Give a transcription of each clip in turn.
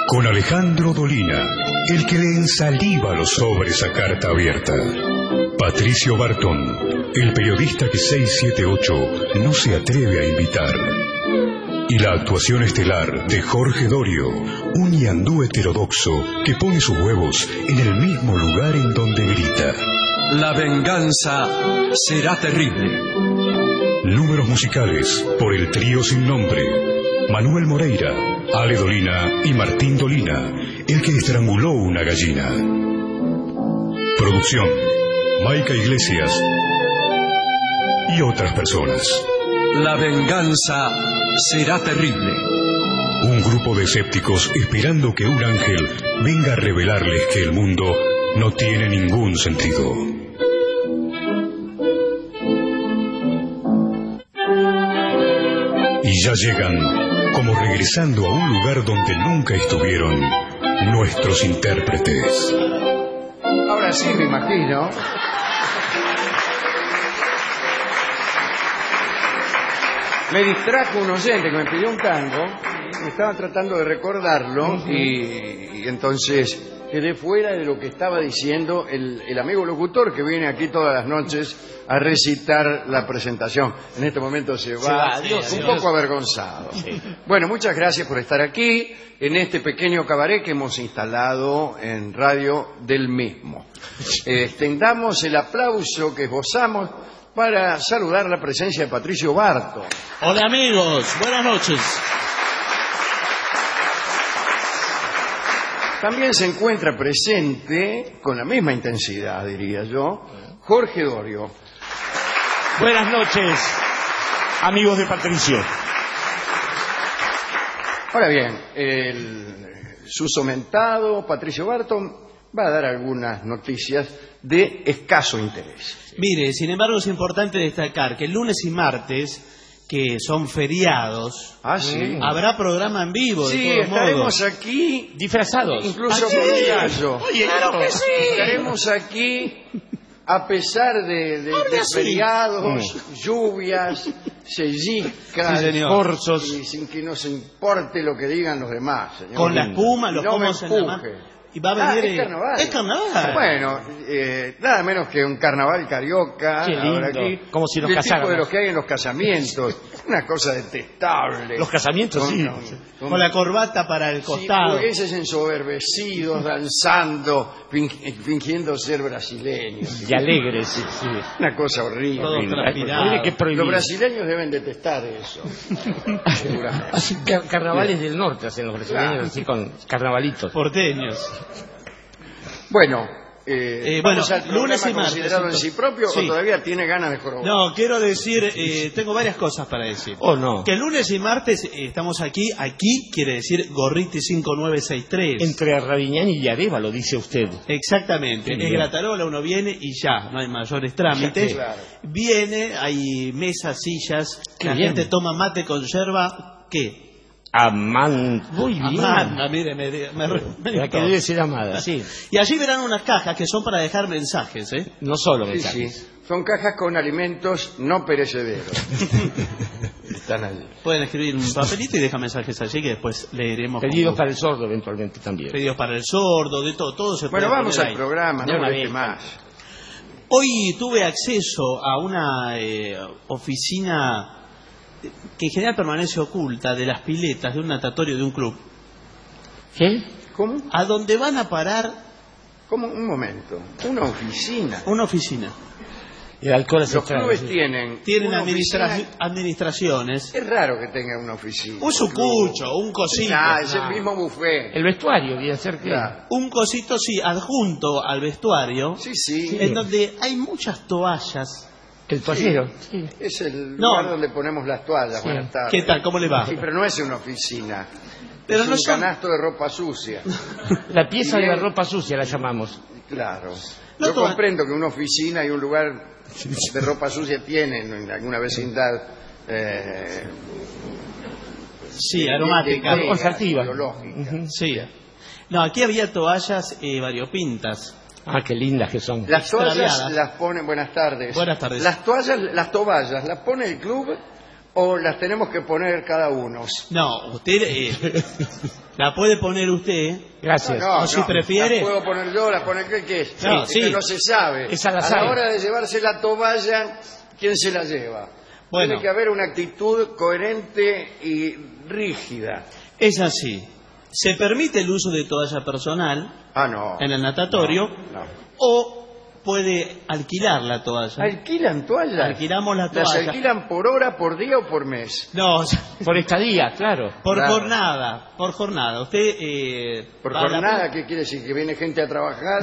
Con Alejandro Dolina, el que le ensaliva los sobres a carta abierta. Patricio Barton, el periodista que 678 no se atreve a invitar. Y la actuación estelar de Jorge Dorio, un ñandú heterodoxo que pone sus huevos en el mismo lugar en donde grita: la venganza será terrible. Números musicales por el trío sin nombre: Manuel Moreira, Ale Dolina y Martín Dolina, el que estranguló una gallina. Producción: Maica Iglesias y otras personas. La venganza será terrible. Un grupo de escépticos esperando que un ángel venga a revelarles que el mundo no tiene ningún sentido. Y ya llegan, como regresando a un lugar donde nunca estuvieron, nuestros intérpretes. Ahora sí, me imagino. Me distrajo un oyente que me pidió un tango. Me estaba tratando de recordarlo y entonces quedé fuera de lo que estaba diciendo el amigo locutor que viene aquí todas las noches a recitar la presentación. En este momento se va adiós, un poco avergonzado. Sí. Bueno, muchas gracias por estar aquí en este pequeño cabaret que hemos instalado en Radio del Mismo. Extendamos el aplauso que esbozamos para saludar la presencia de Patricio Barton. Hola amigos, buenas noches. También se encuentra presente, con la misma intensidad diría yo, Jorge Dorio. Buenas noches, amigos de Patricio. Ahora bien, el susomentado Patricio Barton va a dar algunas noticias de escaso interés. Mire, sin embargo es importante destacar que el lunes y martes, que son feriados, habrá programa en vivo. Sí, de todos estaremos modos. aquí disfrazados. Incluso con un gallo. Oye, claro que sí. Estaremos aquí a pesar de feriados, lluvias, selliscas, corzos, y sin que nos importe lo que digan los demás, señor. Con la espuma, los no pomos en la mano. Y va a venir es carnaval. Es carnaval. Bueno, nada menos que un carnaval carioca. Qué lindo. Ahora aquí, como si nos el casáramos. tipo de los que hay en los casamientos. Una cosa detestable. Los casamientos, sí. Con la corbata para el costado. Sí, esos ensoberbecidos, danzando, fingiendo ser brasileños. Y alegres, sí. Una cosa horrible. Los brasileños deben detestar eso. Carnavales del norte hacen los brasileños, así con carnavalitos. Porteños. Bueno, bueno, lunes y martes. ¿Considerado en sí propio o todavía tiene ganas de jorobar? No, quiero decir, tengo varias cosas para decir. No. Que lunes y martes estamos aquí quiere decir Gorriti 5963. Entre Arraviñán y Arévalo, dice usted. Exactamente, es Gratarola, uno viene y ya, no hay mayores trámites. Claro. Viene, hay mesas, sillas, la gente toma mate con yerba, ¿qué? Muy bien. Amanda, mire, me la que debe ser amada, sí. Y allí verán unas cajas que son para dejar mensajes, ¿eh? No solo mensajes. Sí. Son cajas con alimentos no perecederos. Están allí. Pueden escribir un papelito y dejar mensajes allí que después leeremos. Pedidos para el sordo eventualmente también. Pedidos para el sordo, de todo se puede. Bueno, vamos al ahí. programa, no moleste más. Hoy tuve acceso a una oficina que en general permanece oculta, de las piletas de un natatorio de un club. ¿Qué? ¿Cómo? A donde van a parar. ¿Cómo? Un momento. Una oficina. Una oficina. El alcohol Los clubes tienen administraciones. Es raro que tengan una oficina. Un sucucho, un cosito. Es el mismo buffet. El vestuario, bien cerca. Claro. Un cosito, adjunto al vestuario. Sí. En donde hay muchas toallas. El toallero. Sí. Es el lugar donde ponemos las toallas. Buenas tardes. ¿Qué tal? ¿Cómo le va? Sí, pero no es una oficina. Pero es no un canasto de ropa sucia. La pieza de la ropa sucia la llamamos. Claro. Yo comprendo que una oficina y un lugar de ropa sucia tienen en alguna vecindad aromática, olfativa. Sí. No, aquí había toallas variopintas. Ah, qué lindas que son. Las toallas las ponen, buenas tardes. Buenas tardes. Las toallas, las toallas las pone el club o las tenemos que poner cada uno? No, usted la puede poner usted. Gracias. No, O si prefiere. las puedo poner yo, las pone ¿qué es? No, Es que sí. no se sabe. Esa la a sabe. la hora de llevarse la toalla, ¿quién se la lleva? Bueno. Tiene que haber una actitud coherente y rígida. Es así. Se permite el uso de toalla personal Ah, no. en el natatorio No. o puede alquilar la toalla. ¿Alquilan toallas? Alquilamos la ¿Las toalla. alquilan por hora, por día o por mes? No, Por estadía, claro. por Claro. jornada, por jornada. Usted ¿Por va a la- jornada? ¿Qué quiere decir? ¿Que viene gente a trabajar?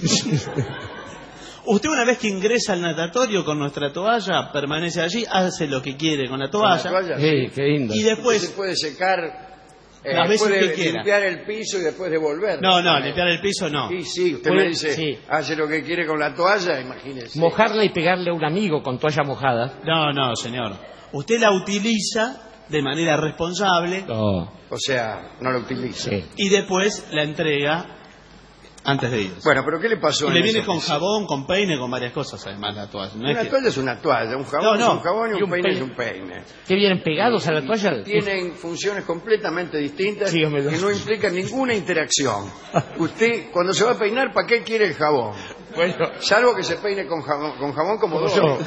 Usted una vez que ingresa al natatorio con nuestra toalla, permanece allí, hace lo que quiere con la ¿Con la toalla toalla? Sí, qué lindo. y Se después... puede secar, Las veces puede que quiera. limpiar el piso y después devolverlo. No, limpiar el piso no. Sí, sí, usted Puede- me dice, sí. hace lo que quiere con la toalla, imagínese. Mojarla y pegarle a un amigo con toalla mojada. No, señor. Usted la utiliza de manera responsable No. O sea, no la utiliza. Sí. y después la entrega antes de irse. Bueno, pero ¿qué le pasó Y en le ese viene con piso? jabón, con peine, con varias cosas además la toalla. No es Una que- toalla es una toalla, un jabón No, es un jabón y Y un un peine es peine. un peine. ¿Qué vienen pegados a la toalla? Tienen funciones completamente distintas Sí, hombre. que no implican ninguna interacción. Usted, cuando se va a peinar, ¿para qué quiere el jabón? Bueno, Salvo que se peine con jabón como dos. yo.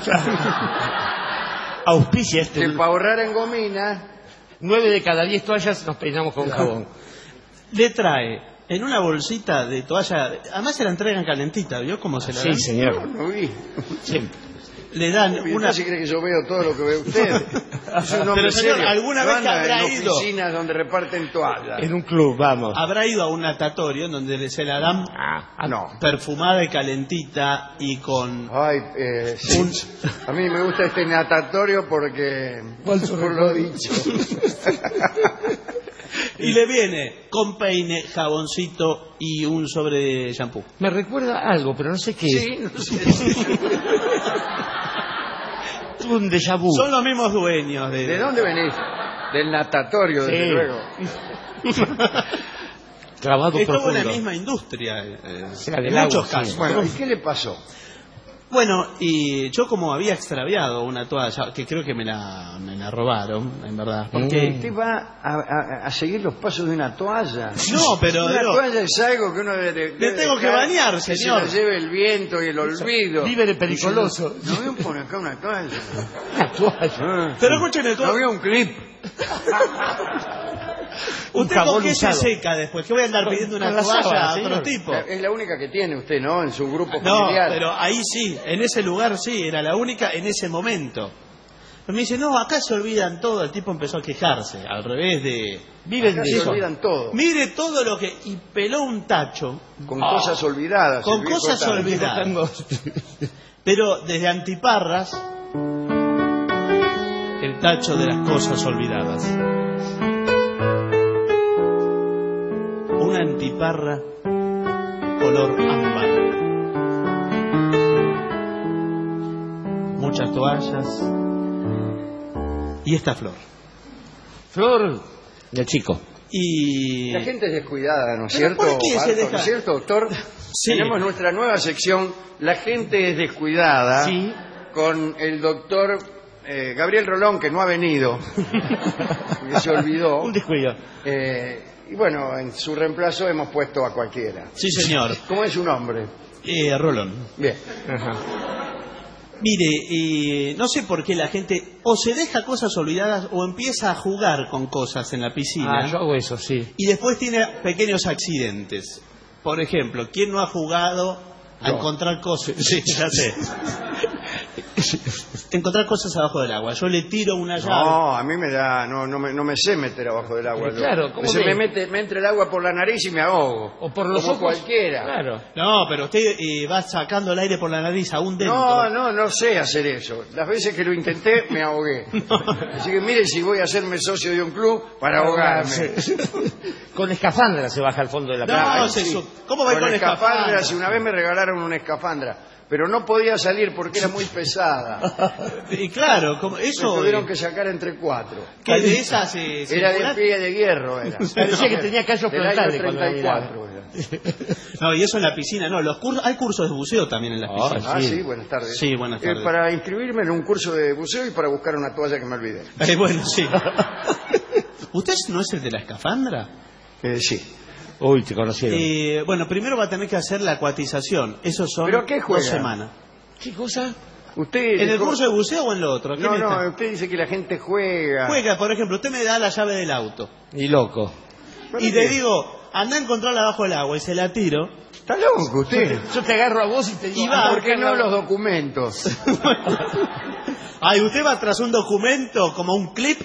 Auspicia este. Que para ahorrar en gomina, 9 de cada 10 toallas nos peinamos con jabón. Le trae en una bolsita de toalla, además se la entregan calentita, ¿vio cómo se la dan? Sí, señor. no vi. Sí. Le dan ¿Y una... usted sí cree que yo veo todo lo que ve usted? Es un hombre Pero, señor, serio. ¿alguna No vez que anda habrá en ido? oficinas donde reparten toallas. En un club, vamos. Habrá ido a un natatorio en donde se la dan No. perfumada y calentita y con... Ay, sí. A mí me gusta este natatorio porque... Por lo dicho. Y le viene con peine, jaboncito y un sobre de shampoo. Me recuerda algo, pero no sé qué. Sí, no sé. Tuve un déjà vu. Son los mismos dueños ¿De dónde venís? Del natatorio, desde Sí. luego. Clavado Es toda profundo. una misma industria, Sea del en agua, muchos sí. casos. Bueno, ¿y qué le pasó? Bueno, y yo como había extraviado una toalla, que creo que me la robaron, en verdad, porque... Usted va a seguir los pasos de una toalla. No, pero... Una digo, toalla es algo que uno debe Le tengo que dejar bañar, que señor. se la lleve el viento y el olvido. Libre pericoloso. No veo por acá una toalla. Una toalla. Ah, Pero escuchen esto. no veo un clip. ¿Usted jabón con qué se usado. seca después? ¿Qué voy a andar pidiendo una con la toalla sábana, a otro señor. tipo? Es la única que tiene usted, ¿no? En su grupo No, familiar. pero ahí sí, en ese lugar sí, era la única en ese momento. Pero me dice, no, acá se olvidan todo. El tipo empezó a quejarse, al revés de... Viven Acá de se eso. olvidan todo. Mire todo lo que... Y peló un tacho, Con cosas olvidadas. con el viejo cosas tango. olvidadas. Pero desde Antiparras, el tacho de las cosas olvidadas. Una antiparra color ámbar. Muchas toallas. Y esta flor. Flor de chico. Y... La gente es descuidada, ¿no es ¿Pero cierto? por qué se Barton? deja? ¿No es cierto, doctor? Sí. Tenemos nuestra nueva sección, La gente es descuidada, Sí. con el doctor Gabriel Rolón, que no ha venido, que se olvidó. Un descuido. Y bueno, en su reemplazo hemos puesto a cualquiera. Sí, señor. ¿Cómo es su nombre? Rolón. Bien. Mire, no sé por qué la gente o se deja cosas olvidadas o empieza a jugar con cosas en la piscina Yo hago eso, sí. y después tiene pequeños accidentes. Por ejemplo, ¿quién no ha jugado a Yo. encontrar cosas? Sí, ya sé. Encontrar cosas abajo del agua. Yo le tiro una llave. No, a mí me da, no me sé meter abajo del agua. Pero claro, ¿cómo Se ve? me entra el agua por la nariz y me ahogo. O por los Como ojos. cualquiera. Claro. No, pero usted va sacando el aire por la nariz aún dentro. No sé hacer eso. Las veces que lo intenté me ahogué. Así que mire si voy a hacerme socio de un club para ahogarme. Con escafandra se baja al fondo de la No, playa. ¿cómo va a ir con escafandra? escafandra? Si una vez me regalaron una escafandra pero no podía salir porque era muy pesada. Y claro, como eso... Me tuvieron que sacar entre 4. ¿Qué de esas? Era de pie de hierro, era. Parecía que tenía callos Del año frontales. 34 era. No, y eso en la piscina, no, los cursos, hay cursos de buceo también en las piscinas. Ah, sí, buenas tardes. Sí, buenas tardes. Para inscribirme en un curso de buceo y para buscar una toalla que me olvidé. Bueno, sí. ¿Usted no es el de la escafandra? Sí. Uy, te conocieron. Bueno, primero va a tener que hacer la acuatización. Eso son ¿Pero a qué juega? 2 semanas. ¿Qué cosa? Usted ¿En el dijo- curso de buceo o en lo otro? No, no, usted dice que la gente juega. Juega, por ejemplo, usted me da la llave del auto Y loco. ¿Para y qué? te digo, anda a encontrarla bajo el agua y se la tiro. Está loco usted. Yo te agarro a vos y te digo... Y va, ¿Por qué no los documentos? Ay, ¿usted va tras un documento como un clip?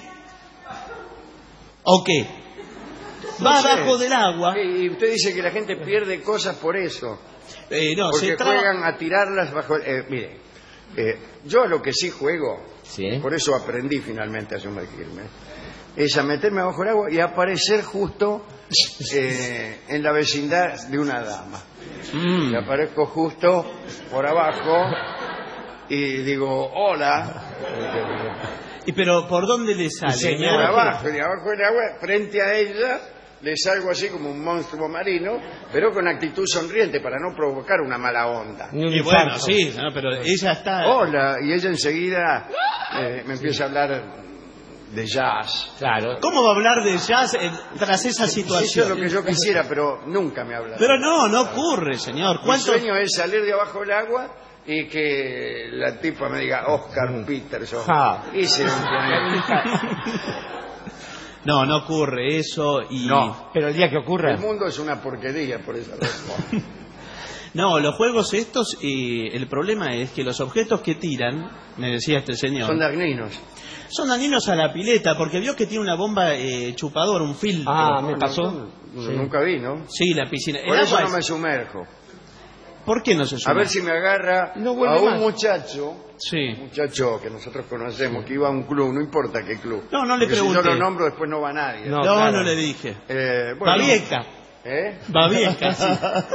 ¿O qué? Va No sé. abajo del agua. Y usted dice que la gente pierde cosas por eso. No, Porque se juegan a tirarlas bajo... mire, yo a lo que sí juego, Sí. por eso aprendí finalmente a sumergirme, es a meterme abajo el agua y aparecer justo en la vecindad de una dama. Y aparezco justo por abajo y digo, hola, ¿Y pero por dónde le sale? Señor, por abajo, y abajo del agua, frente a ella, le salgo así como un monstruo marino, pero con actitud sonriente para no provocar una mala onda. Ni un Y bueno, infarto. sí, no, pero ella está... Hola, y ella enseguida me empieza a hablar de jazz. Claro. ¿Cómo va a hablar de jazz tras esa Eso situación? es lo que yo quisiera, pero nunca me habla. Pero no ocurre, señor. Mi ¿Cuánto? sueño es salir de abajo del agua y que la tipa me diga Oscar Peterson. Ja. Y se lo entiende. No ocurre eso y... No. Pero el día que ocurra... El mundo es una porquería por esa razón. No, los juegos estos, el problema es que los objetos que tiran, me decía este señor, Son dañinos. son dañinos a la pileta, porque vio que tiene una bomba chupadora, un filtro. Ah, me pasó. Nunca vi, ¿no? Sí, la piscina. Por El eso agua no me es- sumerjo. ¿Por qué no se suma? A ver si me agarra No a vuelve un más. Sí. muchacho que nosotros conocemos, que iba a un club, no importa qué club. No le Porque pregunté. Si yo lo nombro, después no va nadie. No, No, claro. no le dije. Bueno, Babieca. ¿eh? Babieca, sí.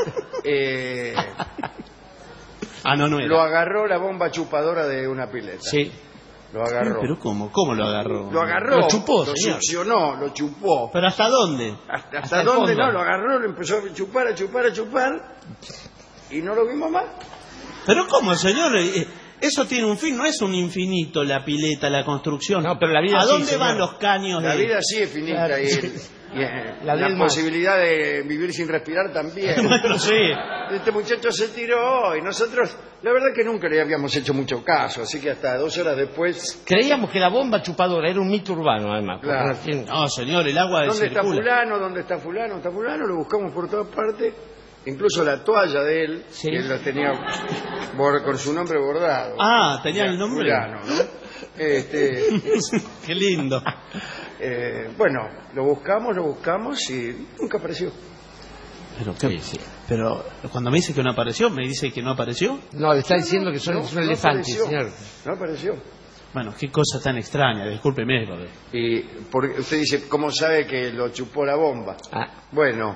Ah, no Lo era. agarró la bomba chupadora de una pileta. Sí. Lo agarró. Pero ¿cómo? ¿Cómo lo agarró? Lo agarró. Lo chupó, Lo señor. succionó, lo chupó. ¿Pero hasta dónde? ¿Hasta el dónde fondo. no? Lo agarró, lo empezó a chupar, a chupar, a chupar. Y no lo vimos más. ¿Pero cómo, señor? Eso tiene un fin, no es un infinito la pileta, la construcción. No, pero la vida ¿A sí, dónde señor. van los caños La de...? vida sí es finita Claro, y, sí. la del mar. posibilidad de vivir sin respirar también. Bueno, sí. Este muchacho se tiró y nosotros, la verdad que nunca le habíamos hecho mucho caso, así que hasta 2 horas después, Creíamos que la bomba chupadora era un mito urbano, además. porque Claro. no tiene- No, señor, el agua ¿dónde está circula. fulano? ¿Dónde está fulano? ¿Está fulano? Lo buscamos por todas partes, incluso la toalla de él, Sí. que él la tenía con su nombre bordado. Ah, tenía el nombre. Fulano, ¿no? Qué lindo. Bueno, lo buscamos y nunca apareció. Pero, ¿qué? Sí. Pero cuando me dice que no apareció, me dice que no apareció. No, le está diciendo que son No, un no elefante, apareció. señor. No apareció. Bueno, qué cosa tan extraña, discúlpeme. Y porque usted dice, ¿cómo sabe que lo chupó la bomba? Ah, Bueno,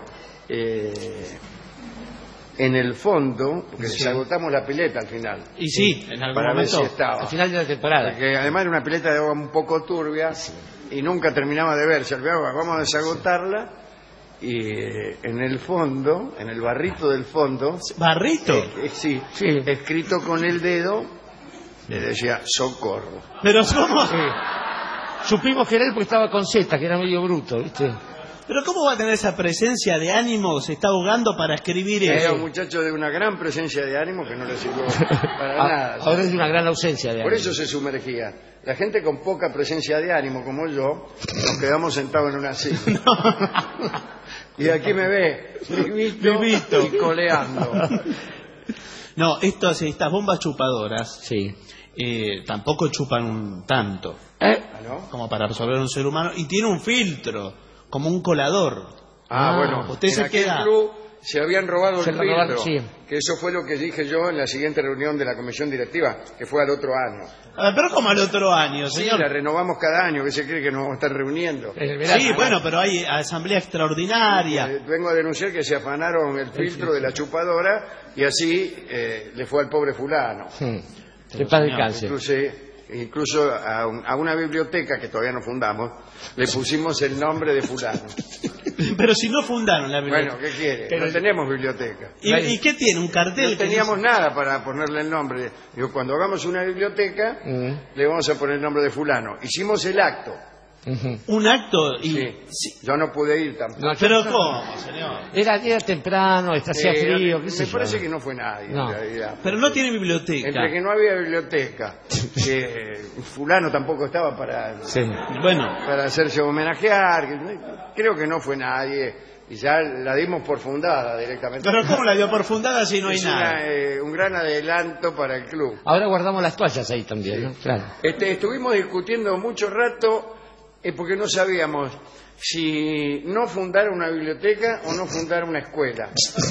en el fondo, porque Sí. desagotamos la pileta al final, Y sí, en algún para ver momento. si estaba. al final de la temporada. Porque además era una pileta de agua un poco turbia y nunca terminaba de verse. Vamos a desagotarla y en el fondo, en el barrito del fondo, ¿Barrito? sí, Sí. escrito con el dedo, le decía socorro. Pero ¿cómo? Supimos que era él porque estaba con Z, que era medio bruto, ¿viste? Pero ¿cómo va a tener esa presencia de ánimo? Se está ahogando para escribir Era eso. un muchacho de una gran presencia de ánimo que no le sirvió para nada. Ahora es de una gran ausencia de Por ánimo. eso se sumergía. La gente con poca presencia de ánimo, como yo, nos quedamos sentados en una silla. Y aquí me ve, vivito y coleando. No, estas bombas chupadoras Sí. tampoco chupan tanto ¿No? como para absorber un ser humano y tiene un filtro, como un colador. Bueno, usted en se aquel queda. club se habían robado Se el lo robaron, filtro. sí. Que eso fue lo que dije yo en la siguiente reunión de la comisión directiva, que fue al otro año. Pero como al otro año, Sí, señor. la renovamos cada año, que se cree que nos vamos a estar reuniendo. En el verano. Sí, bueno, pero hay asamblea extraordinaria. Vengo a denunciar que se afanaron el filtro de la chupadora y así le fue al pobre fulano. Que paz descanse. Incluso a una biblioteca que todavía no fundamos, le pusimos el nombre de fulano. Pero si no fundaron la biblioteca. Bueno, ¿qué quiere? No tenemos biblioteca. ¿Y qué tiene? ¿Un cartel? No teníamos nada para ponerle el nombre. Digo, cuando hagamos una biblioteca, le vamos a poner el nombre de fulano. Hicimos el acto. Un acto y... Sí. Yo no pude ir tampoco. No, Pero ¿cómo, señor? Era temprano, hacía frío, qué sé me yo. parece que no fue nadie, No. en realidad. Pero no tiene biblioteca. Entre que no había biblioteca, que fulano tampoco estaba Sí. Bueno, para hacerse homenajear, creo que no fue nadie, y ya la dimos por fundada directamente. pero ¿cómo la dio por fundada si no hay Es nada? un gran adelanto para el club. Ahora guardamos las toallas ahí también, ¿no? Claro. Estuvimos discutiendo mucho rato porque no sabíamos si no fundar una biblioteca o no fundar una escuela.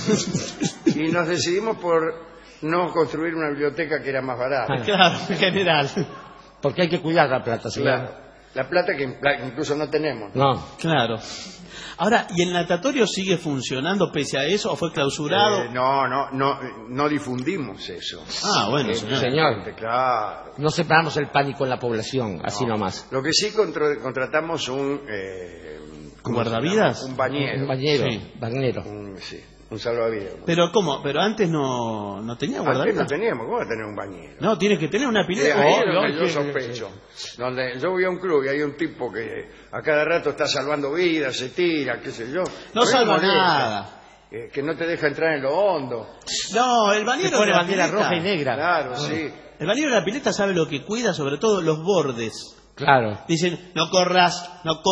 Y nos decidimos por no construir una biblioteca que era más barata. Claro, en general. Porque hay que cuidar la plata, señor. Claro. La plata que incluso no tenemos. No. Claro. Ahora, ¿y el natatorio sigue funcionando pese a eso o fue clausurado? No difundimos eso. Ah, bueno, señor. Señor, Claro. no separamos el pánico en la población, así nomás. Lo que sí contratamos un ¿Guardavidas? un bañero. Un bañero, Sí. bañero. Un salvavidas. Pero ¿cómo? Pero antes no tenía Antes no guardavidas. teníamos, ¿cómo va a tener un bañero? No, tiene que tener una Ahí pileta. es donde yo sospecho. Donde yo voy a un club y hay un tipo que a cada rato está salvando vidas, se tira, qué sé yo. No A mí me salva molesta, nada. que no te deja entrar en lo hondo. No, el Se bañero pone de la bandera pileta. roja y negra. Claro, sí. El bañero de la pileta sabe lo que cuida, sobre todo los bordes. Claro. Dicen, no corras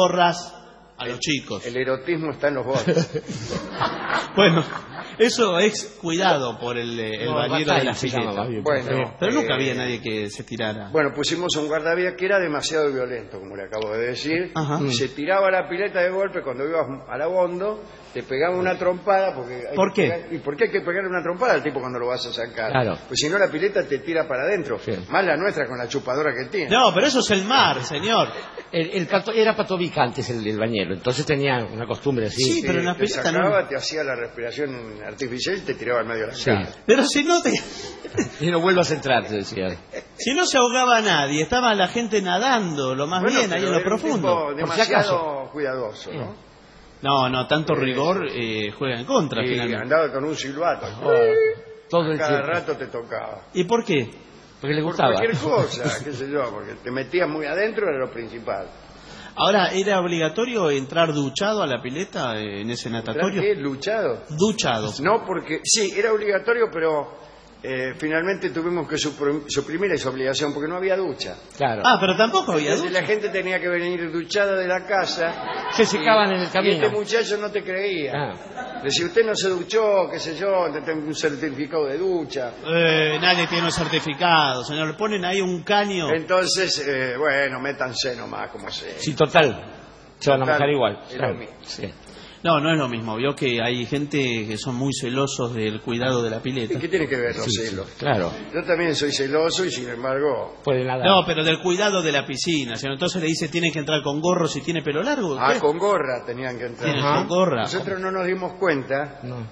a los chicos. El erotismo está en los bordes. Bueno, eso es cuidado por el bañero de la se llama, pileta. más bien. Bueno, Pero nunca había nadie que se tirara. Bueno, pusimos un guardavidas que era demasiado violento, como le acabo de decir. Ajá. Se tiraba a la pileta de golpe cuando ibas al abondo, te pegaba una trompada. ¿Por qué? ¿Y por qué hay que pegarle una trompada al tipo cuando lo vas a sacar? Claro. Pues si no, la pileta te tira para adentro. Sí. Más la nuestra con la chupadora que tiene. No, pero eso es el mar, señor. Era patovica antes el bañero, entonces tenía una costumbre así. Sí, pero en la te pileta sacaba, no. te hacía la respiración artificial y te tiraba al medio de la Sí. cara. Pero si no Y no vuelvas a entrar, te decía. si no se ahogaba nadie, estaba la gente nadando, lo más Bueno, bien, ahí pero en lo era un profundo. tipo Por si demasiado acaso. cuidadoso, ¿no? No, tanto rigor juega en contra, Y finalmente. andaba con un silbato. Todo el Cada tiempo. rato te tocaba. ¿Y por qué? Porque le Por gustaba. cualquier cosa, qué sé yo, porque te metías muy adentro, era lo principal. Ahora, ¿era obligatorio entrar duchado a la pileta en ese natatorio? ¿Qué? ¿Luchado? Duchado. No, porque sí, era obligatorio, pero finalmente tuvimos que suprimir esa obligación porque no había ducha. Claro. Ah, pero tampoco había Entonces ducha. la gente tenía que venir duchada de la casa. Se secaban en el Y camino. este muchacho no te creía. Ah. Decía, usted no se duchó, qué sé yo, te tengo un certificado de ducha. Nadie tiene un certificado, señor. Le ponen ahí un caño. Entonces, bueno, métanse nomás, como sea. Sí, total. Se van a Total, mojar igual. es lo Claro. mismo. Sí. No, no es lo mismo. Vio que hay gente que son muy celosos del cuidado de la pileta. ¿Qué tiene que ver los celos? Claro. Yo también soy celoso y sin embargo... Puede nadar. No, pero del cuidado de la piscina. Señor. Entonces le dice, tiene que entrar con gorro si tiene pelo largo. Ah, ¿Qué? con gorra tenían que entrar. Tiene con gorra. Nosotros no nos dimos cuenta No.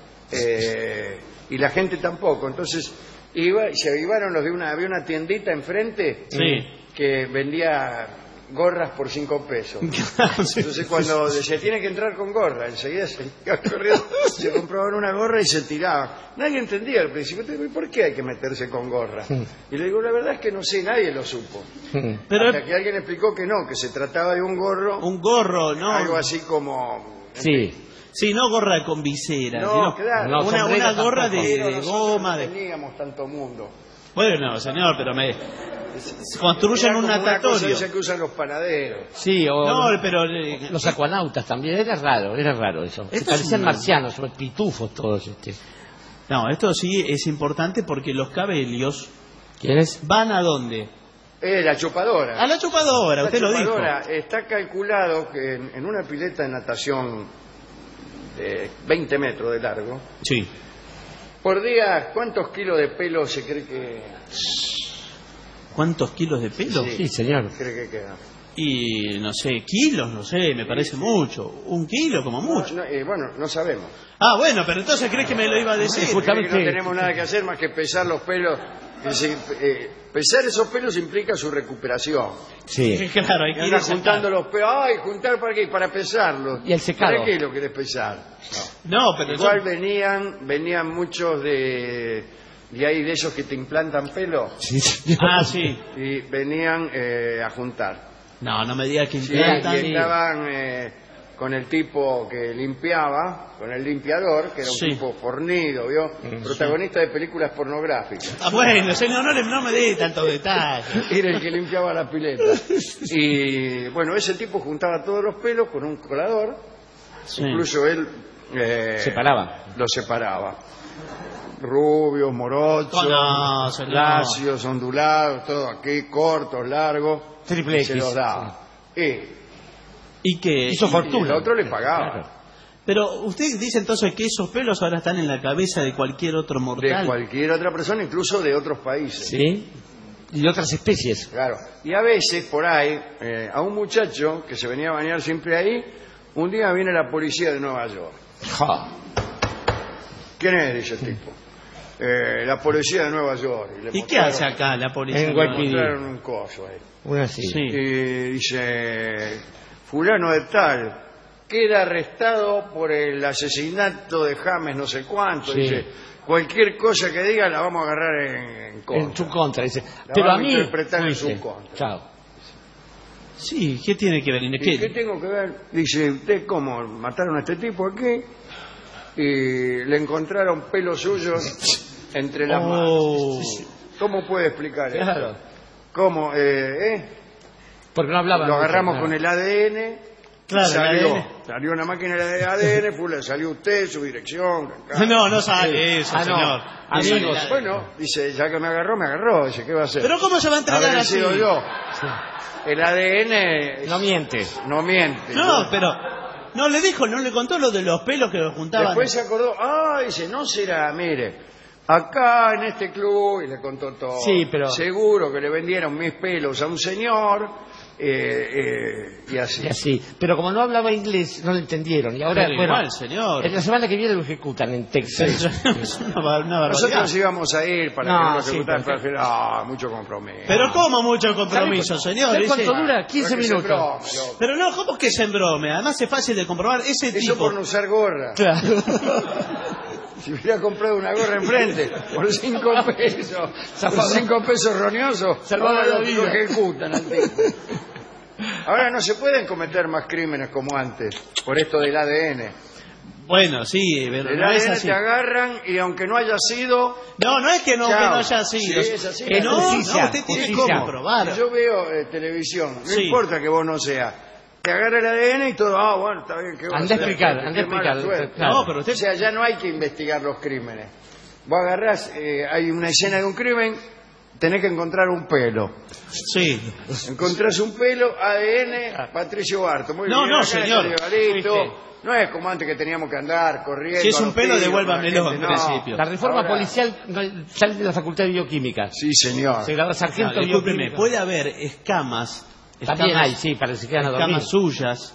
y la gente tampoco. Entonse se iban los de había una tiendita enfrente Sí. que vendía gorras por 5 pesos. Entonces cuando se tiene que entrar con gorra, enseguida se iba corriendo, se compraban una gorra y se tiraban. Nadie entendía al principio, ¿por qué hay que meterse con gorra? Y le digo, la verdad es que no sé, nadie lo supo. Pero Hasta que alguien explicó que no, que se trataba de un gorro, un gorro, ¿no? algo así como... Sí. Sí, no gorra con visera. No, sino claro. No, una sombrero gorra tampoco. de Nosotros goma. no teníamos tanto mundo. Bueno, señor, pero construyen Era un como una cosa natatorio. esa que usan los panaderos. Sí, o No, pero... los acuanautas también. Era raro eso. Se Esto es parecían un- marcianos, pitufos todos. No, esto sí es importante porque los cabelios ¿Quiénes? van a dónde? La chupadora. A la chupadora, La usted lo dijo. chupadora está calculado que en una pileta de natación de 20 metros de largo. Sí. Por día, ¿cuántos kilos de pelo se cree que...? ¿Cuántos kilos de pelo? Sí, señor. ¿Cree que queda? Y no sé, kilos, no sé, me parece mucho. 1 kilo como mucho. Bueno, no sabemos. Ah, bueno, pero entonces crees que me lo iba a decir. Justamente no tenemos nada que hacer más que pesar los pelos. Pesar esos pelos implica su recuperación. Sí. Claro, hay que ir juntando los pelos. Ay, juntar para qué, para pesarlos. Y el secado. ¿Para qué lo querés pesar? No, pero igual venían muchos de ahí, de esos que te implantan pelo. Sí. Ah, sí. Y venían a juntar. No me digas que Sí, implantan. y estaban con el tipo que limpiaba, con el limpiador, que era un tipo fornido, ¿vio? Protagonista de películas pornográficas. Ah, bueno, señor, no me dé tantos detalles. Era el que limpiaba la pileta. Y bueno, ese tipo juntaba todos los pelos con un colador. Sí. Incluso él los separaba. Rubios, morochos, lacios, ondulados, todo aquí, cortos, largos. Triple X. Se los daba. Y que hizo fortuna. El otro le pagaba. Claro. Pero usted dice entonces que esos pelos ahora están en la cabeza de cualquier otro mortal. De cualquier otra persona, incluso de otros países. Sí. Y de otras especies. Claro. Y a veces, por ahí, a un muchacho que se venía a bañar siempre ahí, un día viene la policía de Nueva York. Ja. ¿Quién es? Dice el tipo. La policía de Nueva York. ¿Y qué hace acá la policía? En Le mostraron un coso ahí. Una así. Sí. Y dice, fulano de tal, queda arrestado por el asesinato de James no sé cuánto. Sí. Dice, cualquier cosa que diga la vamos a agarrar en contra. En su contra, dice. La Pero a vamos mí. interpretar en dice, su contra. Chao. Sí, ¿qué tiene que ver? ¿Y qué tengo que ver? Dice, ¿usted cómo mataron a este tipo aquí? Y le encontraron pelos suyos entre las manos. ¿Cómo puede explicar eso? Claro. ¿Cómo? Porque no hablaba. Lo agarramos mucho, con el ADN. Claro, Salió una máquina de ADN, salió usted, su dirección. acá. No sale eso, no. señor. Amigos. Bueno, dice, ya que me agarró. Dice, ¿qué va a hacer? Pero ¿cómo se va a entregar Haber así? sido yo. Sí. El ADN No miente. no miente. No, pero no le dijo, no le contó lo de los pelos que lo juntaban. Después se acordó, dice, no será, mire, acá en este club, y le contó todo. Sí, pero... Seguro que le vendieron mis pelos a un señor, y así. Y así. Pero como no hablaba inglés, no lo entendieron. Y ahora, Pero bueno, igual, señor. en la semana que viene lo ejecutan en Texas. Es una barbaridad. Nosotros íbamos a ir para No, que no nos sí, ejecutaran, porque- pero mucho compromiso. Pero ¿cómo mucho compromiso, señor? ¿Sabe Dice- cuánto dura? 15 No es que se minutos. brome, loco. Pero no, ¿cómo que se embrome? Además es fácil de comprobar. Ese Eso tipo... por no usar gorra. Claro. Si hubiera comprado una gorra enfrente, por 5 pesos, por 5 pesos roñosos, Salvaba la vida. lo ejecutan al tipo. Ahora no se pueden cometer más crímenes como antes, por esto del ADN. Bueno, sí, pero El no es ADN así. te agarran y aunque no haya sido... No es que no, Chao. que no haya sido. Sí, es así. Que no, Justicia, usted tiene que justicia. comprobar. Yo veo televisión, no Sí. importa que vos no seas. Te agarra el ADN y todo, bueno, está bien. ¿qué va a Anda a hacer? explicar, Qué anda a mala explicar. suerte. Claro. No, pero usted... O sea, ya no hay que investigar los crímenes. Vos agarrás, hay una escena de un crimen, tenés que encontrar un pelo. Sí. Encontrás un pelo, ADN, Patricio Barto. Muy No, bien, no, acá señor. está el Ibarito. Sí, No es como antes que teníamos que andar corriendo. Si es a un los pelo, tiros, devuélvamelo con la en gente, no. principio. La reforma Ahora- policial no, sale de la Facultad de Bioquímica. Sí, señor. Se graba sargento No, discúlpeme, bioquímica. puede haber escamas. También hay, sí, para que se quedan a dormir. Escamas suyas.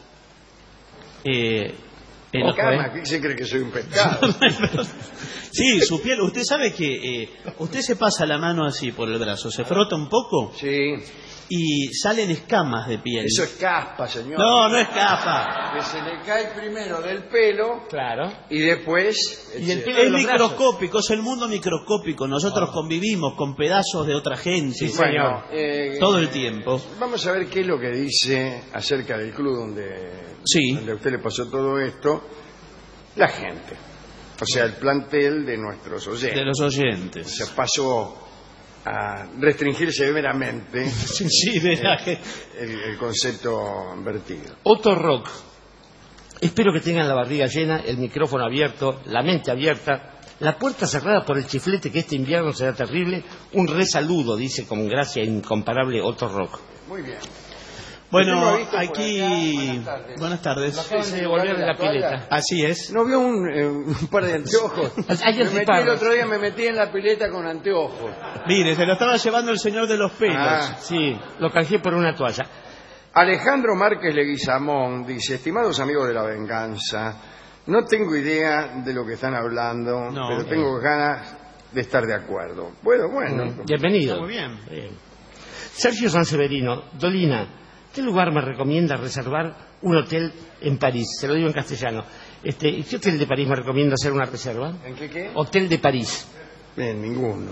En Cama, ¿qué se cree que soy un pescado? Sí, su piel. Usted sabe que usted se pasa la mano así por el brazo, se frota un poco Sí, y salen escamas de piel. eso es caspa, señor. No es capa. Que se le cae primero del pelo Claro. y después... Y del etcétera. pelo de Es los brazos. microscópico, es el mundo microscópico. Nosotros convivimos con pedazos de otra gente Sí, Bueno, todo el tiempo. Vamos a ver qué es lo que dice acerca del club Sí. donde a usted le pasó todo esto, la gente. O sea, el plantel de nuestros oyentes. De los oyentes. Se pasó a restringir severamente Sí, de la gente. el concepto vertido. Otto Rock. Espero que tengan la barriga llena, el micrófono abierto, la mente abierta, la puerta cerrada por el chiflete que este invierno será terrible. Un resaludo, dice con gracia incomparable Otto Rock. Muy bien. Bueno, Usted lo ha visto por aquí... acá. Buenas tardes. Acaban de devolver de la pileta. Así es. ¿No vio un par de anteojos? Hay Me metí el antiparras. otro día, me metí en la pileta con anteojos. Mire, se lo estaba llevando el señor de los pelos. Ah. Sí, lo canjeé por una toalla. Alejandro Márquez Leguizamón dice: estimados amigos de la venganza, no tengo idea de lo que están hablando, No. pero tengo ganas de estar de acuerdo. Bueno. Bienvenido. Está muy bien. Sergio Sanseverino, Dolina, ¿qué lugar me recomienda reservar un hotel en París? Se lo digo en castellano. ¿Qué hotel de París me recomienda hacer una reserva? ¿En qué? Hotel de París. En ninguno.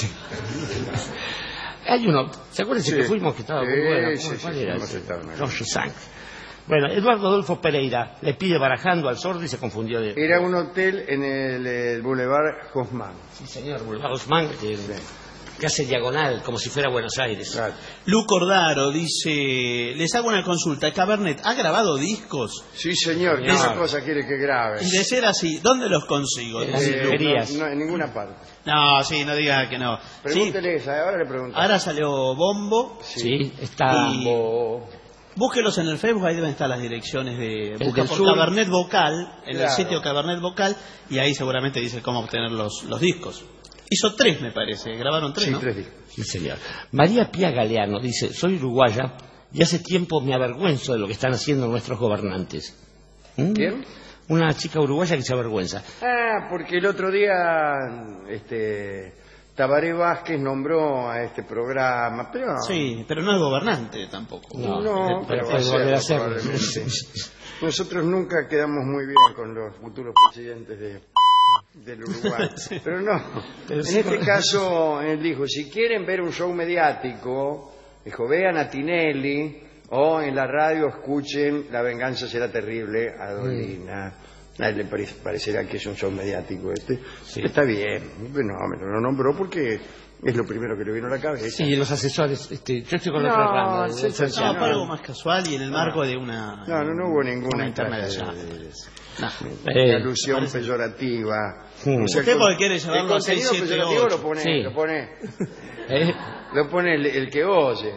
Hay uno, ¿se acuerdan Sí. que fuimos que estaba muy Sí, bueno? sí, ¿Cuál sí, era hemos ese? estado en él. Roger Sank. Bueno, Eduardo Adolfo Pereira le pide barajando al sordo y se confundió de... Era un hotel en el Boulevard Haussmann. Sí, señor, Boulevard Haussmann, que hace diagonal, como si fuera Buenos Aires. Claro. Lu Cordaro dice, les hago una consulta, ¿Cabernet ha grabado discos? Sí, señor, ¿qué Señor. otra cosa quiere que grabe? Y de ser así, ¿dónde los consigo? En las librerías. No, en ninguna parte. No, sí, no diga que no. Sí, Pregúntele esa, ahora le pregunto. ahora salió Bombo. Sí, está... Y búsquelos en el Facebook, ahí deben estar las direcciones de... Busca del por sur. Cabernet Vocal, en el Claro. sitio Cabernet Vocal, y ahí seguramente dice cómo obtener los discos. Hizo 3, me parece, grabaron 3, Sí, ¿no? 3 discos. Sí, señor. María Pía Galeano dice, soy uruguaya y hace tiempo me avergüenzo de lo que están haciendo nuestros gobernantes. ¿Quién? Una chica uruguaya que se avergüenza. Ah, porque el otro día Tabaré Vázquez nombró a este programa, pero Sí, pero no es gobernante tampoco. no, pero pero va a puede volver a ser hacerlo. probablemente. Nosotros nunca quedamos muy bien con los futuros presidentes del Uruguay, pero no. Pero En sí, este con- caso, él dijo, si quieren ver un show mediático, dijo, vean a Tinelli o en la radio escuchen La venganza será terrible a Dolina. A él le parecerá que es un show mediático este. Está bien, no, me lo nombró porque es lo primero que le vino a la cabeza. Sí, los asesores, yo estoy con la No, otra rama. sí, sí, No, no. para algo más casual y en el marco de una... No hubo ninguna una clase intermediación. de Eh, alusión peyorativa. Sí. O sea, Usted el porque quiere llevarlo el a contenido 6, 7, peyorativo 8. Sí. lo pone el que oye.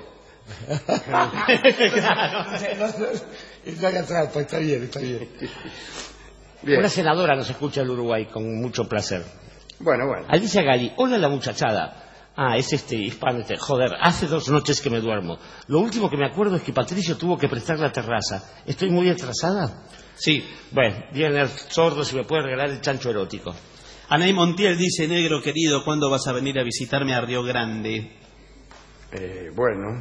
No haga trampa, está bien, está bien. Bien. Una senadora nos escucha en Uruguay con mucho placer. Bueno. Alicia Gali, hola la muchachada. Ah, es hispano. Joder, hace 2 noches que me duermo. Lo último que me acuerdo es que Patricio tuvo que prestar la terraza. ¿Estoy muy atrasada? Sí. Bueno, viene el sordo si me puede regalar el chancho erótico. Anay Montiel dice, negro querido, ¿cuándo vas a venir a visitarme a Río Grande? Bueno.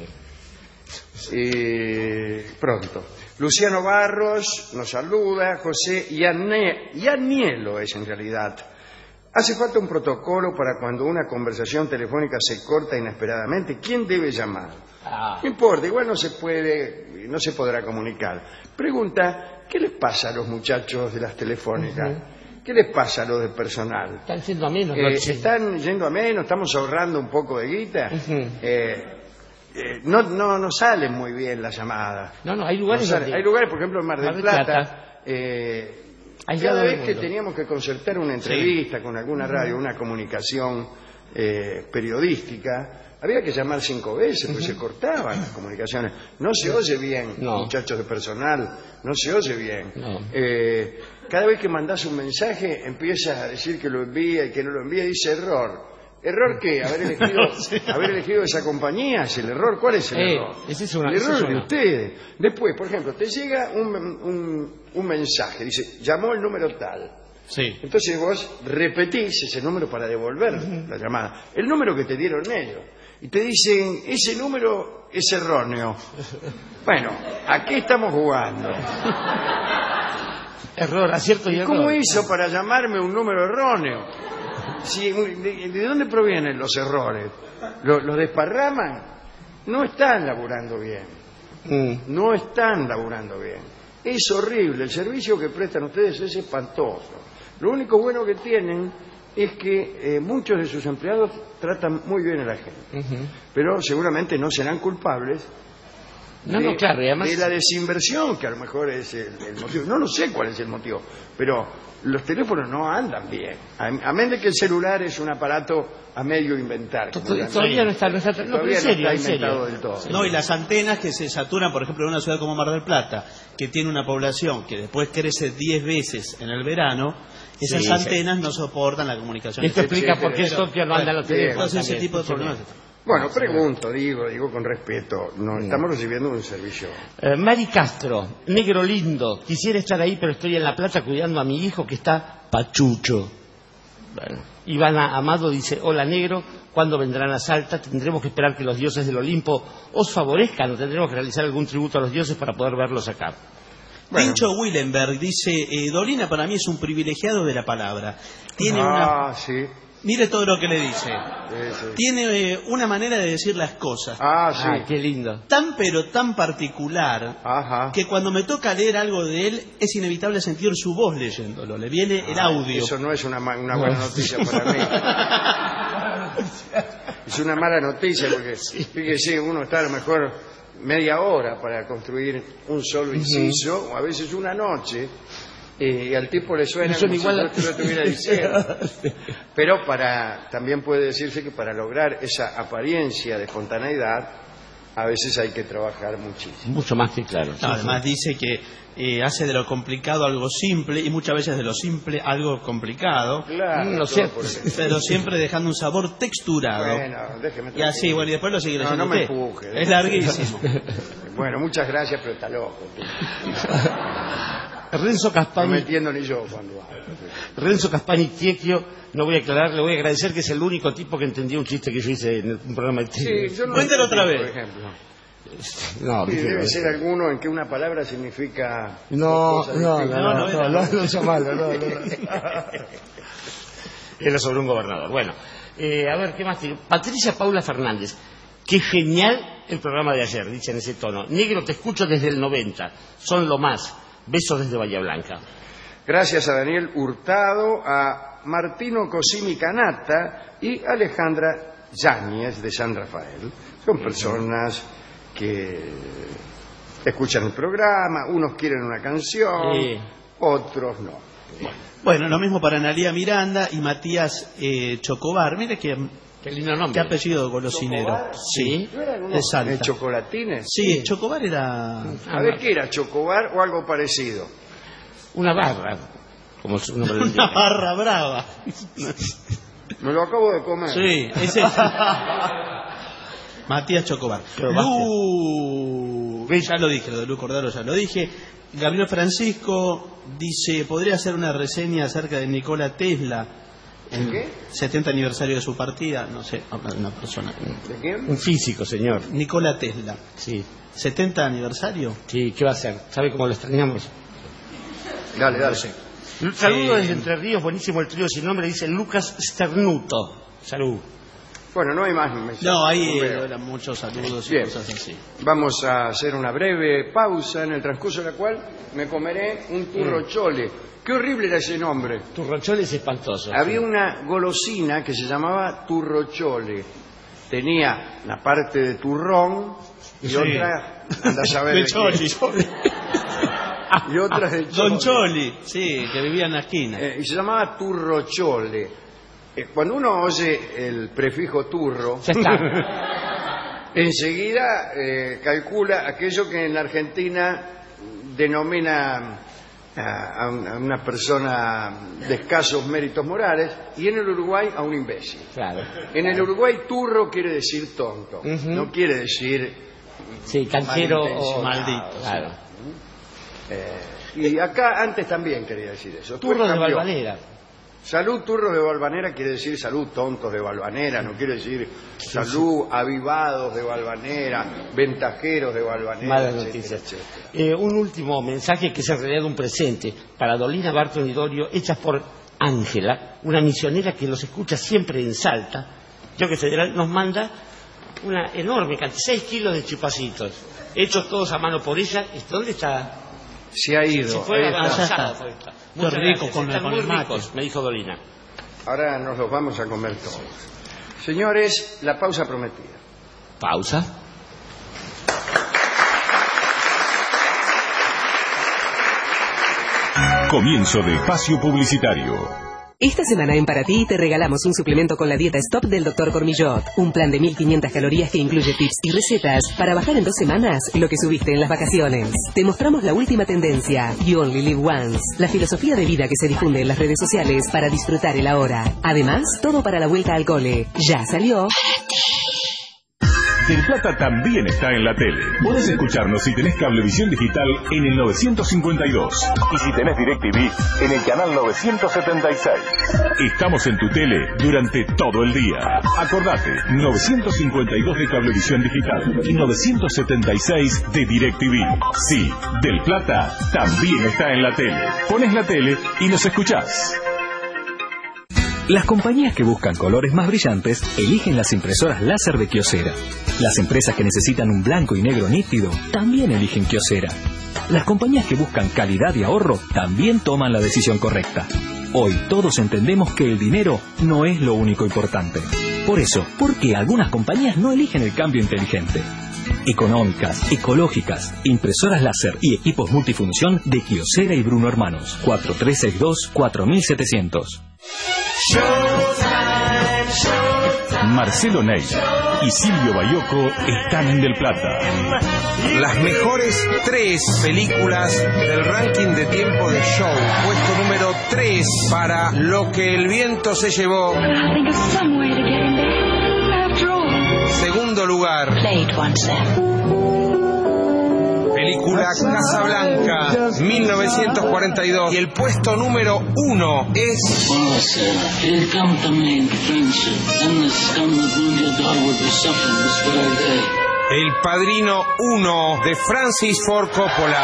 Pronto. Luciano Barros nos saluda. José Yanielo es en realidad. Hace falta un protocolo para cuando una conversación telefónica se corta inesperadamente. ¿Quién debe llamar? No importa, igual no se podrá comunicar. Pregunta, ¿qué les pasa a los muchachos de las telefónicas? ¿Qué les pasa a los de personal? Están siendo a menos. ¿no? Están yendo a menos, estamos ahorrando un poco de guita. No salen muy bien las llamadas. No, hay lugares donde... Hay lugares, por ejemplo, en Mar del Plata. Aislado Cada del vez que mundo. teníamos que concertar una entrevista con alguna radio, una comunicación periodística, había que llamar 5 veces, pues se cortaban las comunicaciones. No se oye bien, No. muchachos de personal, no se oye bien. No. Cada vez que mandás un mensaje, empiezas a decir que lo envía y que no lo envía, dice error. ¿Error qué? ¿Haber elegido esa compañía es el error? ¿Cuál es el error? ese es El error es de ustedes. Después, por ejemplo, te llega un mensaje, dice, llamó el número tal. Sí. Entonces vos repetís ese número para devolver la llamada. El número que te dieron ellos. Y te dicen, ese número es erróneo. Bueno, ¿a qué estamos jugando? Error, acierto y error. ¿Cómo hizo para llamarme un número erróneo? ¿De dónde provienen los errores? ¿Los desparraman? No están laburando bien. No están laburando bien. Es horrible. El servicio que prestan ustedes es espantoso. Lo único bueno que tienen es que muchos de sus empleados tratan muy bien a la gente. Pero seguramente no serán culpables No, claro, y además... de la desinversión, que a lo mejor es el motivo. No lo sé cuál es el motivo, pero los teléfonos no andan bien. A menos de que el celular es un aparato a medio inventar. Todavía no está, no, pero en serio, inventado del todo. No, y las antenas que se saturan, por ejemplo, en una ciudad como Mar del Plata, que tiene una población que después crece 10 veces en el verano, esas antenas no soportan la comunicación. Esto explica por qué en Tokio no andan los teléfonos. Entonces, ese tipo de problemas. Bueno, pregunto, digo con respeto, no estamos recibiendo un servicio. Mari Castro, negro lindo, quisiera estar ahí, pero estoy en La Plata cuidando a mi hijo que está pachucho. Bueno, Ivana Amado dice, hola negro, ¿cuándo vendrán a Salta? Tendremos que esperar que los dioses del Olimpo os favorezcan o tendremos que realizar algún tributo a los dioses para poder verlos acá. Bueno. Tincho Willenberg dice, Dolina para mí es un privilegiado de la palabra. Tiene sí. Mire todo lo que le dice. Sí. Tiene una manera de decir las cosas. Sí. Qué lindo. Pero tan particular que cuando me toca leer algo de él es inevitable sentir su voz leyéndolo. Le viene el audio. Eso no es una buena noticia para mí. Es una mala noticia porque, fíjese, uno está a lo mejor media hora para construir un solo inciso, o a veces una noche, y al tipo le suena como igual si yo te lo estuviera diciendo. Pero también puede decirse que para lograr esa apariencia de espontaneidad, a veces hay que trabajar muchísimo. Mucho más que claro. No, además dice que hace de lo complicado algo simple y muchas veces de lo simple algo complicado. Claro, pero siempre dejando un sabor texturado. Bueno, déjeme. Y así, y después lo sigue leyendo. No me empuje. Es larguísimo. Bueno, muchas gracias, pero está loco. Renzo Caspani. No me entiendo ni yo cuando hablo. Renzo Caspani Tiechio, no voy a aclarar, le voy a agradecer que es el único tipo que entendió un chiste que yo hice en un programa de tele. Sí, yo no cuéntelo otra vez. Por ejemplo. No, debe ser alguno en que una palabra significa. No, Era sobre un gobernador. Bueno, a ver, ¿qué más tiene? Patricia Paula Fernández. Qué genial el programa de ayer, dice en ese tono. Negro, te escucho desde el 90. Son lo más. Besos desde Bahía Blanca. Gracias a Daniel Hurtado, a Martino Cosimi Canata y Alejandra Yáñez de San Rafael. Son personas que escuchan el programa, unos quieren una canción, otros no. Bueno, lo mismo para Analía Miranda y Matías Chocobar. Mire qué lindo nombre. Qué apellido golosinero. ¿Chocobar? Sí, de Salta. ¿De chocolatines? Sí, Chocobar era... A ver, ¿qué era? ¿Chocobar o algo parecido? Una barra, como su nombre lo indica. Una barra brava. Me lo acabo de comer. Sí, ese es... Matías Chocobar. Ya lo dije, lo de Lu Cordaro ya lo dije. Gabriel Francisco dice, ¿podría hacer una reseña acerca de Nikola Tesla? ¿Qué? 70 aniversario de su partida, no sé, habla de una persona. ¿De quién? Un físico, señor. Nikola Tesla. Sí. ¿70 aniversario? Sí, ¿qué va a hacer? ¿Sabe cómo lo extrañamos? Dale. Saludos desde Entre Ríos, buenísimo el trío sin nombre, dice Lucas Sternuto. Salud. Bueno, no hay más mensajes. No, ahí eran muchos saludos y cosas así. Vamos a hacer una breve pausa en el transcurso de la cual me comeré un turrochole. Qué horrible era ese nombre. Turrochole es espantoso. Había una golosina que se llamaba turrochole. Tenía la parte de turrón y otra, anda a saber de qué. Y otra de Don Choli, sí, que vivía en la esquina. Y se llamaba turrochole. Cuando uno oye el prefijo turro, Ya está. enseguida calcula aquello que en la Argentina denomina a una persona de escasos méritos morales y en el Uruguay a un imbécil. Claro. En el Uruguay turro quiere decir tonto, no quiere decir canchero o maldito. Claro. Y acá antes también quería decir eso. Turro de Cambió. Valvanera. Salud turros de Valvanera quiere decir salud tontos de Valvanera, no quiere decir salud avivados de Valvanera, ventajeros de Valvanera, Malas etcétera, noticias. etcétera. Un último mensaje que es en realidad un presente para Dolina Barton y Dorio, hechas por Ángela, una misionera que los escucha siempre en Salta. Yo que Federal nos manda una enorme cantidad, 6 kilos de chupacitos, hechos todos a mano por ella. ¿Dónde está? Se ha ido. Se fue Ahí está. avanzado por esta. Muchas rico gracias. con Están el muy mate. ricos, me dijo Dolina. Ahora nos los vamos a comer todos. Señores, la pausa prometida. Pausa. Comienzo de espacio publicitario. Esta semana en Para Ti te regalamos un suplemento con la dieta Stop del Dr. Cormillot. Un plan de 1500 calorías que incluye tips y recetas para bajar en 2 semanas lo que subiste en las vacaciones. Te mostramos la última tendencia, You Only Live Once, la filosofía de vida que se difunde en las redes sociales para disfrutar el ahora. Además, todo para la vuelta al cole. Ya salió. Del Plata también está en la tele. Podés escucharnos si tenés Cablevisión Digital en el 952. Y si tenés DirecTV en el canal 976. Estamos en tu tele durante todo el día. Acordate, 952 de Cablevisión Digital y 976 de DirecTV. Sí, Del Plata también está en la tele. Pones la tele y nos escuchás. Las compañías que buscan colores más brillantes eligen las impresoras láser de Kyocera. Las empresas que necesitan un blanco y negro nítido también eligen Kyocera. Las compañías que buscan calidad y ahorro también toman la decisión correcta. Hoy todos entendemos que el dinero no es lo único importante. Por eso, ¿por qué algunas compañías no eligen el cambio inteligente? Económicas, ecológicas, impresoras láser y equipos multifunción de Kyocera y Bruno Hermanos. 4362-4700. Marcelo Ney y Silvio Bayoco están en Del Plata. Las mejores 3 películas del ranking de tiempo de show. Puesto número 3 para Lo que el viento se llevó. Segundo lugar, película Casablanca, 1942. Y el puesto número 1 es El Padrino 1 de Francis Ford Coppola.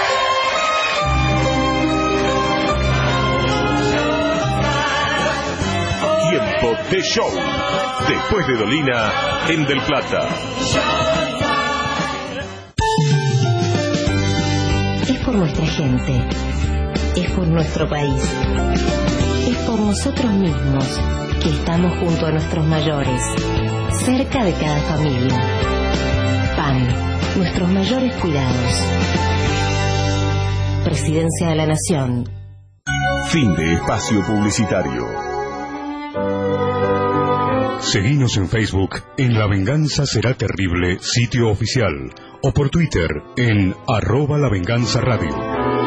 Tiempo de show. Después de Dolina, en Del Plata. Es por nuestra gente, es por nuestro país, es por nosotros mismos que estamos junto a nuestros mayores, cerca de cada familia. PAN, nuestros mayores cuidados. Presidencia de la Nación. Fin de espacio publicitario. Seguinos en Facebook en La Venganza Será Terrible, sitio oficial, o por Twitter en @lavenganzaradio.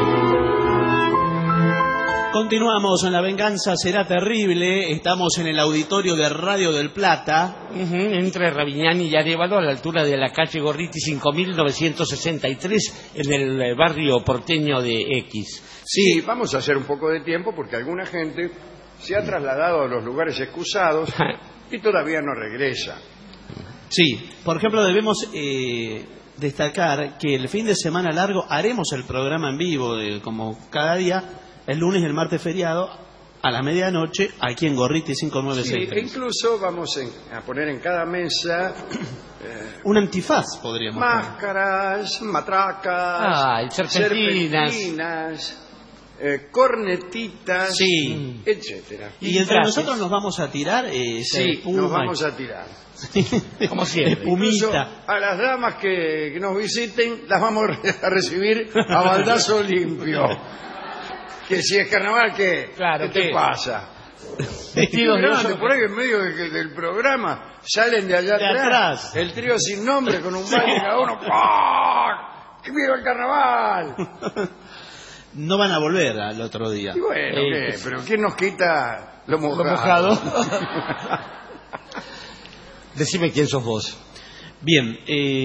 Continuamos en La Venganza Será Terrible. Estamos en el auditorio de Radio del Plata. Entre Raviñán y Arévalo, a la altura de la calle Gorriti 5963, en el barrio porteño de X. Sí, vamos a hacer un poco de tiempo porque alguna gente se ha trasladado a los lugares excusados y todavía no regresa. Sí, por ejemplo, debemos destacar que el fin de semana largo haremos el programa en vivo, como cada día, el lunes y el martes feriado, a la medianoche, aquí en Gorriti 596. Sí, incluso vamos a poner en cada mesa un antifaz, podríamos máscaras, matracas, serpentinas, cornetitas, sí, etcétera. Y entre nosotros nos vamos a tirar sí, nos vamos a tirar. Como siempre. Incluso a las damas que nos visiten las vamos a recibir a baldazo limpio. Que si es carnaval, ¿qué? Claro, ¿Qué te pasa? Vestidos de por ahí en medio del programa salen de allá atrás el trío sin nombre con un baile cada uno. ¡Pah! ¡Que viva el carnaval! No van a volver al otro día. Y bueno, pero ¿quién nos quita lo mojado? Decime quién sos vos. Bien,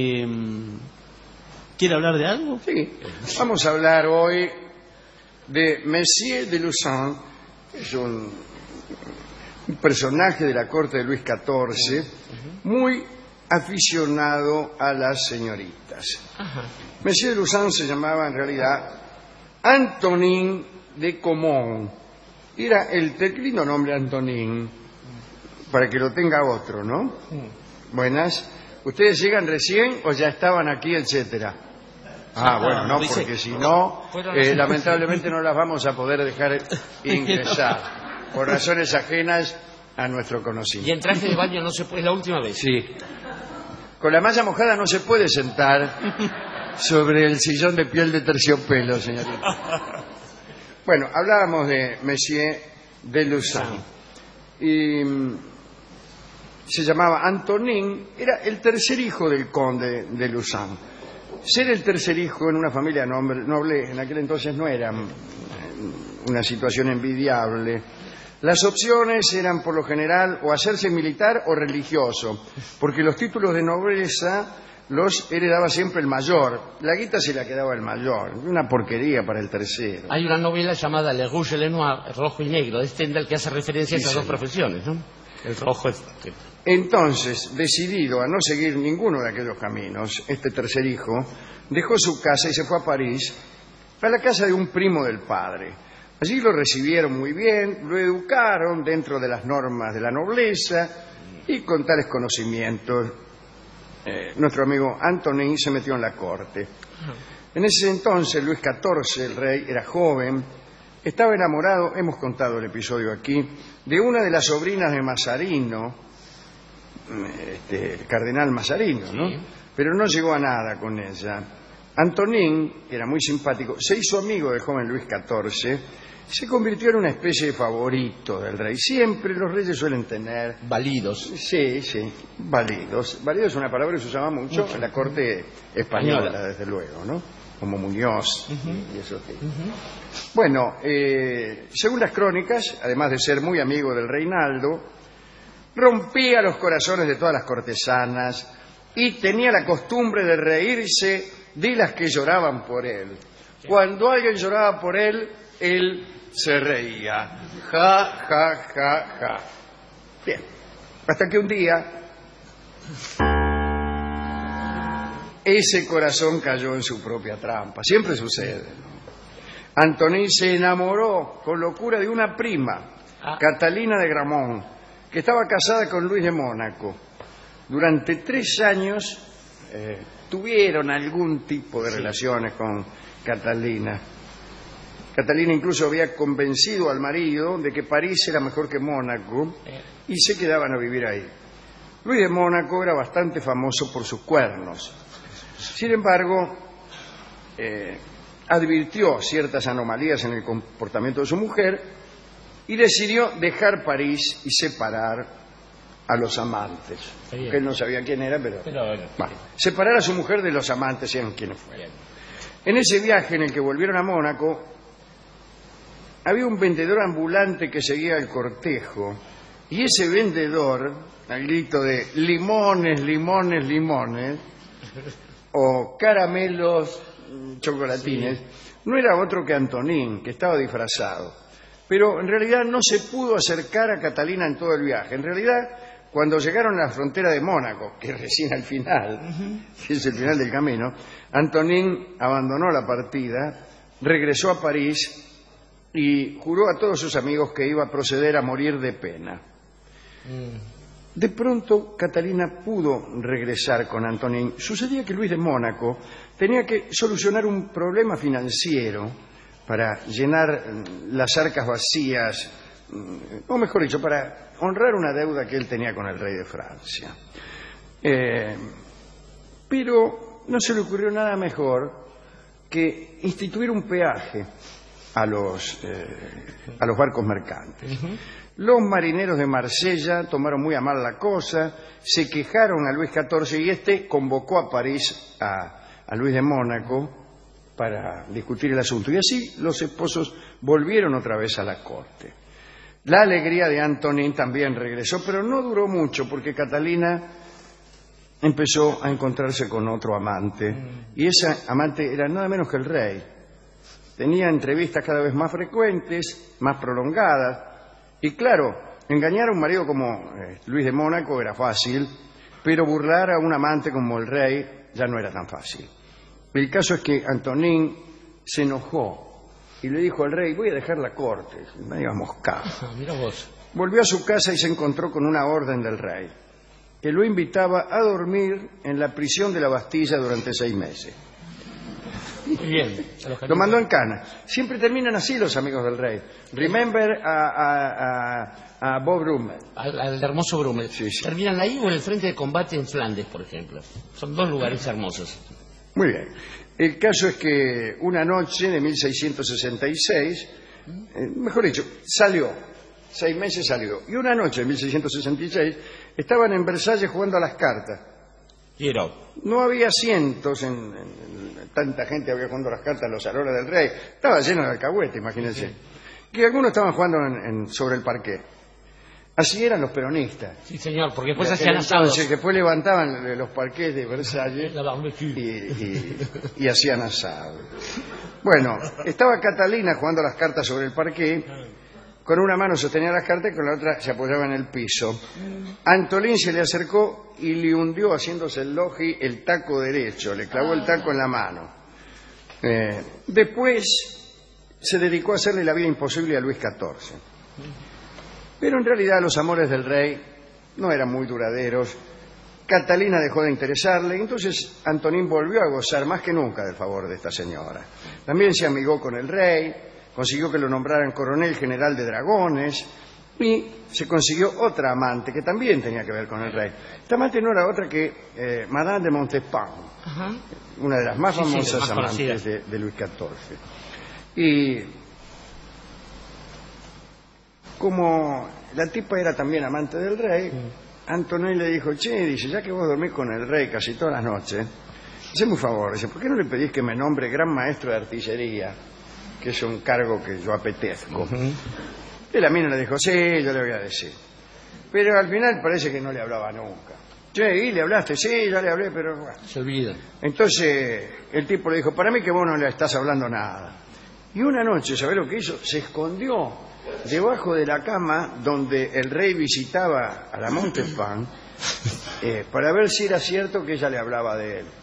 ¿quiere hablar de algo? Sí, vamos a hablar hoy de Monsieur de Luçon, que es un personaje de la corte de Luis XIV, muy aficionado a las señoritas. Monsieur de Luçon se llamaba en realidad Antonin de Comón. Era el lindo nombre Antonin, para que lo tenga otro, ¿no? Buenas. ¿Ustedes llegan recién o ya estaban aquí, etcétera? Bueno, no, porque si no, lamentablemente no las vamos a poder dejar ingresar, por razones ajenas a nuestro conocimiento. Y en traje de baño no se puede, la última vez. Sí. Con la malla mojada no se puede sentar sobre el sillón de piel de terciopelo, señorita. Bueno, hablábamos de Monsieur de Luçan. Y se llamaba Antonin, era el tercer hijo del conde de Luçan. Ser el tercer hijo en una familia noble en aquel entonces no era una situación envidiable. Las opciones eran por lo general o hacerse militar o religioso, porque los títulos de nobleza los heredaba siempre el mayor. La guita se la quedaba el mayor. Una porquería para el tercero. Hay una novela llamada Le Rouge et le Noir, Rojo y Negro, de Stendhal, que hace referencia a esas dos profesiones, ¿no? El rojo es... Entonces, decidido a no seguir ninguno de aquellos caminos, este tercer hijo dejó su casa y se fue a París, a la casa de un primo del padre. Allí lo recibieron muy bien, lo educaron dentro de las normas de la nobleza y con tales conocimientos nuestro amigo Antonin se metió en la corte. En ese entonces Luis XIV, el rey, era joven, estaba enamorado, hemos contado el episodio aquí, de una de las sobrinas de Mazarino, el cardenal Mazarino, ¿no? Pero no llegó a nada con ella. Antonin, que era muy simpático, se hizo amigo del joven Luis XIV, se convirtió en una especie de favorito del rey. Siempre los reyes suelen tener... Validos. Sí, validos. Validos es una palabra que se usaba mucho en la corte española, desde luego, ¿no? Como Muñoz y eso. Bueno, según las crónicas, además de ser muy amigo del Reinaldo, rompía los corazones de todas las cortesanas y tenía la costumbre de reírse de las que lloraban por él. Cuando alguien lloraba por él se reía. Ja, ja, ja, ja. Bien. Hasta que un día ese corazón cayó en su propia trampa. Siempre sucede, ¿no? Antonin se enamoró con locura de una prima, Catalina de Gramont, que estaba casada con Luis de Mónaco. Durante 3 años tuvieron algún tipo de relaciones con Catalina. Catalina incluso había convencido al marido de que París era mejor que Mónaco y se quedaban a vivir ahí. Luis de Mónaco era bastante famoso por sus cuernos. Sin embargo, advirtió ciertas anomalías en el comportamiento de su mujer y decidió dejar París y separar a los amantes. Que él no sabía quién era, pero bueno, separar a su mujer de los amantes, sean quienes fueran. En ese viaje en el que volvieron a Mónaco, había un vendedor ambulante que seguía el cortejo, y ese vendedor, al grito de limones, limones, limones, o caramelos, chocolatines, no era otro que Antonin, que estaba disfrazado. Pero en realidad no se pudo acercar a Catalina en todo el viaje. En realidad, cuando llegaron a la frontera de Mónaco, que es recién al final, es el final del camino, Antonin abandonó la partida, regresó a París y juró a todos sus amigos que iba a proceder a morir de pena. De pronto, Catalina pudo regresar con Antonin. Sucedía que Luis de Mónaco tenía que solucionar un problema financiero para llenar las arcas vacías, o mejor dicho, para honrar una deuda que él tenía con el rey de Francia. Pero no se le ocurrió nada mejor que instituir un peaje a los barcos mercantes. Los marineros de Marsella tomaron muy a mal la cosa, se quejaron a Luis XIV y este convocó a París a Luis de Mónaco para discutir el asunto. Y así los esposos volvieron otra vez a la corte. La alegría de Antonin también regresó, pero no duró mucho porque Catalina empezó a encontrarse con otro amante. Y ese amante era nada menos que el rey. Tenía entrevistas cada vez más frecuentes, más prolongadas. Y claro, engañar a un marido como Luis de Mónaco era fácil, pero burlar a un amante como el rey ya no era tan fácil. El caso es que Antonin se enojó y le dijo al rey: voy a dejar la corte, me digas moscado. Mira vos. Volvió a su casa y se encontró con una orden del rey que lo invitaba a dormir en la prisión de la Bastilla durante 6 meses. Muy bien. Lo mandó en cana. Siempre terminan así los amigos del rey. Remember a Bob Brummel. Al hermoso Brummel. Sí. ¿Terminan ahí o en el frente de combate en Flandes, por ejemplo? Son 2 lugares hermosos. Muy bien. El caso es que una noche de 1666, Mejor dicho, salió. 6 meses salió. Y una noche, en 1666, estaban en Versalles jugando a las cartas. No había asientos, tanta gente había jugando a las cartas en los salones del rey. Estaba lleno de alcahuete, imagínense. Sí. Y algunos estaban jugando sobre el parqué. Así eran los peronistas. Sí, señor, porque después hacían asados. Después levantaban los parqués de Versalles y hacían asado. Bueno, estaba Catalina jugando las cartas sobre el parqué. Con una mano sostenía las cartas y con la otra se apoyaba en el piso. Antolín se le acercó y le hundió, haciéndose el logi, el taco derecho. Le clavó el taco en la mano. Después se dedicó a hacerle la vida imposible a Luis XIV. Pero en realidad los amores del rey no eran muy duraderos. Catalina dejó de interesarle, entonces Antonín volvió a gozar más que nunca del favor de esta señora. También se amigó con el rey, consiguió que lo nombraran coronel general de dragones y se consiguió otra amante que también tenía que ver con el rey. Esta amante no era otra que Madame de Montespan, una de las más famosas amantes de Luis XIV. Y como la tipa era también amante del rey, Antonín le dijo, dice, ya que vos dormís con el rey casi todas las noches, haceme un favor, dice, ¿por qué no le pedís que me nombre gran maestro de artillería? Que es un cargo que yo apetezco. Y la mina le dijo, sí, yo le voy a decir. Pero al final parece que no le hablaba nunca. ¿Y le hablaste? Sí, ya le hablé, pero bueno. Se olvida. Entonces el tipo le dijo, para mí que vos no le estás hablando nada. Y una noche, ¿sabés lo que hizo? Se escondió debajo de la cama donde el rey visitaba a la Montespan para ver si era cierto que ella le hablaba de él.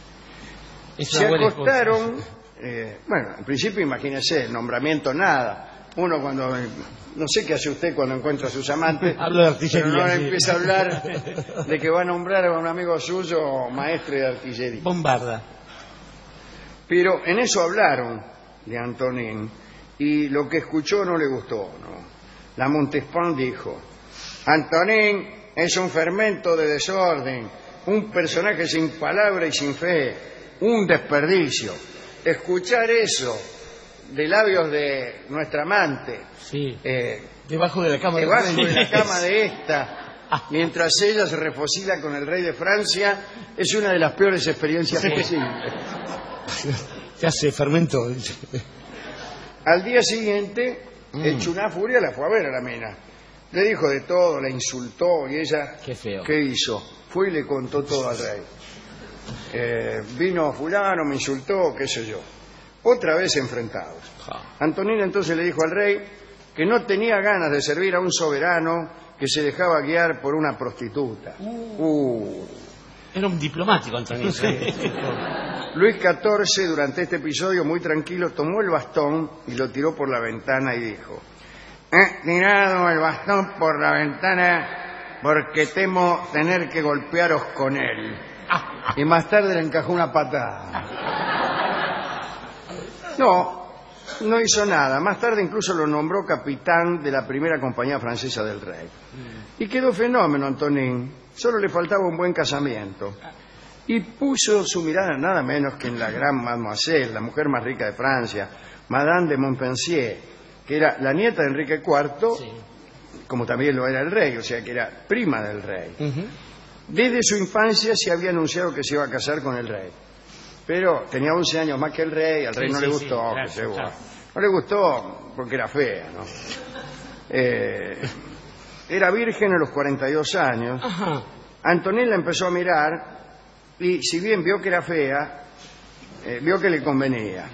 Se acostaron. Bueno, en principio imagínese, el nombramiento nada. Uno cuando, no sé qué hace usted cuando encuentra a sus amantes, habla de artillería, pero no empieza a hablar de que va a nombrar a un amigo suyo maestre de artillería. Bombarda. Pero en eso hablaron de Antonín y lo que escuchó no le gustó, ¿no? La Montespan dijo, Antonín es un fermento de desorden, un personaje sin palabra y sin fe, un desperdicio. Escuchar eso de labios de nuestra amante, debajo de la cama de esta, mientras ella se refocila con el rey de Francia, es una de las peores experiencias posibles. Ya se fermentó. Al día siguiente, hecho una furia, la fue a ver a la mina. Le dijo de todo, la insultó y ella, qué feo. ¿Qué hizo? Fue y le contó todo al rey. Vino fulano, me insultó, qué sé yo. Otra vez enfrentados. Antonín entonces le dijo al rey que no tenía ganas de servir a un soberano que se dejaba guiar por una prostituta. Era un diplomático, Antonín. Luis XIV, durante este episodio, muy tranquilo, tomó el bastón y lo tiró por la ventana y dijo, he tirado el bastón por la ventana porque temo tener que golpearos con él. Y más tarde le encajó una patada. No hizo nada. Más tarde incluso lo nombró capitán de la primera compañía francesa del rey. Y quedó fenómeno, Antonín. Solo le faltaba un buen casamiento. Y puso su mirada nada menos que en la gran mademoiselle, la mujer más rica de Francia, Madame de Montpensier, que era la nieta de Enrique IV, como también lo era el rey, o sea que era prima del rey. Desde su infancia se había anunciado que se iba a casar con el rey. Pero tenía 11 años más que el rey, al rey no le gustó. No le gustó porque era fea, ¿no? Era virgen a los 42 años. Antonín la empezó a mirar y si bien vio que era fea, vio que le convenía.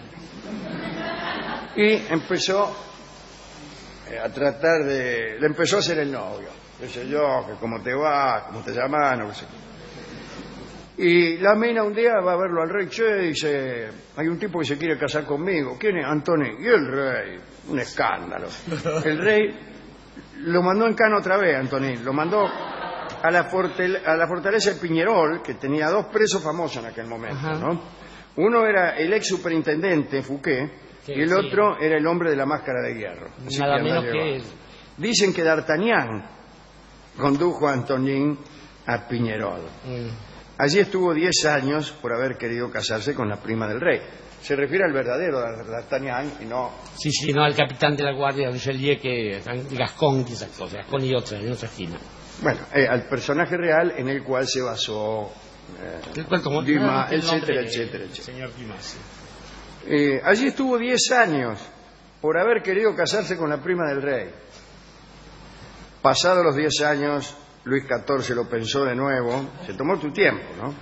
Y empezó a tratar de... Le empezó a hacer el novio. Qué sé yo, que cómo te va, cómo te llaman, no sé. Y la mina un día va a verlo al rey, dice, hay un tipo que se quiere casar conmigo. ¿Quién es? Antonín. Y el rey, un escándalo. El rey lo mandó en cana otra vez, Antonín. Lo mandó a la fortaleza de Piñerol, que tenía 2 presos famosos en aquel momento, ¿no? Uno era el ex superintendente Fouquet y el otro era el hombre de la máscara de hierro. Nada menos que él. Dicen que D'Artagnan condujo a Antonín a Piñerol. Allí estuvo 10 años por haber querido casarse con la prima del rey. se refiere al verdadero D'Artagnan y no... Sí, no al capitán de la guardia, Richelieu, que Gascón y esas cosas, Gascón y otra, en otra esquina. Bueno, al personaje real en el cual se basó Dumas, etcétera. Señor Dumas. Allí estuvo 10 años por haber querido casarse con la prima del rey. Pasados los 10 años, Luis XIV lo pensó de nuevo. Se tomó tu tiempo, ¿no?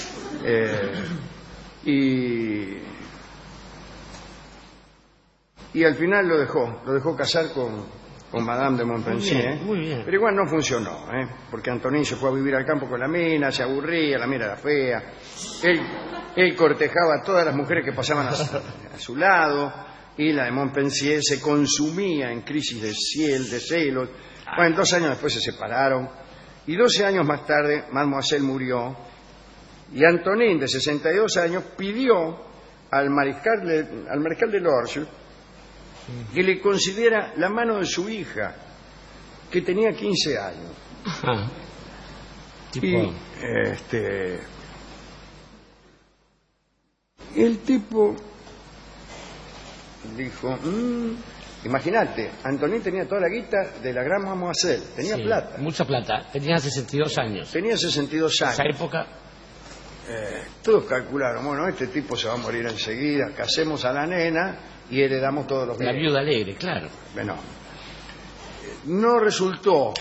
Y al final lo dejó casar con Madame de Montpensier. Muy bien. Pero igual no funcionó, porque Antonín se fue a vivir al campo con la mina, se aburría, la mina era fea. Él cortejaba a todas las mujeres que pasaban a su lado, y la de Montpensier se consumía en crisis de celos. Bueno, 2 años después se separaron, y 12 años más tarde Mademoiselle murió, y Antonín, de 62 años, pidió al mariscal de Lorge que le considera la mano de su hija, que tenía 15 años. Y el tipo dijo, imagínate, Antonín tenía toda la guita de la gran Mademoiselle, tenía plata. Mucha plata, tenía 62 años. Tenía 62 años. En esa época... todos calcularon, bueno, este tipo se va a morir enseguida, casemos a la nena y heredamos todos los bienes. La viuda alegre, claro. Bueno, no resultó.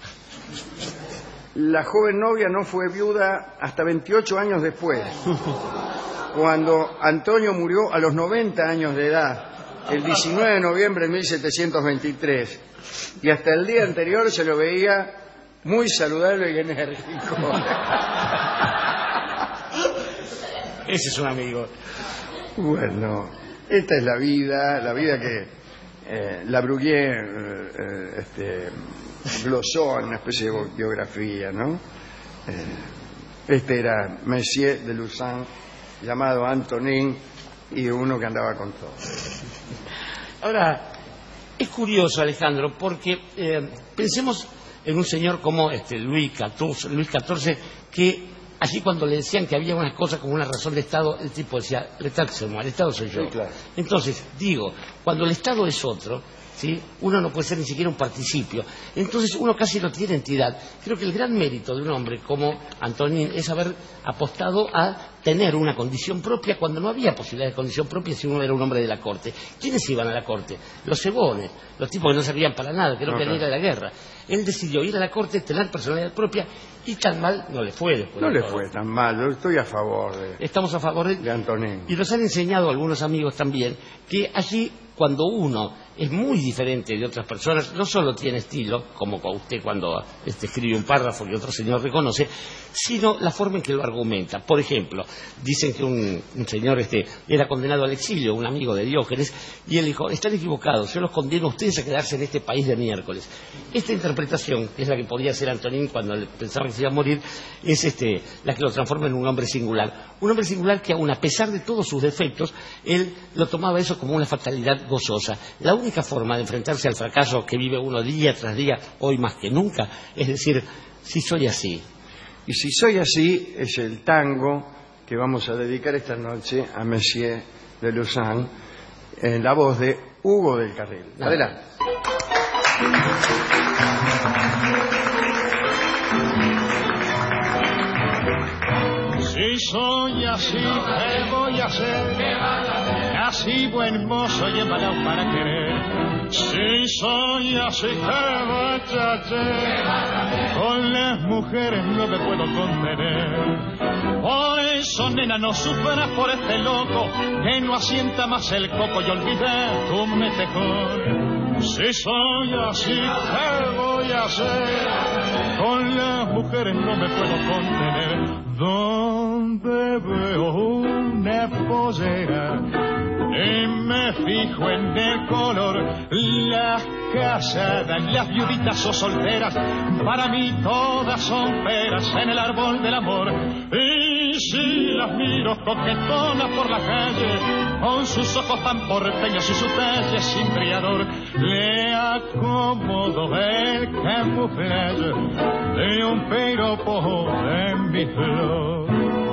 La joven novia no fue viuda hasta 28 años después, cuando Antonio murió a los 90 años de edad, el 19 de noviembre de 1723, y hasta el día anterior se lo veía muy saludable y enérgico. Ese es un amigo. Bueno, esta es la vida que La Bruyère glosó en una especie de biografía, ¿no? Este era Monsieur de Luçan, llamado Antonin, y uno que andaba con todo. Ahora, es curioso, Alejandro, porque pensemos en un señor como Luis XIV, que allí cuando le decían que había unas cosas como una razón de Estado, el tipo decía, el Estado soy yo. Sí, claro. Entonces, digo, cuando el Estado es otro, ¿sí?, uno no puede ser ni siquiera un participio. Entonces uno casi no tiene entidad. Creo que el gran mérito de un hombre como Antonín es haber apostado a tener una condición propia cuando no había posibilidad de condición propia si uno era un hombre de la corte. ¿Quiénes iban a la corte? Los cebones, los tipos que no servían para nada, que no querían ir a la guerra. Él decidió ir a la corte, tener personalidad propia, y tan mal no le fue después. No le fue tan mal, yo estoy a favor Estamos a favor de Antonín. Y nos han enseñado algunos amigos también que allí, cuando uno es muy diferente de otras personas, no solo tiene estilo, como usted cuando escribe un párrafo que otro señor reconoce, sino la forma en que lo argumenta. Por ejemplo, dicen que un señor era condenado al exilio, un amigo de Diógenes, y él dijo, están equivocados, yo los condeno a ustedes a quedarse en este país de miércoles. Esta interpretación, que es la que podría hacer Antonín cuando pensaba que se iba a morir, es la que lo transforma en un hombre singular. Un hombre singular que aún a pesar de todos sus defectos, él lo tomaba eso como una fatalidad gozosa. La única forma de enfrentarse al fracaso que vive uno día tras día, hoy más que nunca, es decir, si soy así. Y si soy así, es el tango que vamos a dedicar esta noche a Monsieur de Luçan, en la voz de Hugo del Carril. Adelante. Si soy así, ¿qué voy a hacer? Así buen mozo y embalado para querer. Si soy así, ¿qué voy a hacer? Con las mujeres no me puedo contener. Por eso, nena, no sufras por este loco, que no asienta más el coco y olvide tu mejor. Si soy así, ¿qué voy a hacer? Con las mujeres no me puedo contener. Donde veo una posera y me fijo en el color, las casadas, las viuditas o solteras, para mí todas son peras en el árbol del amor. Y si las miro coquetonas por la calle, con sus ojos tan porteños y su talle sin brillador, le acomodo el camuflaje de un piropo en mi flor.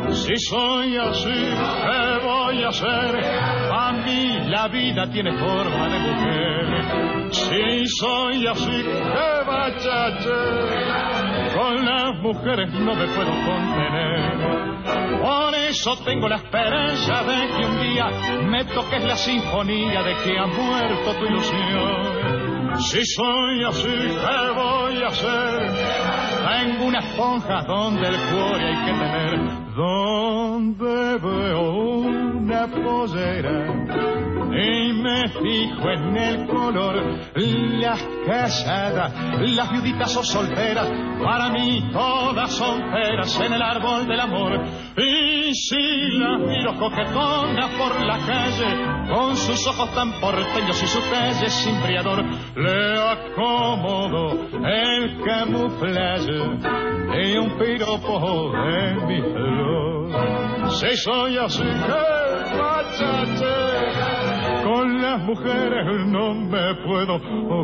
Si soy así, ¿qué voy a hacer? A mí la vida tiene forma de mujer. Si soy así, ¿qué vaya a hacer? Con las mujeres no me puedo contener. Por eso tengo la esperanza de que un día me toques la sinfonía de que ha muerto tu ilusión. Si soy así, ¿qué voy a hacer? Tengo una esponja donde el cuore hay que tener. Donde veo una pollera y me fijo en el color. Las casadas, las viuditas o solteras, para mí todas son peras en el árbol del amor. Y si las miro coquetonas por la calle, con sus ojos tan porteños y su talle sin briador, le acomodo el camuflaje y un piropo de mi flor. Si soy así, que machate, con las mujeres no me puedo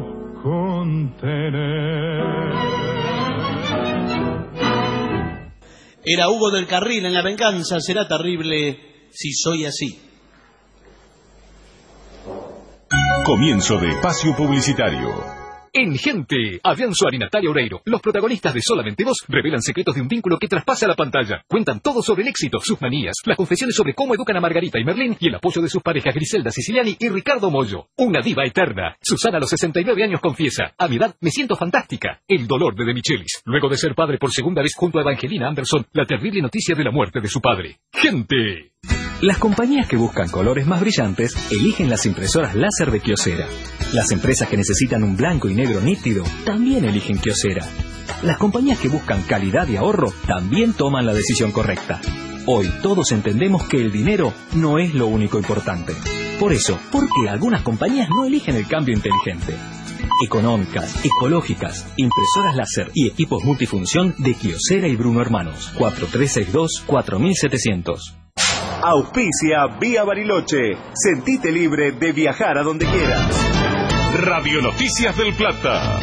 contener. Era Hugo del Carril en La venganza será terrible si soy así. Comienzo de espacio publicitario. En Gente, Avianzo Arinataria Oreiro, los protagonistas de Solamente Vos revelan secretos de un vínculo que traspasa la pantalla. Cuentan todo sobre el éxito, sus manías, las confesiones sobre cómo educan a Margarita y Merlín y el apoyo de sus parejas Griselda Siciliani y Ricardo Mollo. Una diva eterna. Susana a los 69 años confiesa: a mi edad me siento fantástica. El dolor de Michelis. Luego de ser padre por segunda vez junto a Evangelina Anderson, la terrible noticia de la muerte de su padre. Gente. Las compañías que buscan colores más brillantes eligen las impresoras láser de Kyocera. Las empresas que necesitan un blanco y negro nítido también eligen Kyocera. Las compañías que buscan calidad y ahorro también toman la decisión correcta. Hoy todos entendemos que el dinero no es lo único importante. Por eso, ¿por qué algunas compañías no eligen el cambio inteligente? Económicas, ecológicas, impresoras láser y equipos multifunción de Kyocera y Bruno Hermanos. 4362-4700. Auspicia Vía Bariloche. Sentite libre de viajar a donde quieras. Radio Noticias del Plata.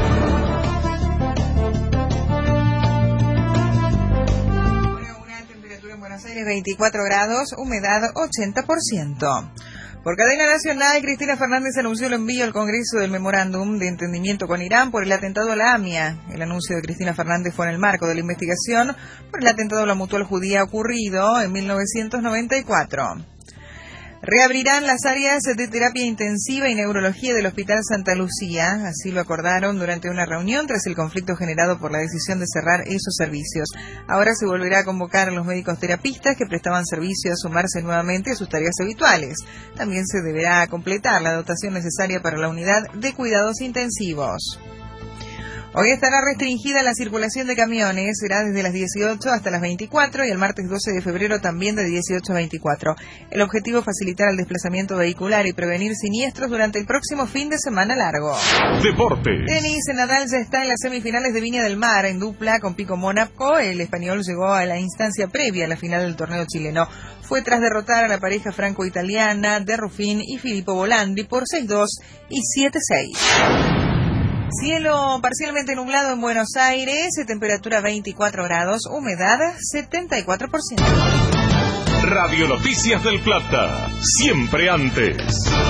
Una temperatura en Buenos Aires 24 grados, humedad 80%. Por cadena nacional, Cristina Fernández anunció el envío al Congreso del memorándum de entendimiento con Irán por el atentado a la AMIA. El anuncio de Cristina Fernández fue en el marco de la investigación por el atentado a la Mutual Judía ocurrido en 1994. Reabrirán las áreas de terapia intensiva y neurología del Hospital Santa Lucía. Así lo acordaron durante una reunión tras el conflicto generado por la decisión de cerrar esos servicios. Ahora se volverá a convocar a los médicos terapistas que prestaban servicio a sumarse nuevamente a sus tareas habituales. También se deberá completar la dotación necesaria para la unidad de cuidados intensivos. Hoy estará restringida la circulación de camiones, será desde las 18 hasta las 24 y el martes 12 de febrero también de 18 a 24. El objetivo es facilitar el desplazamiento vehicular y prevenir siniestros durante el próximo fin de semana largo. Deportes. Tenis, Nadal ya está en las semifinales de Viña del Mar en dupla con Pico Mónaco. El español llegó a la instancia previa a la final del torneo chileno. Fue tras derrotar a la pareja franco-italiana de Ruffin y Filippo Bolandi por 6-2 y 7-6. Cielo parcialmente nublado en Buenos Aires, temperatura 24 grados, humedad 74%. Radio Noticias del Plata, siempre antes.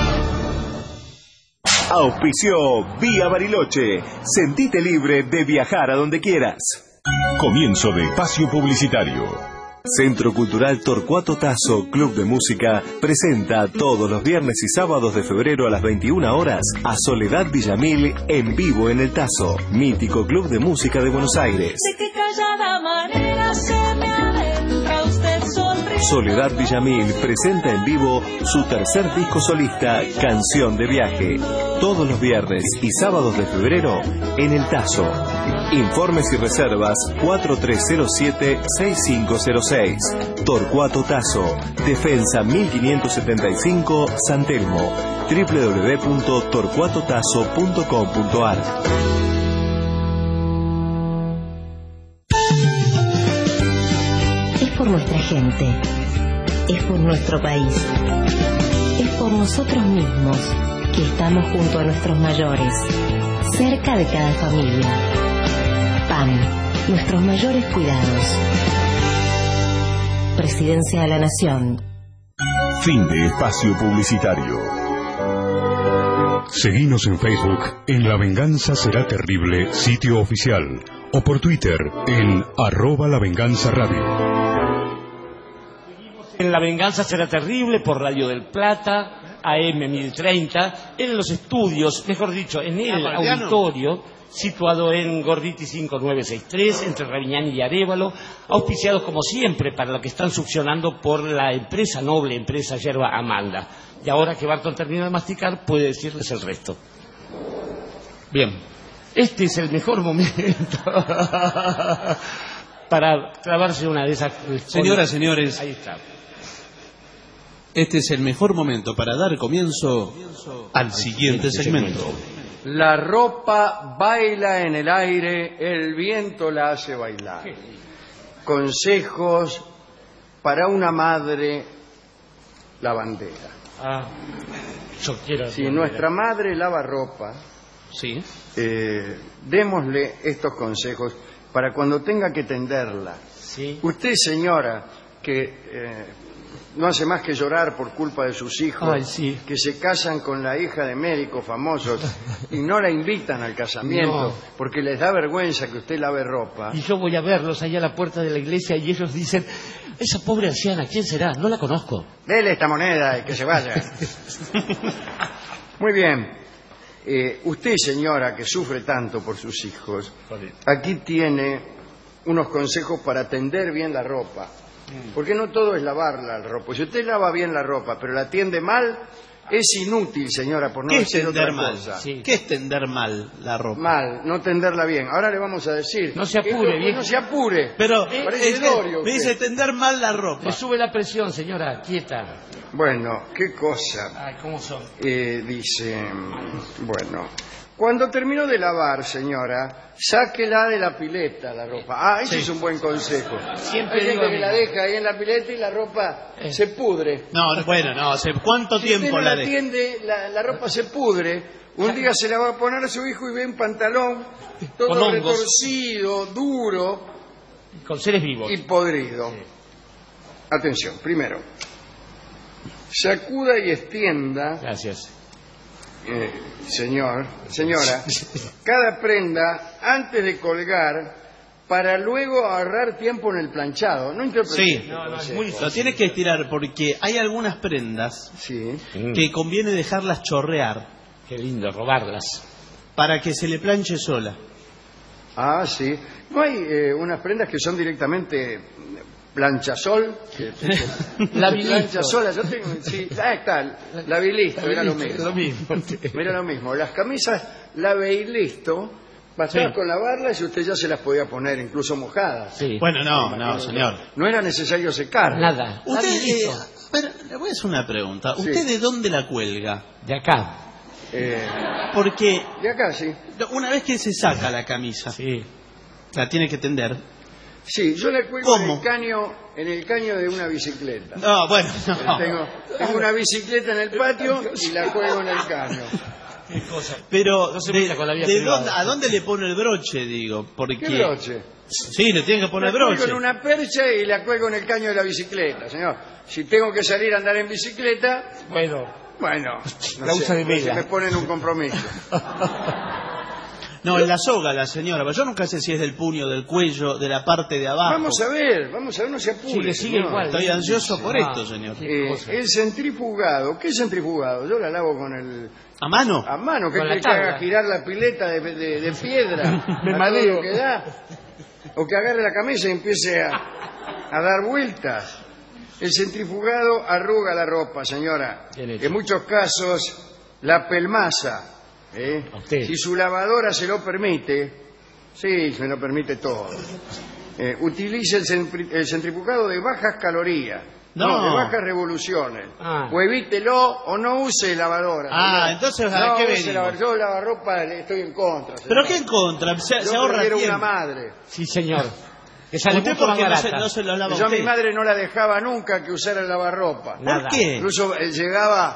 Auspició Vía Bariloche. Sentite libre de viajar a donde quieras. Comienzo de espacio publicitario. Centro Cultural Torcuato Tasso, Club de Música, presenta todos los viernes y sábados de febrero a las 21 horas a Soledad Villamil en vivo en el Tasso, mítico Club de Música de Buenos Aires. De qué callada manera se me adentra usted sonríe. Soledad Villamil presenta en vivo su tercer disco solista, Canción de Viaje, todos los viernes y sábados de febrero en el Tasso. Informes y reservas 4307-6506. Torcuato Tasso, Defensa 1575, San Telmo. www.torcuatotasso.com.ar. Es por nuestra gente, es por nuestro país, es por nosotros mismos que estamos junto a nuestros mayores, cerca de cada familia. PAM, nuestros mayores cuidados. Presidencia de la Nación. Fin de espacio publicitario. Seguinos en Facebook en La Venganza Será Terrible, sitio oficial, o por Twitter en @lavenganzaradio. En La Venganza Será Terrible por Radio del Plata, AM 1030, en los estudios, mejor dicho, en el auditorio, situado en Gorditi 5963, entre Raviñán y Arévalo, auspiciados como siempre para lo que están succionando por la empresa noble, empresa Yerba Amanda. Y ahora que Barton termina de masticar, puede decirles el resto. Bien, este es el mejor momento para clavarse una de esas... Señoras, señores, ahí está. Este es el mejor momento para dar comienzo al siguiente segmento. La ropa baila en el aire, el viento la hace bailar. Consejos para una madre lavandera. Yo quiero... Si nuestra madre lava ropa, sí, démosle estos consejos para cuando tenga que tenderla. Sí. Usted, señora, que no hace más que llorar por culpa de sus hijos, ay, sí, que se casan con la hija de médicos famosos y no la invitan al casamiento, porque les da vergüenza que usted lave ropa. Y yo voy a verlos allá a la puerta de la iglesia y ellos dicen, esa pobre anciana, ¿quién será? No la conozco. Dele esta moneda y que se vaya. Muy bien. Usted, señora, que sufre tanto por sus hijos, aquí tiene unos consejos para tender bien la ropa. Porque no todo es lavar la ropa. Si usted lava bien la ropa, pero la tiende mal, es inútil, señora, por no decir otra cosa. Sí. ¿Qué es tender mal la ropa? Mal, no tenderla bien. Ahora le vamos a decir... No se apure, bien. No se apure. Pero parece Dorio, me dice tender mal la ropa. Le sube la presión, señora, quieta. Bueno, qué cosa. Ay, ¿cómo son? Dice, bueno, cuando terminó de lavar, señora, sáquela de la pileta la ropa. Ese es un buen consejo. Siempre hay digo gente que la deja ahí en la pileta y la ropa se pudre. No, bueno, no, ¿cuánto tiempo usted no la la deja? atiende, la ropa se pudre. Un día se la va a poner a su hijo y ve un pantalón todo retorcido, duro, con seres vivos y podrido. Sí. Atención, primero, sacuda y extienda. Gracias. Señora, cada prenda antes de colgar para luego ahorrar tiempo en el planchado. No interprete. Sí, es muy difícil. Lo tiene que estirar porque hay algunas prendas que conviene dejarlas chorrear. Qué lindo, robarlas. Para que se le planche sola. Ah, sí. ¿No hay unas prendas que son directamente planchasol? La planchasola, yo tengo, sí, está, la bilisto, era lo mismo. Era lo mismo. Las camisas la listo, bastaba con lavarlas y usted ya se las podía poner incluso mojadas. Sí. Bueno, no, señor. No era necesario secar. Nada. Usted, a ver, le voy a hacer una pregunta. ¿Usted de dónde la cuelga? De acá. Porque de acá, sí. Una vez que se saca la camisa, la tiene que tender. Sí, yo la cuelgo en el caño de una bicicleta. No, bueno, no. Tengo una bicicleta en el patio y la cuelgo en el caño. Qué cosa. Pero, no se meta con la vida ¿a dónde le pone el broche, digo? Porque... ¿Qué broche? Sí, le tiene que poner broche. La cuelgo en una percha y la cuelgo en el caño de la bicicleta, señor. Si tengo que salir a andar en bicicleta... Bueno, la usa de vela. Me ponen un compromiso. No, en la soga la señora, pero yo nunca sé si es del puño, del cuello, de la parte de abajo. Vamos a ver, no se apure. Sigue igual. Estoy ansioso por esto, señor. El centrifugado, ¿qué es centrifugado? Yo la lavo con el... ¿A mano? A mano, que haga girar la pileta de piedra, de madera que da, o que agarre la camisa y empiece a dar vueltas. El centrifugado arruga la ropa, señora. En muchos casos, la pelmaza. Si su lavadora se lo permite, sí, se lo permite todo. Utilice el centrifugado de bajas calorías, de bajas revoluciones. O evítelo o no use lavadora. Entonces, ¿a qué venimos? Yo lavarropa estoy en contra. ¿Pero qué en contra? Se ahorra tiempo. Una madre. Sí, señor. Que sale ¿Usted mucho por qué más no se, barata. no se lo lava Yo a usted? mi madre no la dejaba nunca que usara el lavarropa. Nada. ¿Por qué? Incluso llegaba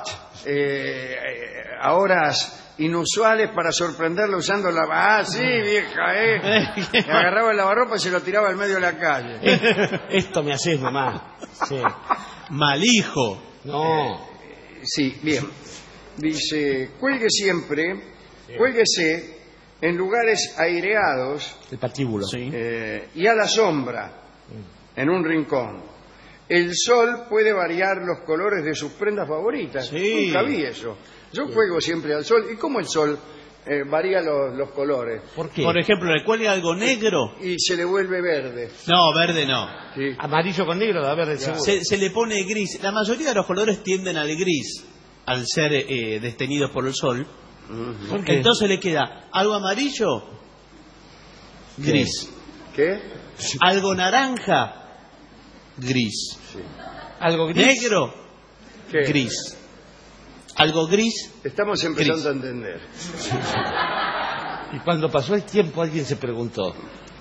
a horas inusuales para sorprenderla usando la... Ah, sí, vieja, Le agarraba el lavarropa y se lo tiraba al medio de la calle. Esto me haces, mamá. Sí. Mal hijo. No. Sí, bien. Dice, cuélguese en lugares aireados El patíbulo. Sí. y a la sombra, en un rincón. El sol puede variar los colores de sus prendas favoritas. Sí. Nunca vi eso. Yo juego siempre al sol. ¿Y cómo el sol varía los colores? ¿Por qué? Por ejemplo, le cuelga algo negro. Y se le vuelve verde. No, verde no. Sí. Amarillo con negro, a ver, seguro. Se le pone gris. La mayoría de los colores tienden al gris al ser desteñidos por el sol. ¿Por qué? Entonces le queda algo amarillo, gris. ¿Qué? Algo naranja, gris. Algo gris. Negro, ¿Qué? gris. Algo gris. Estamos empezando Gris. a entender. Y cuando pasó el tiempo alguien se preguntó.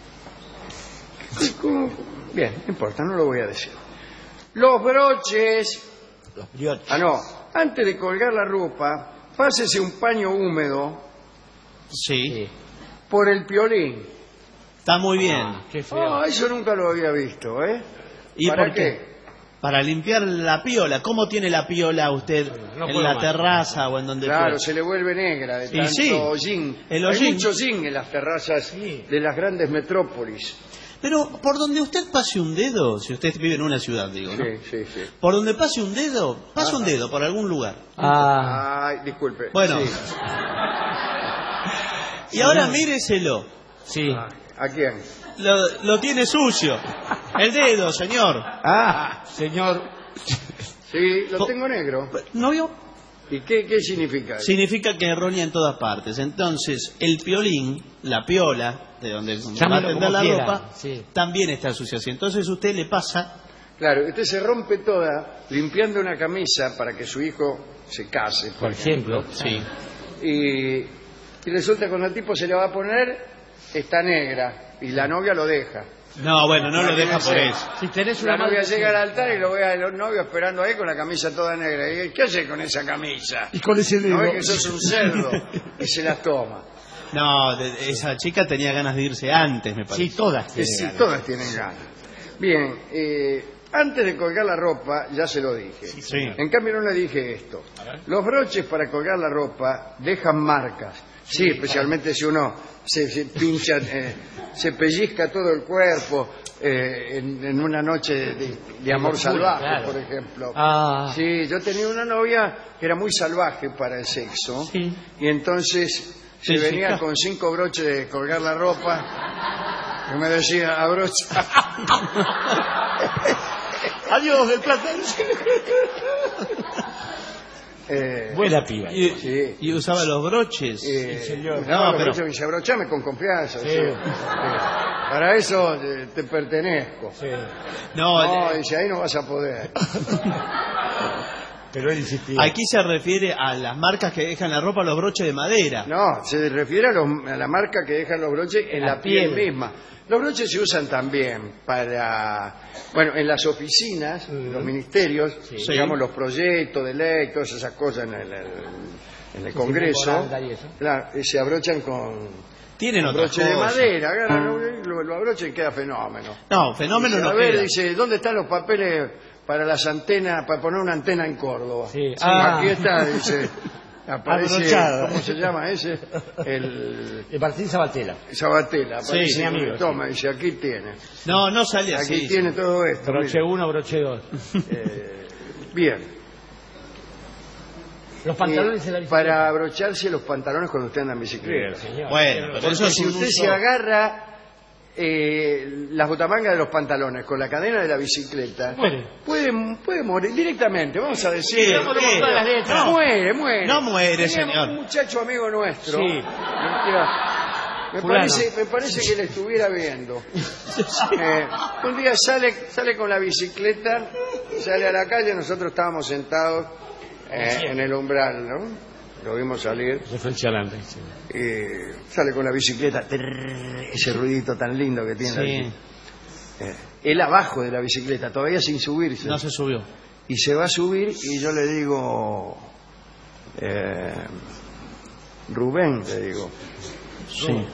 ¿Cómo? Bien, no importa, no lo voy a decir. Los broches. Los brioches. Ah, no. Antes de colgar la ropa, pásese un paño húmedo Sí. por el piolín. Está muy bien. Qué feo. Ah, eso nunca lo había visto, ¿eh? ¿Y ¿Para por qué? qué? Para limpiar la piola. ¿Cómo tiene la piola usted No en puedo la más. terraza o en donde Claro, fuera? se le vuelve negra de Y tanto sí, hollín. el Hay hollín. mucho zinc en las terrazas de las grandes metrópolis. Pero por donde usted pase un dedo, si usted vive en una ciudad, digo, ¿no? Sí, sí, sí. Por donde pase un dedo, pasa un dedo por algún lugar. Ay, disculpe. Bueno. Sí. Y ahora míreselo. Sí. ¿A quién? Lo tiene sucio. El dedo, señor. Ah, señor. Sí, lo tengo negro. ¿No vio? ¿Y qué significa eso? Significa que roña en todas partes. Entonces, el piolín, la piola, de donde va a Llámelo tender como la quiera, ropa, sí. también está sucia. Así. Entonces usted le pasa... Claro, usted se rompe toda limpiando una camisa para que su hijo se case, Por ejemplo. Sí. Y resulta que cuando el tipo se la va a poner, está negra y la novia lo deja. No, bueno, no lo deja por eso. Si tenés La una novia madre- llega al altar y lo ve a los novios esperando ahí con la camisa toda negra. Y dice, ¿qué hace con esa camisa? Y con ese dedo. No ve que sos un cerdo. Y se las toma. No, esa chica tenía ganas de irse antes, me parece. Sí, todas. Que tienen sí, ganas. todas tienen ganas. Bien, antes de colgar la ropa, ya se lo dije. Sí. En cambio no le dije esto. Los broches para colgar la ropa dejan marcas. Sí, especialmente si uno se pincha, se pellizca todo el cuerpo en una noche de amor locura, salvaje, claro. por ejemplo. Ah. Sí, yo tenía una novia que era muy salvaje para el sexo. Sí. Y entonces se Sí, venía sí. con 5 broches de colgar la ropa y me decía, abrocha. Adiós, del plata. Buena piba. Sí. Y usaba los broches. señor. No, No, pero pero- dice, abrochame con confianza. Sí. sí. Para eso te pertenezco. Sí. No, dice, ahí no vas a poder. Pero él insistía. Aquí se refiere a las marcas que dejan la ropa, los broches de madera. No, se refiere a la marca que dejan los broches en la piel misma. Los broches se usan también para, bueno, en las oficinas, los ministerios, digamos los proyectos de ley, todas esas cosas en el Congreso, memoranda y eso. claro, se abrochan con Tienen otras broche de cosas. madera, agarran, lo abrochan y queda fenómeno. No, fenómeno Dice, no a ver, queda. dice, ¿dónde están los papeles para las antenas, para poner una antena en Córdoba? Sí. Aquí está, dice. Aparece, Abrochado. ¿cómo se llama ese? El Martín Sabatella. Sabatella. Aparece, Sí, mi amigo, toma, dice, aquí tiene. No sale Aquí así. tiene todo esto. Broche mire. 1, broche 2. Bien. Los pantalones en la bicicleta. Para abrocharse los pantalones cuando usted anda en bicicleta. Señor. Bueno, pero Porque eso es si un usted uso- se agarra las botamangas de los pantalones con la cadena de la bicicleta, puede morir directamente, vamos a decir. ¿Qué? ¿Qué? No, muere. No muere, Teníamos señor. un muchacho amigo nuestro. Sí. Me Fulano. parece que le estuviera viendo. Un día sale con la bicicleta, sale a la calle, nosotros estábamos sentados en el umbral, ¿no? Lo vimos salir. Sale con la bicicleta, ese ruidito tan lindo que tiene. Sí. Él abajo de la bicicleta, todavía sin subirse. No se subió. Y se va a subir y yo le digo, Rubén, le digo, Sí.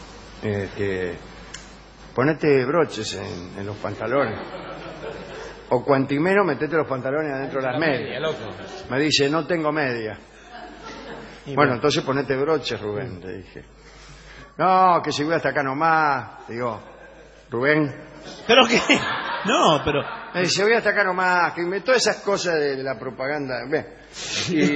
ponete broches en los pantalones. O cuantimeno metete los pantalones adentro de las medias. Me dice, no tengo media. Bueno, entonces ponete broches, Rubén, le dije. No, que si voy hasta acá nomás. Digo, Rubén. ¿Pero qué? No, pero... Me dice, voy hasta acá nomás, que todas esas cosas de la propaganda. Ve. Y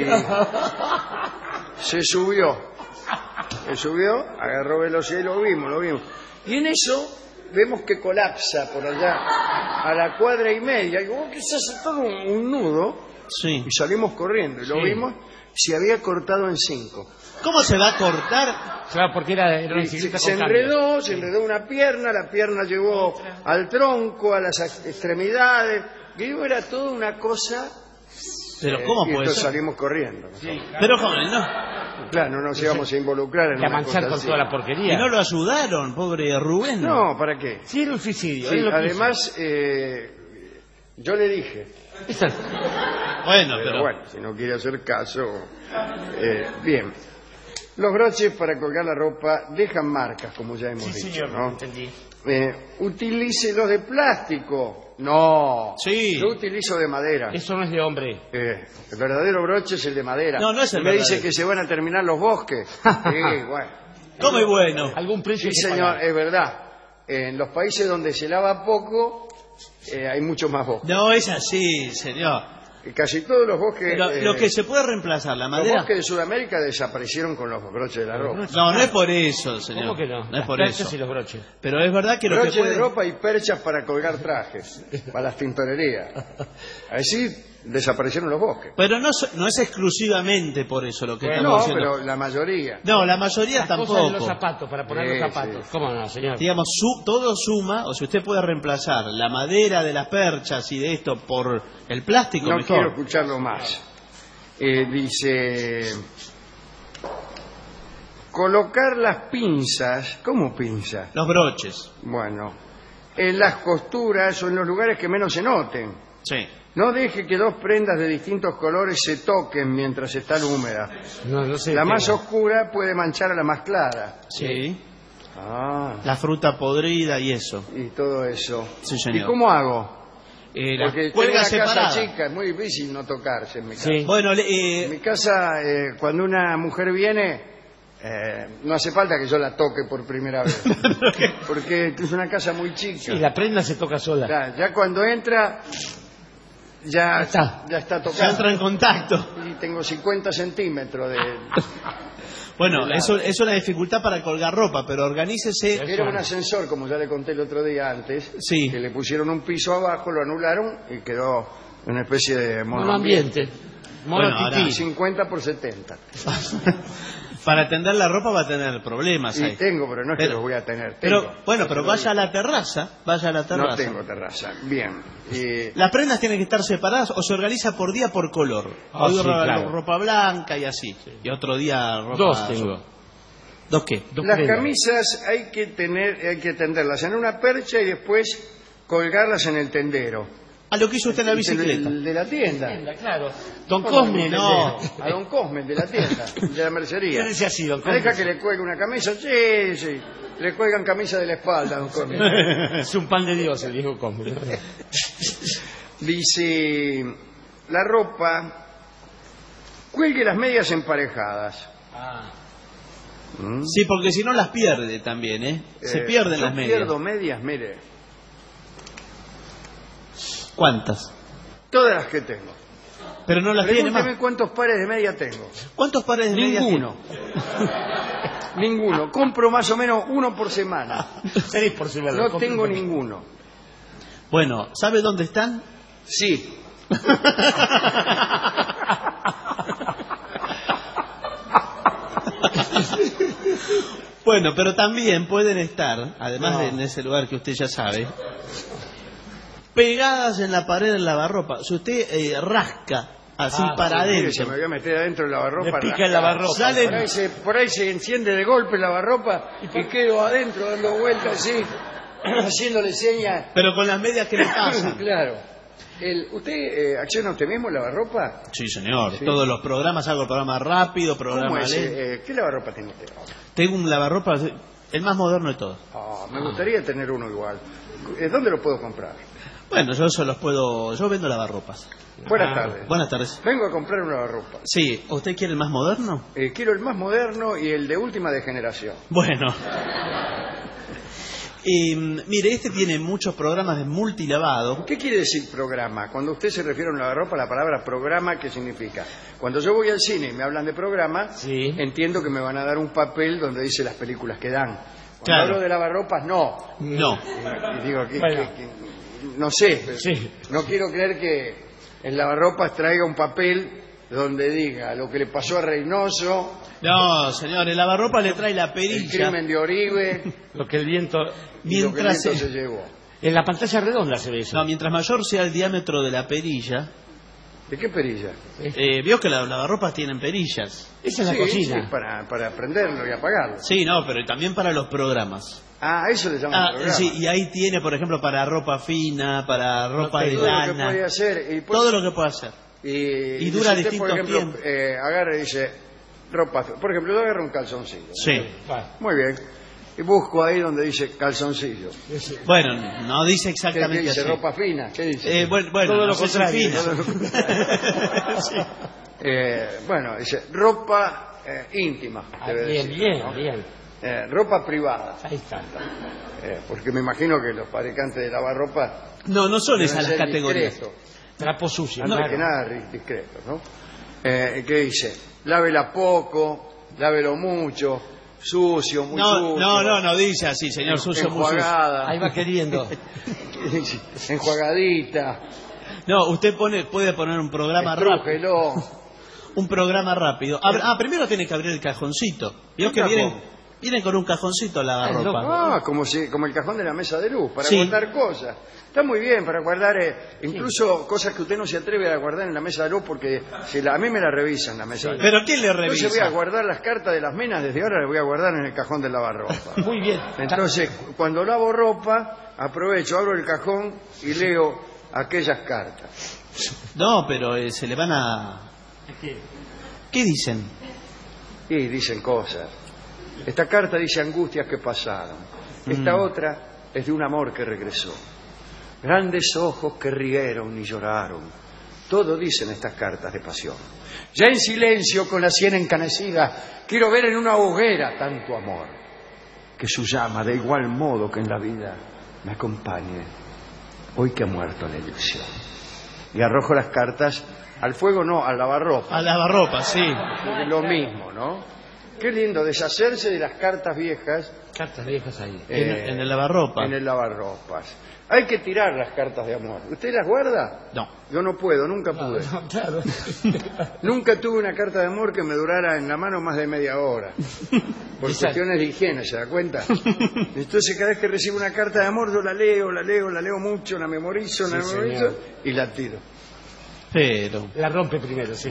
se subió, agarró velocidad y lo vimos. Y en eso vemos que colapsa por allá a la cuadra y media. Y digo, que se hace todo un nudo. Sí. Y salimos corriendo y lo vimos, se había cortado en 5. ¿Cómo se va a cortar? Claro, porque era una bicicleta Se con cambio. enredó una pierna, la pierna llegó al tronco, a las extremidades. Y digo, era toda una cosa. Pero ¿cómo y puede entonces ser? salimos corriendo. Sí, claro. Pero ¿cómo? No. Claro, no nos íbamos a involucrar en Y a una manchar cosa con así. toda la porquería. ¿Y no lo ayudaron, pobre Rubén? No, ¿para qué? Sí, era un suicidio. Sí, él lo quiso. además, yo le dije. Bueno, Pero bueno, si no quiere hacer caso. Bien. Los broches para colgar la ropa dejan marcas, como ya hemos dicho, señor, ¿no? entendí. Utilice los de plástico. No. Sí. Yo utilizo de madera. Eso no es de hombre. El verdadero broche es el de madera. No, no es el Me dice verdadero. que se van a terminar los bosques. Sí, bueno. ¿Cómo es bueno? Algún precio Sí, hay que señor, pagar. es verdad. En los países donde se lava poco, hay mucho más bosques. No es así, señor. Casi todos los bosques... Pero lo que se puede reemplazar, la Los madera... bosques de Sudamérica desaparecieron con los broches de la ropa. No, no es por eso, señor. ¿Cómo que no? No es Las por perchas eso. y los broches. Pero es verdad que lo que Broches puede... de ropa y perchas para colgar trajes, para las tintorerías. Así desaparecieron los bosques. Pero no es exclusivamente por eso lo que No, estamos haciendo. pero la mayoría. No, la mayoría Las tampoco. cosas de los zapatos, para poner Sí, los zapatos. sí. ¿Cómo no, señor? Digamos, todo suma, o si usted puede reemplazar la madera de las perchas y de esto por el plástico, No mejor. quiero escucharlo más. Dice... Colocar las pinzas... ¿Cómo pinzas? Los broches. Bueno, en las costuras o en los lugares que menos se noten. Sí. No deje que dos prendas de distintos colores se toquen mientras están húmedas. No se La más detenga. oscura puede manchar a la más clara. Sí. Ah, La fruta podrida y eso. y todo eso. Sí, señor. ¿Y cómo hago? La Porque tengo cuelga una separada. casa chica, es muy difícil no tocarse en mi casa. Sí. Bueno, En mi casa, cuando una mujer viene, no hace falta que yo la toque por primera vez. Porque es una casa muy chica. Sí, la prenda se toca sola. Ya cuando entra, ya está ya tocada. entra en contacto. Y tengo 50 centímetros de... Bueno, eso es una dificultad para colgar ropa, pero organícese. Era un ascensor, como ya le conté el otro día antes, Sí. que le pusieron un piso abajo, lo anularon y quedó una especie de Monoambiente. Bueno, Monotití. ahora- 50 por 70. Para tender la ropa va a tener problemas Y ahí. tengo, pero no es que Pero- los voy a tener. Pero Tengo. bueno, pero vaya a la terraza, No tengo terraza. Bien. Las prendas tienen que estar separadas o se organiza por día por color. Ah, Hoy sí, ropa, claro. ropa blanca y así. Y otro día ropa Dos azul. tengo. ¿Dos qué? Dos Las prendas. camisas hay que tenderlas en una percha y después colgarlas en el tendero. A lo que hizo usted en la bicicleta. De la tienda. Claro. Don Cosme, no. A don Cosme, de la tienda, de la mercería. ¿Qué decía así, don ¿Me Cosme? deja que le cuelgue una camisa? Sí, sí. Le cuelgan camisa de la espalda, don Cosme. Es un pan de Dios, el viejo Cosme. Dice, la ropa, cuelgue las medias emparejadas. ¿Mm? Sí, porque si no las pierde también, ¿eh? Se pierden yo las medias. pierdo medias, mire, ¿Cuántas? todas las que tengo. Pero no las tiene más. Pregúnteme cuántos pares de medias tengo. ¿Cuántos pares de medias Ninguno. Ninguno. Compro más o menos uno por semana. Seis por semana. No tengo ninguno. tiene? Bueno, ¿sabe dónde están? Sí. Bueno, pero también pueden estar, además de en ese lugar que usted ya sabe, pegadas en la pared del lavarropa. Si usted rasca así para Mire, se adentro, me voy a meter adentro del lavarropa. Le pica rascar. el lavarropa. Por ahí se enciende de golpe el lavarropa y quedo adentro dando vueltas así. haciéndole señas. Pero con las medias que le pasan. Claro. ¿Usted acciona usted mismo el lavarropa? Sí, señor. Sí. Todos los programas, hago programa rápido, programa ¿Cómo es? lento. ¿Qué lavarropa tiene usted? Tengo un lavarropa, el más moderno de todos. Me gustaría tener uno igual. ¿Dónde lo puedo comprar? Bueno, yo vendo lavarropas. Buenas tardes. Buenas tardes. Vengo a comprar un lavarropa. Sí, ¿usted quiere el más moderno? Quiero el más moderno y el de última de generación. Bueno. Mire, este tiene muchos programas de multilavado. ¿Qué quiere decir programa? Cuando usted se refiere a un lavarropa, la palabra programa, ¿qué significa? Cuando yo voy al cine y me hablan de programa, entiendo que me van a dar un papel donde dice las películas que dan. Cuando hablo de lavarropas, no. No. Y digo, no sé, no quiero creer que el lavarropas traiga un papel donde diga lo que le pasó a Reynoso. No, señor, el lavarropa le trae la perilla. El crimen de Oribe. Lo que el viento se llevó. En la pantalla redonda se ve eso. No, mientras mayor sea el diámetro de la perilla. ¿De qué perilla? Vio que las lavarropas tienen perillas. Esa es la cocina. Sí, para prenderlo y apagarlo. Sí, no, pero también para los programas. Eso le llaman programa. Sí, y ahí tiene, por ejemplo, para ropa fina, para ropa de lana. Todo lo que puede hacer. Todo lo que puede hacer. Y dura usted, distintos por ejemplo, tiempos. agarra y dice ropa. Por ejemplo, yo agarro un calzoncillo. Sí. Muy bien. Y busco ahí donde dice calzoncillo. Bueno, no dice exactamente ¿Qué dice? así. ¿Ropa fina? ¿Qué dice? Bueno, todo lo no sé si contrario. fina. Sí. Bueno, dice ropa íntima. Bien. Ropa privada. Ahí está. Porque me imagino que los fabricantes de lavarropa No son esas las categorías. Trapo sucio. Antes que nada, discreto, ¿no? ¿Qué dice? Lávela poco, lávelo mucho, sucio, muy sucio. No dice así, señor, sucio, muy sucio. Enjuagada. Ahí va queriendo. Enjuagadita. No, usted puede poner un programa rápido. Un programa rápido. Primero tiene que abrir el cajoncito. Vio que vienen con un cajoncito la lavarropa. Como el cajón de la mesa de luz, para guardar cosas. Está muy bien para guardar incluso cosas que usted no se atreve a guardar en la mesa de luz porque a mí me la revisan la mesa de luz. ¿Pero quién le revisa? Entonces voy a guardar las cartas de las menas, desde ahora las voy a guardar en el cajón del lavarropa. Muy bien. Entonces, cuando lavo ropa, aprovecho, abro el cajón y leo aquellas cartas. No, pero se le van a... ¿Qué dicen? Y dicen cosas. Esta carta dice angustias que pasaron. Esta otra es de un amor que regresó. Grandes ojos que rieron y lloraron. Todo dicen estas cartas de pasión. Ya en silencio, con la sien encanecida, quiero ver en una hoguera tanto amor. Que su llama, de igual modo que en la vida, me acompañe. Hoy que ha muerto la ilusión. Y arrojo las cartas al fuego, no, al lavarropa. Al lavarropa, sí. Es lo mismo, ¿no? Qué lindo deshacerse de las cartas viejas. Cartas viejas ahí. En el lavarropa. En el lavarropas. Hay que tirar las cartas de amor. ¿Usted las guarda? No. Yo no puedo, nunca pude. No, claro. Nunca tuve una carta de amor que me durara en la mano más de media hora. Por cuestiones de higiene, ¿se da cuenta? Entonces cada vez que recibo una carta de amor yo la leo mucho, la memorizo, y la tiro. Pero... La rompe primero, sí.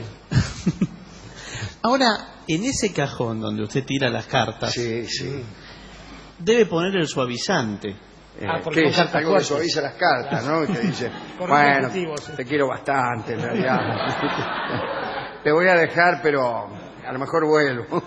Ahora, en ese cajón donde usted tira las cartas, debe poner el suavizante. Que es algo que suaviza las cartas, ¿no? Que dice, bueno, te quiero bastante, en realidad. Te voy a dejar, pero a lo mejor vuelvo.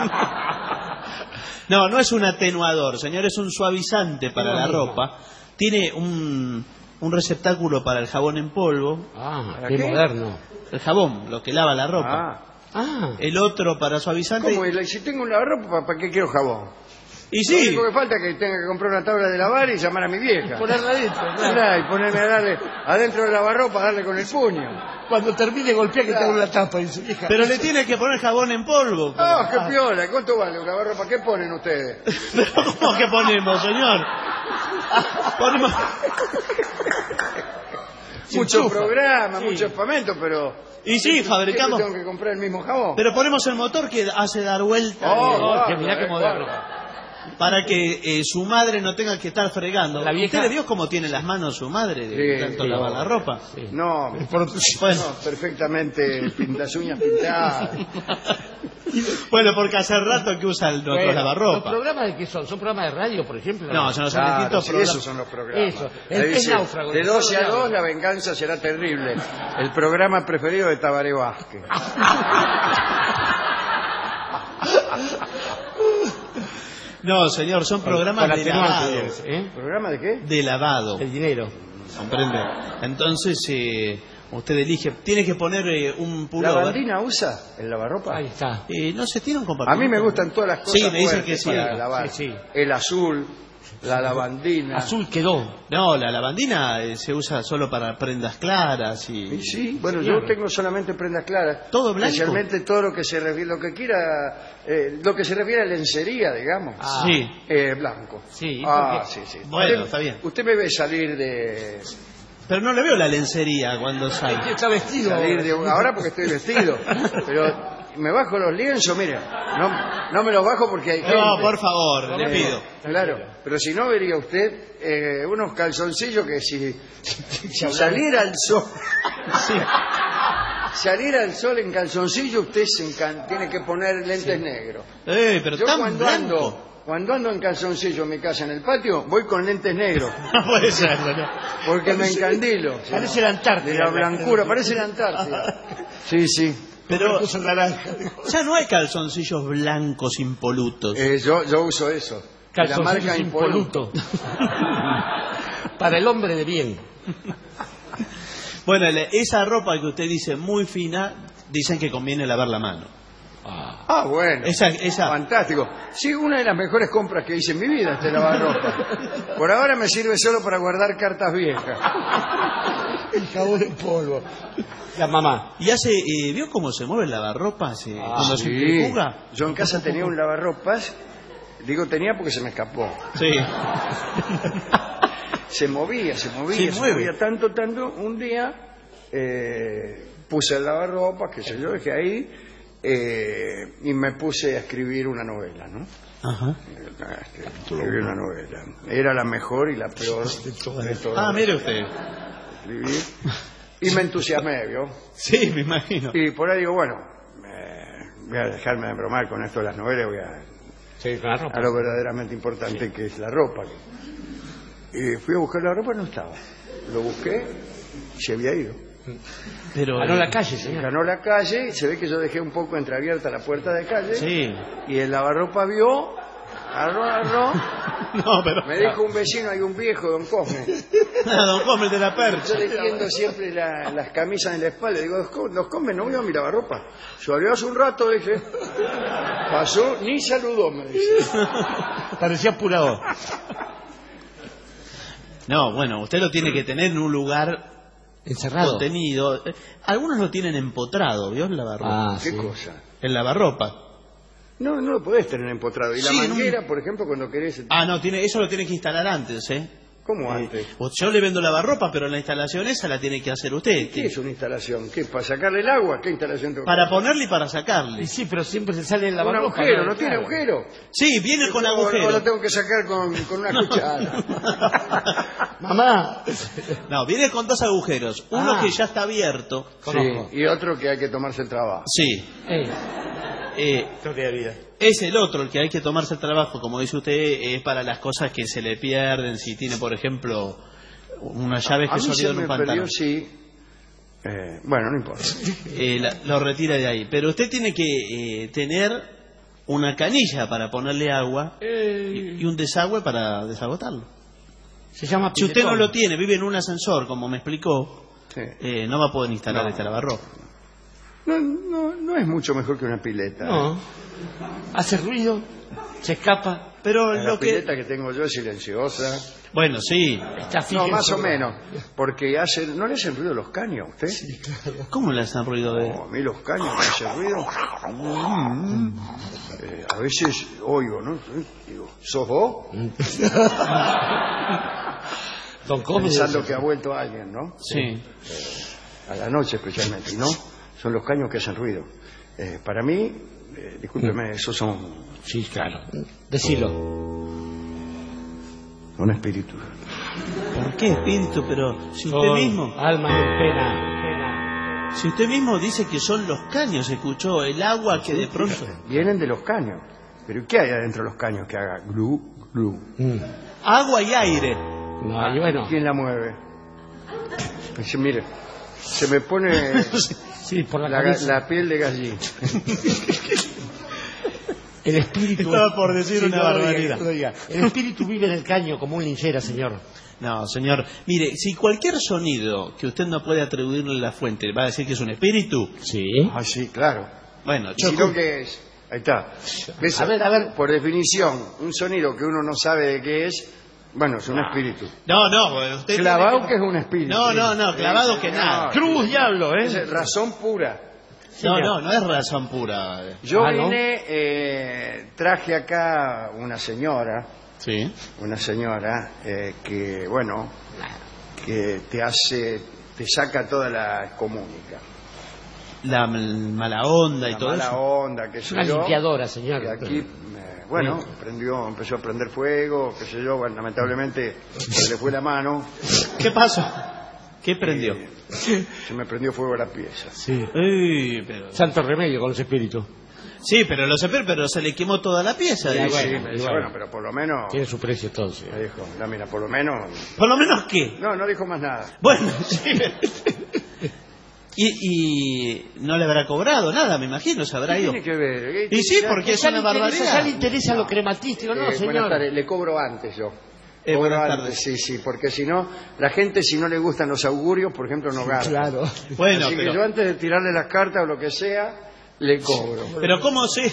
No es un atenuador, señor, es un suavizante para la ropa. Tiene un receptáculo para el jabón en polvo. Qué moderno. El jabón, lo que lava la ropa. El otro para suavizante. ¿Cómo? Y si tengo un lavarropa, ¿para qué quiero jabón? Y sí. Lo único que falta es que tenga que comprar una tabla de lavar y llamar a mi vieja. Ponerla adentro, y ponerme a darle adentro de la lavarropa, darle con el puño. Cuando termine golpea que tengo la tapa. Pero le tiene que poner jabón en polvo. ¡Qué piola! ¿Cuánto vale un lavarropa? ¿Qué ponen ustedes? ¿Pero cómo que ponemos, señor? Ponemos... Mucho programa, mucho espamento, pero... Y sí, fabricamos... ¿Tengo que comprar el mismo jabón? Pero ponemos el motor que hace dar vuelta. Mirá qué moderno. para que su madre no tenga que estar fregando. La vieja... ¿Usted le vio cómo tiene las manos su madre de tanto lavar la ropa? Sí. No, perfectamente, las uñas pintadas. Bueno, porque hace rato que usa nuestro lavarropa. ¿Los programas de qué son? ¿Son programas de radio, por ejemplo? No, son distintos programas. Esos son los programas. Eso. Dice, náufrago. De 12 a 2 la venganza será terrible. El programa preferido de Tabaré Vázquez. No, señor, son programas de lavado. ¿Programa de qué? De lavado. El dinero. ¿Comprende? Entonces, usted elige, tiene que poner un pullover. ¿La bandina usa el lavarropa? Ahí está. No se tiene un compartimento. A mí me gustan todas las cosas. Sí, me dicen que sí. Para lavar. Sí. El azul, la lavandina. Azul quedó. No, la lavandina se usa solo para prendas claras y... Sí, bueno, yo tengo solamente prendas claras. ¿Todo blanco? Especialmente todo lo que se refiere, lo que se refiere a lencería, digamos. Sí. Blanco. Sí. Sí. Bueno, está bien. Usted me ve salir de... Pero no le veo la lencería cuando sale. Está vestido. Ahora porque estoy vestido. Pero me bajo los lienzos, mire. No me los bajo porque hay gente. No, por favor, le pido. Claro, pero si no vería usted unos calzoncillos que si saliera al sol... Saliera al sol en calzoncillo, usted tiene que poner lentes negros. Pero yo tan blanco. Cuando ando en calzoncillo en mi casa en el patio, voy con lentes negros. No puede ser, ¿no? Porque me encandilo. Parece la Antártida. De la blancura, parece la Antártida. Sí. Pero ya no hay calzoncillos blancos impolutos. Yo uso eso. Calzoncillos la marca impoluto. Para el hombre de bien. Bueno, esa ropa que usted dice muy fina, dicen que conviene lavar la mano. Bueno. Esa... Fantástico. Sí, una de las mejores compras que hice en mi vida, este lavarropa. Por ahora me sirve solo para guardar cartas viejas. El jabón en polvo. La mamá. ¿Y vio cómo se mueve el lavarropa cuando se empuja? Yo en casa tenía un lavarropas. Digo tenía porque se me escapó. Sí. Se movía tanto. Un día puse el lavarropas, qué sé yo, dejé ahí y me puse a escribir una novela, ¿no? Ajá. Escribí una novela. Era la mejor y la peor de todas. Mire usted. Escribí y me entusiasmé, ¿vio? Sí, me imagino. Y por ahí digo, bueno, voy a dejarme de bromar con esto de las novelas, voy a lo verdaderamente importante que es la ropa. Y fui a buscar la ropa, no estaba. Lo busqué, se había ido. Pero ganó la calle, señor. Ganó la calle, se ve que yo dejé un poco entreabierta la puerta de calle. Sí. Y el lavarropa vio, agarró. No, pero... Me dijo un vecino, hay un viejo, don Cosme. Don Cosme de la Percha. Yo le tiendo siempre las camisas en la espalda. Digo, don Cosme, no vio mi lavarropa. Salió hace un rato, dije. Pasó, ni saludó, me dice. Parecía apurado. No, bueno, usted lo tiene que tener en un lugar encerrado, contenido. Algunos lo tienen empotrado, ¿vio? El lavarropa. ¿Qué cosa? El lavarropa. No lo podés tener empotrado. Y la manguera, por ejemplo, cuando querés... eso lo tiene que instalar antes, ¿eh? ¿Cómo antes? Yo le vendo lavarropa, pero la instalación esa la tiene que hacer usted. ¿Qué es una instalación? ¿Qué? ¿Para sacarle el agua? ¿Qué instalación tengo? Para ponerle y para sacarle. Sí, pero siempre se sale el lavarropa. Un agujero, ¿no tiene agujero? Sí, viene con agujero. Ahora lo tengo que sacar con una cuchara. Mamá. No, viene con dos agujeros. Uno que ya está abierto. Sí, y otro que hay que tomarse el trabajo. Sí. Es el otro, el que hay que tomarse el trabajo, como dice usted, es para las cosas que se le pierden, si tiene, por ejemplo, unas llaves que se olvidó en un pantalón. Bueno, no importa. Lo retira de ahí. Pero usted tiene que tener una canilla para ponerle agua y un desagüe para desagotarlo. Se llama si usted no lo tiene, vive en un ascensor, como me explicó, no va a poder instalar este lavarropa. No es mucho mejor que una pileta. No. Hace ruido, se escapa. Pero la pileta que tengo yo es silenciosa. Bueno, sí. No, más o menos. Porque ¿no le hacen ruido los caños a usted? Sí, claro. ¿Cómo le hacen ruido? A mí los caños me hacen ruido. A veces oigo, ¿no? Digo, ¿sos vos? Pensando que ha vuelto alguien, ¿no? Sí. A la noche especialmente, ¿no? Son los caños que hacen ruido. Para mí, discúlpeme, esos son... Sí, claro. Decilo. Un espíritu. ¿Por qué espíritu? Pero si usted mismo... Alma de pena. Si usted mismo dice que son los caños, escuchó el agua que de pronto... Vienen de los caños. ¿Pero qué hay adentro de los caños que haga glu, glu? Agua y aire. No, y bueno. ¿Quién la mueve? Dice, mire, se me pone sí, por la piel de gallina. El espíritu... Estaba por decir una barbaridad. No diga. El espíritu vive en el caño como un linchera, señor. No, señor. Mire, si cualquier sonido que usted no puede atribuirle a la fuente, ¿va a decir que es un espíritu? Sí. Ah, sí, claro. Bueno, si no, ¿qué es? Ahí está. ¿Ves? A ver. Por definición, un sonido que uno no sabe de qué es, bueno, es un espíritu. No, usted... Clavado que es un espíritu. No, clavado que nada. Cruz, diablo, ¿eh? Es razón pura. No es razón pura. Yo vine, traje acá una señora. Sí. Una señora que, bueno, que te saca toda la comunica. La mala onda y todo eso. La mala onda, qué sé yo. Una limpiadora, señor. Y aquí, bueno, empezó a prender fuego, qué sé yo, bueno, lamentablemente se le fue la mano. ¿Qué pasó? ¿Qué prendió? Se me prendió fuego la pieza. Sí. Pero... Santo remedio con los espíritus. Sí, pero se le quemó toda la pieza. Sí, bueno, pero por lo menos... Tiene su precio todo, sí. Me dijo, no, mira, por lo menos... ¿Por lo menos qué? No dijo más nada. Bueno, sí. Y no le habrá cobrado nada, me imagino, se habrá ido. ¿Qué tiene que ver? Y sí, porque es una barbaridad. Ya le interesa lo crematístico, ¿no, señor? Buenas tardes, le cobro antes yo. Buenas tardes. Sí, porque si no, la gente si no le gustan los augurios, por ejemplo, no gasta. Claro. Bueno, así que yo antes de tirarle las cartas o lo que sea, le cobro. Pero ¿cómo sé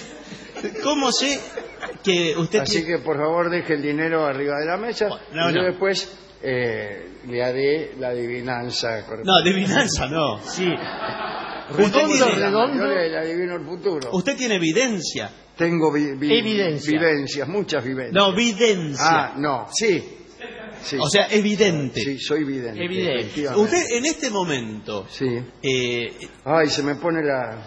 que usted... Así que por favor deje el dinero arriba de la mesa y yo después le haré la adivinanza. No, adivinanza no. Sí. Redondo. Yo le adivino el futuro. Usted tiene evidencia. Tengo evidencia. Vivencias, muchas vivencias. No, videncia. Ah, no, sí. O sea, evidente. Sí, soy vidente. Evidente. Usted en este momento... Sí. Ay, se me pone la...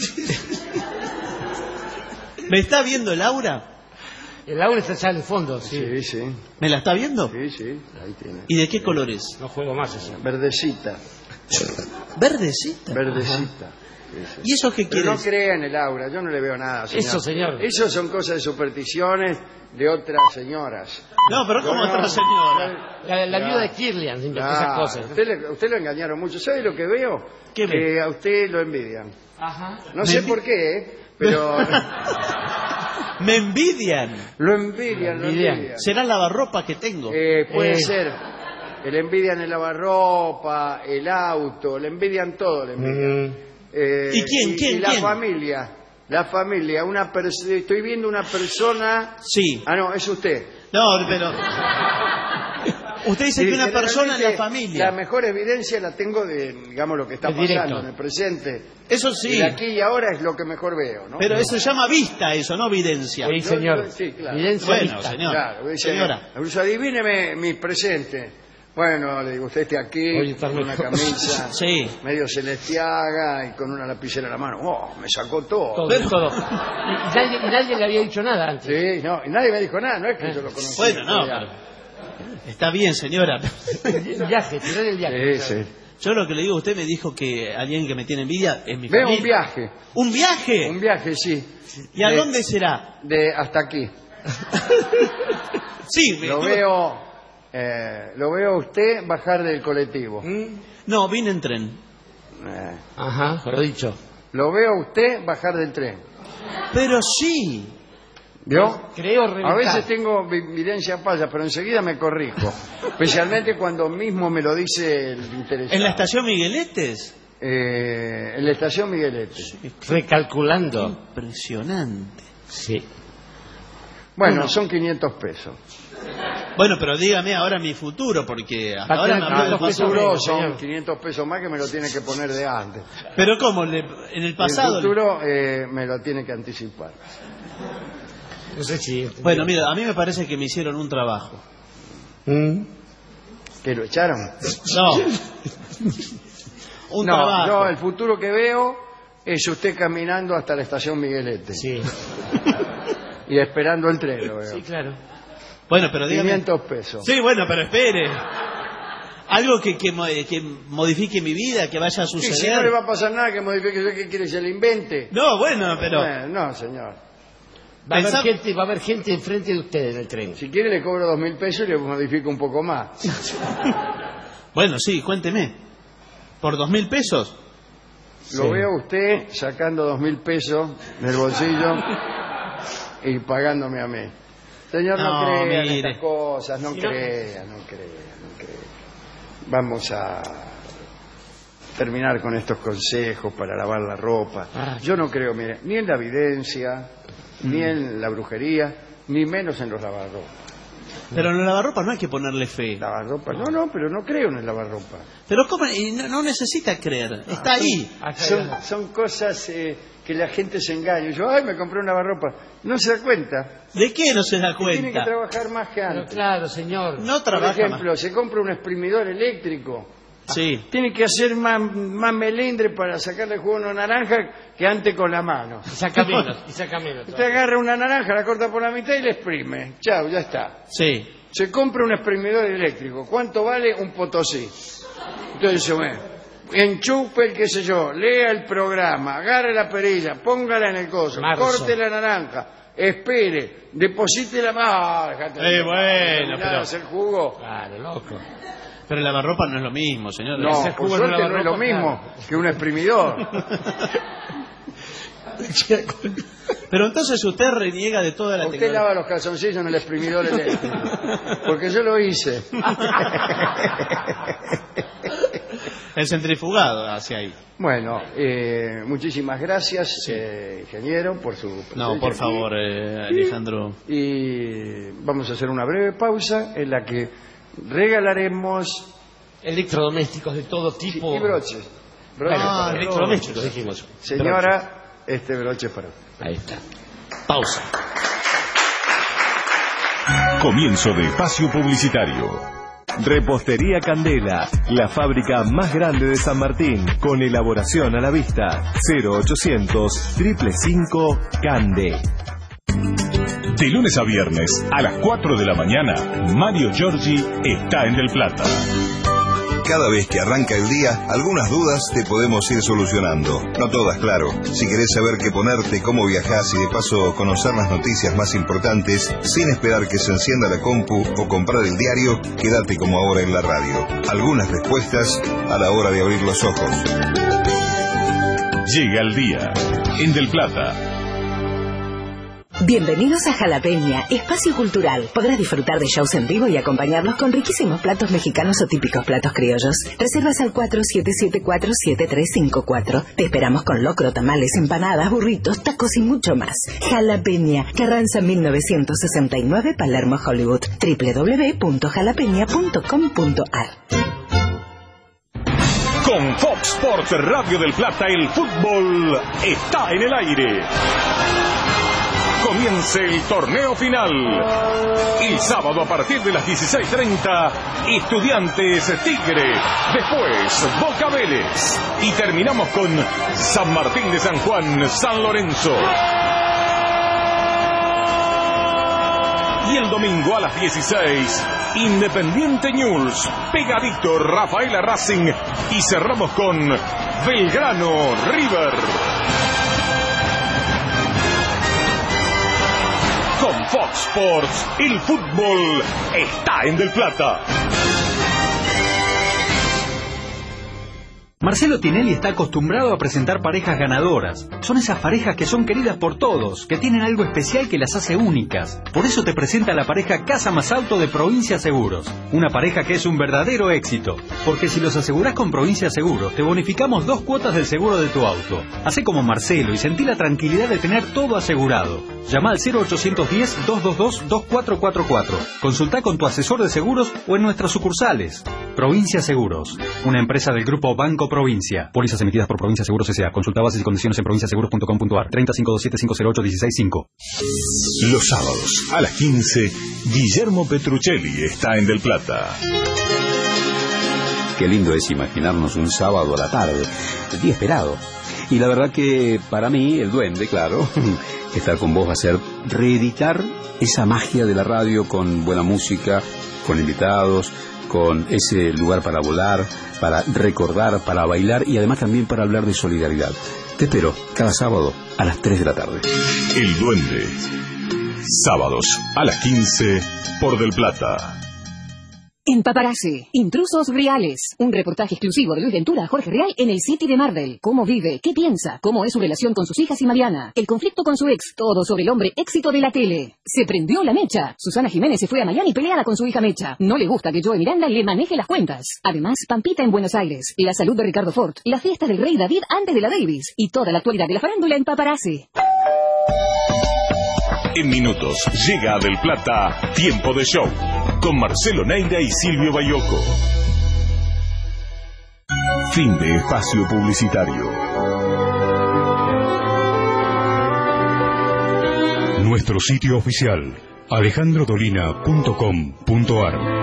¿Me está viendo el aura? El aura está allá en el fondo, sí. Sí. ¿Me la está viendo? Sí, ahí tiene. ¿Y de qué color es? No juego más eso. Verdecita. ¿Verdecita? Verdecita. Sí. ¿Y eso qué quiere Pero no crea en el aura, yo no le veo nada, señor. Eso, señor. Eso son cosas de supersticiones de otras señoras. No, pero ¿cómo otra señora? La viuda de Kirlian, esas cosas. Usted lo engañaron mucho. ¿Sabe lo que veo? ¿Qué que ve? a usted lo envidian. Ajá. No sé por qué, pero... Me envidian. Lo envidian. ¿Será el lavarropa que tengo? Puede ser. Le envidian el lavarropa, el auto, le envidian todo. Le envidian. ¿Y quién? Y la familia. La familia. Estoy viendo una persona... Sí. Ah, no, es usted. No, pero... Usted dice que una persona en la familia... La mejor evidencia la tengo de, digamos, lo que está pasando en el presente. Eso sí. Y de aquí y ahora es lo que mejor veo, ¿no? Pero eso se llama vista, eso, no videncia. Sí, señor. Sí, claro. Evidencia bueno, vista. señor. Claro, dice, señora. Adivíneme mi presente. Bueno, le digo, usted esté aquí, con una camisa, sí, medio celestiaga y con una lapicera en la mano. ¡Oh, me sacó todo! Todo. Y nadie le había dicho nada antes. Sí, no, y nadie me dijo nada, no es que yo lo conocía. Bueno, no, pero... Está bien, señora. El viaje, tirar el viaje. Sí. Yo lo que le digo, usted me dijo que alguien que me tiene envidia es mi familia. Veo un viaje. ¿Un viaje? Un viaje, sí. ¿Y a dónde será? Hasta aquí. Sí, Lo veo a usted bajar del colectivo. No, vine en tren. Ajá, lo dicho. Lo veo a usted bajar del tren. Pero sí. ¿Vio? Creo reventar. A veces tengo evidencia falla, pero enseguida me corrijo. Especialmente cuando mismo me lo dice el interesado. ¿En la estación Migueletes? En la estación Miguelete. Recalculando. Impresionante. Sí. Bueno, son 500 pesos. Bueno, pero dígame ahora mi futuro, porque hasta ahora me habló el del pasado. futuro son 500 pesos más que me lo tiene que poner de antes. Pero ¿cómo? En el pasado... El futuro me lo tiene que anticipar. No sé si... Bueno, mira, a mí me parece que me hicieron un trabajo. ¿Que lo echaron? No. Un trabajo. Yo el futuro que veo es usted caminando hasta la estación Miguelete. Sí. Y esperando el tren, lo veo. Sí, claro. Bueno, pero dígame. 500 pesos. Sí, bueno, pero espere. Algo que modifique mi vida, que vaya a Sí, suceder. si no le va a pasar nada, que modifique, ¿qué quiere? ¿Se le invente? No, bueno, pero... No, señor. Va a haber gente enfrente de usted en el tren. Si quiere le cobro 2.000 pesos y le modifico un poco más. Bueno, sí, cuénteme. ¿Por 2.000 pesos? Lo veo a usted sacando 2.000 pesos del bolsillo y pagándome a mí. Señor, no crea en estas cosas, no crea. Vamos a terminar con estos consejos para lavar la ropa. Yo no creo, mire, ni en la evidencia, ni en la brujería, ni menos en los lavarropas. Pero en el lavarropa no hay que ponerle fe. Lavarropa, no, pero no creo en el lavarropa. Pero ¿cómo? Y no necesita creer, está ahí. Son cosas que la gente se engaña. Yo, me compré un lavarropa. No se da cuenta. ¿De qué no se da cuenta? Tiene que trabajar más que antes. Pero claro, señor. No trabaja. Por ejemplo, se compra un exprimidor eléctrico. Sí. Tiene que hacer más melindre para sacarle jugo a una naranja que antes con la mano. Y saca menos. Usted agarra una naranja, la corta por la mitad y la exprime. Chao, ya está. Sí. Se compra un exprimidor eléctrico. ¿Cuánto vale un Potosí? Entonces dice, enchufe el qué sé yo, lea el programa, agarre la perilla, póngala en el coso, corte la naranja, espere, deposite la mano. Bueno, pero... hacer jugo. Claro, loco. Pero el lavarropa no es lo mismo, señor. No, por suerte no es lo mismo que un exprimidor. Pero entonces usted reniega de toda la tecnología. Usted lava los calzoncillos en el exprimidor eléctrico. Porque yo lo hice. El centrifugado hacia ahí. Bueno, muchísimas gracias, ingeniero, por su presencia. No, por favor, Alejandro. Y vamos a hacer una breve pausa en la que regalaremos electrodomésticos de todo tipo. Y broches. Electrodomésticos, dijimos. Señora, este broche es para usted. Ahí está. Pausa. Comienzo de espacio publicitario. Repostería Candela, la fábrica más grande de San Martín, con elaboración a la vista. 0800-555 Cande. De lunes a viernes, a las 4 de la mañana, Mario Giorgi está en Del Plata. Cada vez que arranca el día, algunas dudas te podemos ir solucionando. No todas, claro. Si querés saber qué ponerte, cómo viajás y de paso conocer las noticias más importantes, sin esperar que se encienda la compu o comprar el diario, quédate como ahora en la radio. Algunas respuestas a la hora de abrir los ojos. Llega el día en Del Plata. Bienvenidos a Jalapeña, espacio cultural. Podrás disfrutar de shows en vivo y acompañarlos con riquísimos platos mexicanos o típicos platos criollos. Reservas al 4774-7354. Te esperamos con locro, tamales, empanadas, burritos, tacos y mucho más. Jalapeña, Carranza 1969, Palermo, Hollywood. www.jalapeña.com.ar. Con Fox Sports Radio del Plata, el fútbol está en el aire. Comience el torneo final. El sábado a partir de las 16:30, Estudiantes Tigre. Después, Boca Vélez. Y terminamos con San Martín de San Juan, San Lorenzo. Y el domingo a las 16, Independiente News, pegadito Rafaela Racing. Y cerramos con Belgrano River. Con Fox Sports, el fútbol está en Del Plata. Marcelo Tinelli está acostumbrado a presentar parejas ganadoras. Son esas parejas que son queridas por todos, que tienen algo especial que las hace únicas. Por eso te presenta la pareja Casa Más Auto de Provincia Seguros. Una pareja que es un verdadero éxito. Porque si los asegurás con Provincia Seguros, te bonificamos 2 cuotas del seguro de tu auto. Hacé como Marcelo y sentí la tranquilidad de tener todo asegurado. Llama al 0810-222-2444. Consultá con tu asesor de seguros o en nuestras sucursales. Provincia Seguros, una empresa del grupo Banco Provincia. Pólizas emitidas por Provincia Seguros S.A. Consulta bases y condiciones en provinciaseguros.com.ar. 3527-508-165. Los sábados a las 15, Guillermo Petruccelli está en Del Plata. Qué lindo es imaginarnos un sábado a la tarde, el día esperado. Y la verdad que para mí, el duende, claro, estar con vos va a ser reeditar esa magia de la radio con buena música, con invitados, con ese lugar para volar, para recordar, para bailar y además también para hablar de solidaridad. Te espero cada sábado a las 3 de la tarde. El Duende. Sábados a las 15 por Del Plata. En Paparazzi, Intrusos Reales. Un reportaje exclusivo de Luis Ventura a Jorge Real en el City de Marvel. Cómo vive, qué piensa, cómo es su relación con sus hijas y Mariana. El conflicto con su ex, todo sobre el hombre éxito de la tele. Se prendió la mecha. Susana Jiménez se fue a Miami peleada con su hija Mecha. No le gusta que Joe Miranda le maneje las cuentas. Además, Pampita en Buenos Aires, la salud de Ricardo Ford, la fiesta del rey David antes de la Davis y toda la actualidad de la farándula en Paparazzi. En minutos llega a Del Plata Tiempo de Show con Marcelo Neira y Silvio Bayoco. Fin de espacio publicitario. Nuestro sitio oficial, alejandrodolina.com.ar.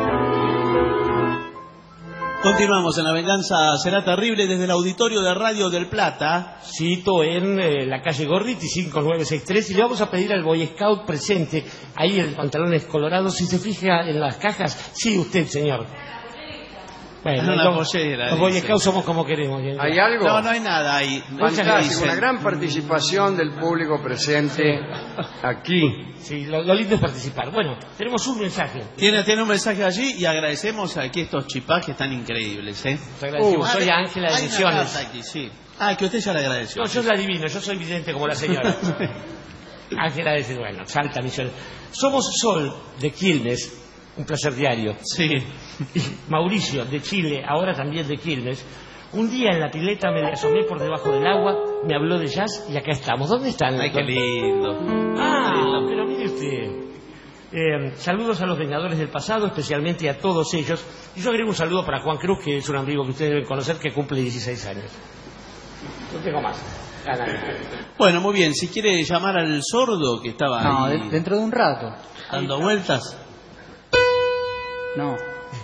Continuamos en La Venganza Será Terrible desde el auditorio de Radio del Plata. Cito en la calle Gorriti 5963 y le vamos a pedir al Boy Scout presente ahí en pantalones colorados, si se fija en las cajas. Sí, usted, señor. Bueno, los Boy Scouts somos como queremos. ¿Hay algo? No, no hay nada ahí. Fantástico, una gran participación del público presente aquí. Sí, lo lindo es participar. Bueno, tenemos un mensaje. Tiene un mensaje allí y agradecemos aquí estos chipás que están increíbles, ¿eh? Soy Ángela de Misiones. Aquí, sí. Ah, que usted ya le agradeció. No, yo la adivino, yo soy vidente como la señora. Ángela de bueno, Salta Misiones. Somos Sol de Quilmes. Un placer diario. Sí. Y Mauricio, de Chile, ahora también de Quilmes. Un día en la pileta me asomé por debajo del agua, me habló de jazz y acá estamos. ¿Dónde están? Ay, qué lindo. Pero mire usted. Saludos a los Vengadores del pasado, especialmente a todos ellos. Y yo agrego un saludo para Juan Cruz, que es un amigo que ustedes deben conocer, que cumple 16 años. No tengo más. Bueno, muy bien. Si quiere llamar al sordo que estaba ahí. Dentro de un rato. Dando vueltas. No.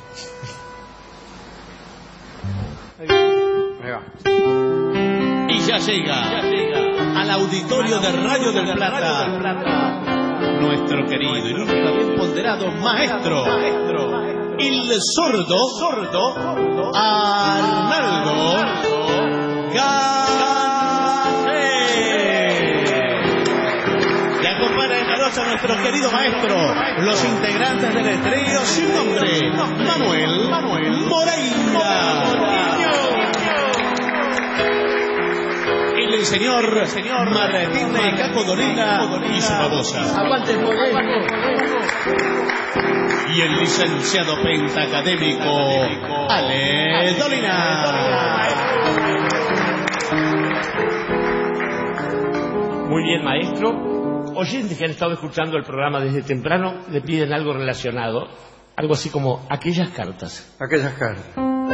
Y ya llega al auditorio de Radio del Plata nuestro querido y nunca bien ponderado maestro, el sordo Arnaldo Gacé. Le acompaña en la noche a nuestro querido maestro, los integrantes del trío sin nombre, Manuel Moreira. El señor Martín de Caco Dolina y su babosa. Aguante Moreira. Y el licenciado pentacadémico Ale Dolina. Muy bien, maestro. Oyentes que han estado escuchando el programa desde temprano le piden algo relacionado, algo así como aquellas cartas. Aquellas cartas.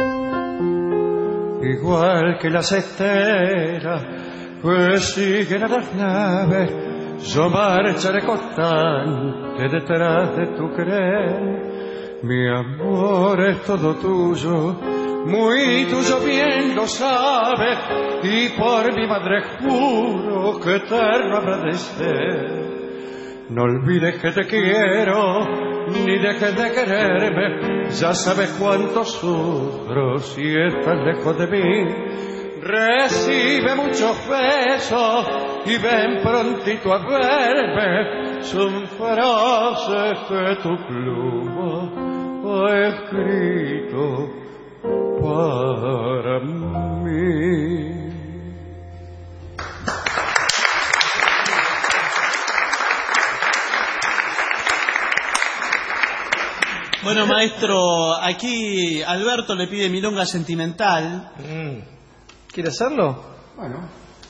Igual que las esteras que siguen a las naves, yo marcharé constante detrás de tu querer. Mi amor es todo tuyo, muy tuyo bien lo sabes, y por mi madre juro que eterno habrá de ser. No olvides que te quiero, ni dejes de quererme, ya sabes cuánto sufro si estás lejos de mí. Recibe muchos besos y ven prontito a verme, son frases que tu pluma ha escrito para mí. Bueno, maestro, aquí Alberto le pide milonga sentimental. ¿Quiere hacerlo? Bueno.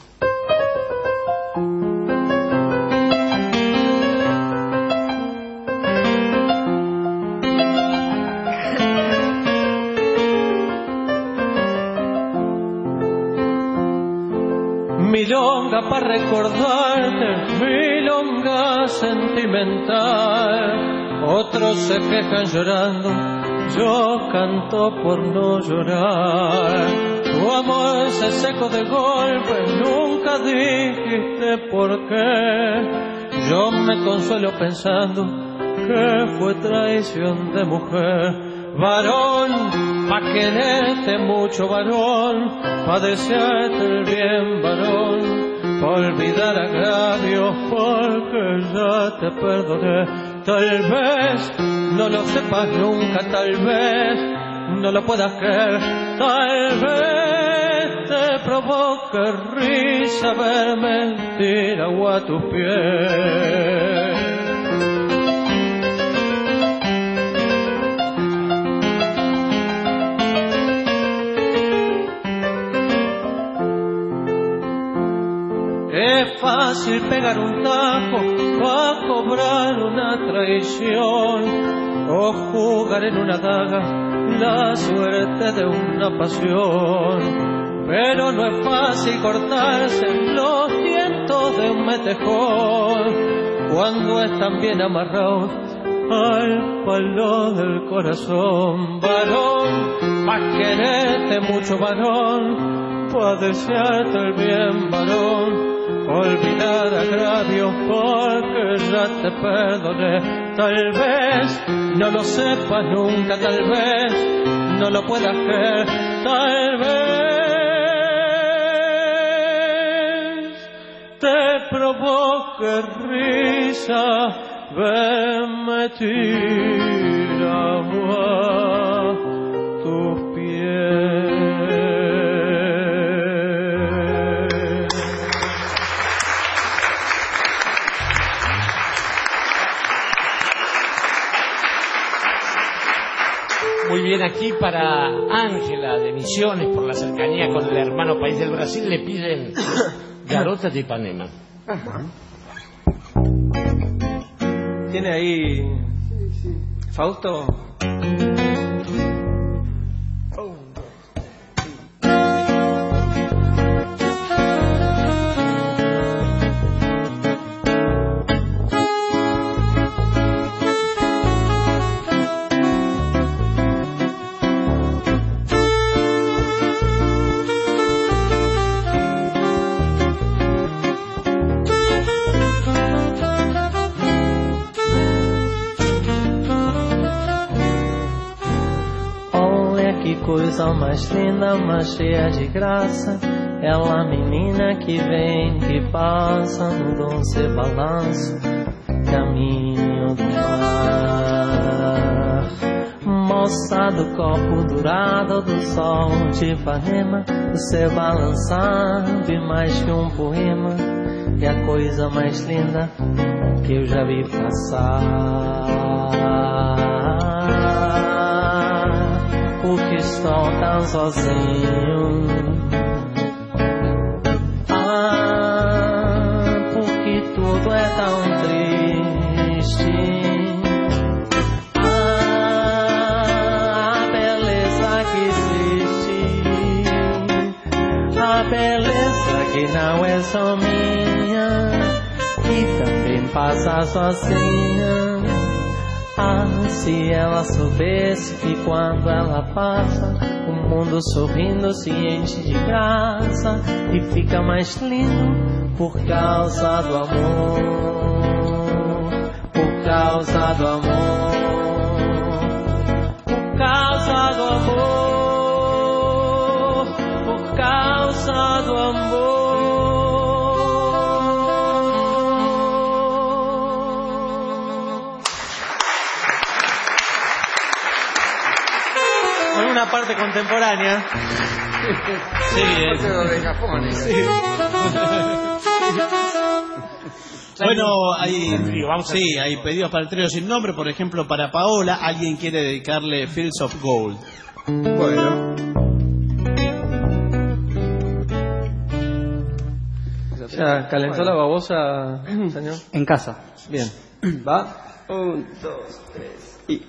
Milonga para recordarte, milonga sentimental. Otros se quejan llorando, yo canto por no llorar. Tu Tu amor se secó de golpe, nunca dijiste por qué. Yo me consuelo pensando que fue traición de mujer. Varón, pa' quererte mucho, varón, pa' desearte el bien, varón, pa' olvidar agravios porque ya te perdoné. Tal vez no lo sepas nunca, tal vez no lo puedas creer, tal vez te provoque risa verme tirado a tus pies. Es fácil pegar un tajo para cobrar una traición o jugar en una daga la suerte de una pasión. Pero no es fácil cortarse los dientes de un metejón cuando están bien amarrados al palo del corazón. Varón, pa' quererte mucho, varón, pa' desearte el bien, varón, olvidar agravios porque ya te perdoné. Tal vez no lo sepas nunca, tal vez no lo puedas creer, tal vez te provoque risa verme tirado a tus pies. Muy bien, aquí para Ángela de Misiones, por la cercanía con el hermano país del Brasil, le piden Garotas de Ipanema. ¿Tiene ahí Fausto? Coisa mais linda, mais cheia de graça, ela menina que vem, que passa no doce balanço, caminho do mar. Moça do copo dourado do sol de Ipanema, o seu balançar vi mais que um poema, e a coisa mais linda que eu já vi passar. Porque estou tão sozinho. Ah, porque tudo é tão triste. Ah, a beleza que existe, a beleza que não é só minha, que também passa sozinha. Ah, se ela soubesse que quando ela passa, o mundo sorrindo se enche de graça e fica mais lindo por causa do amor, por causa do amor, por causa do amor, por causa do amor. Una parte contemporánea. Sí, sí. Bueno, hay pedidos para el trío sin nombre. Por ejemplo, para Paola, alguien quiere dedicarle Fields of Gold. Bueno. ¿Ya calentó la babosa, señor? En casa. Bien. Va. 1, 2, 3 y...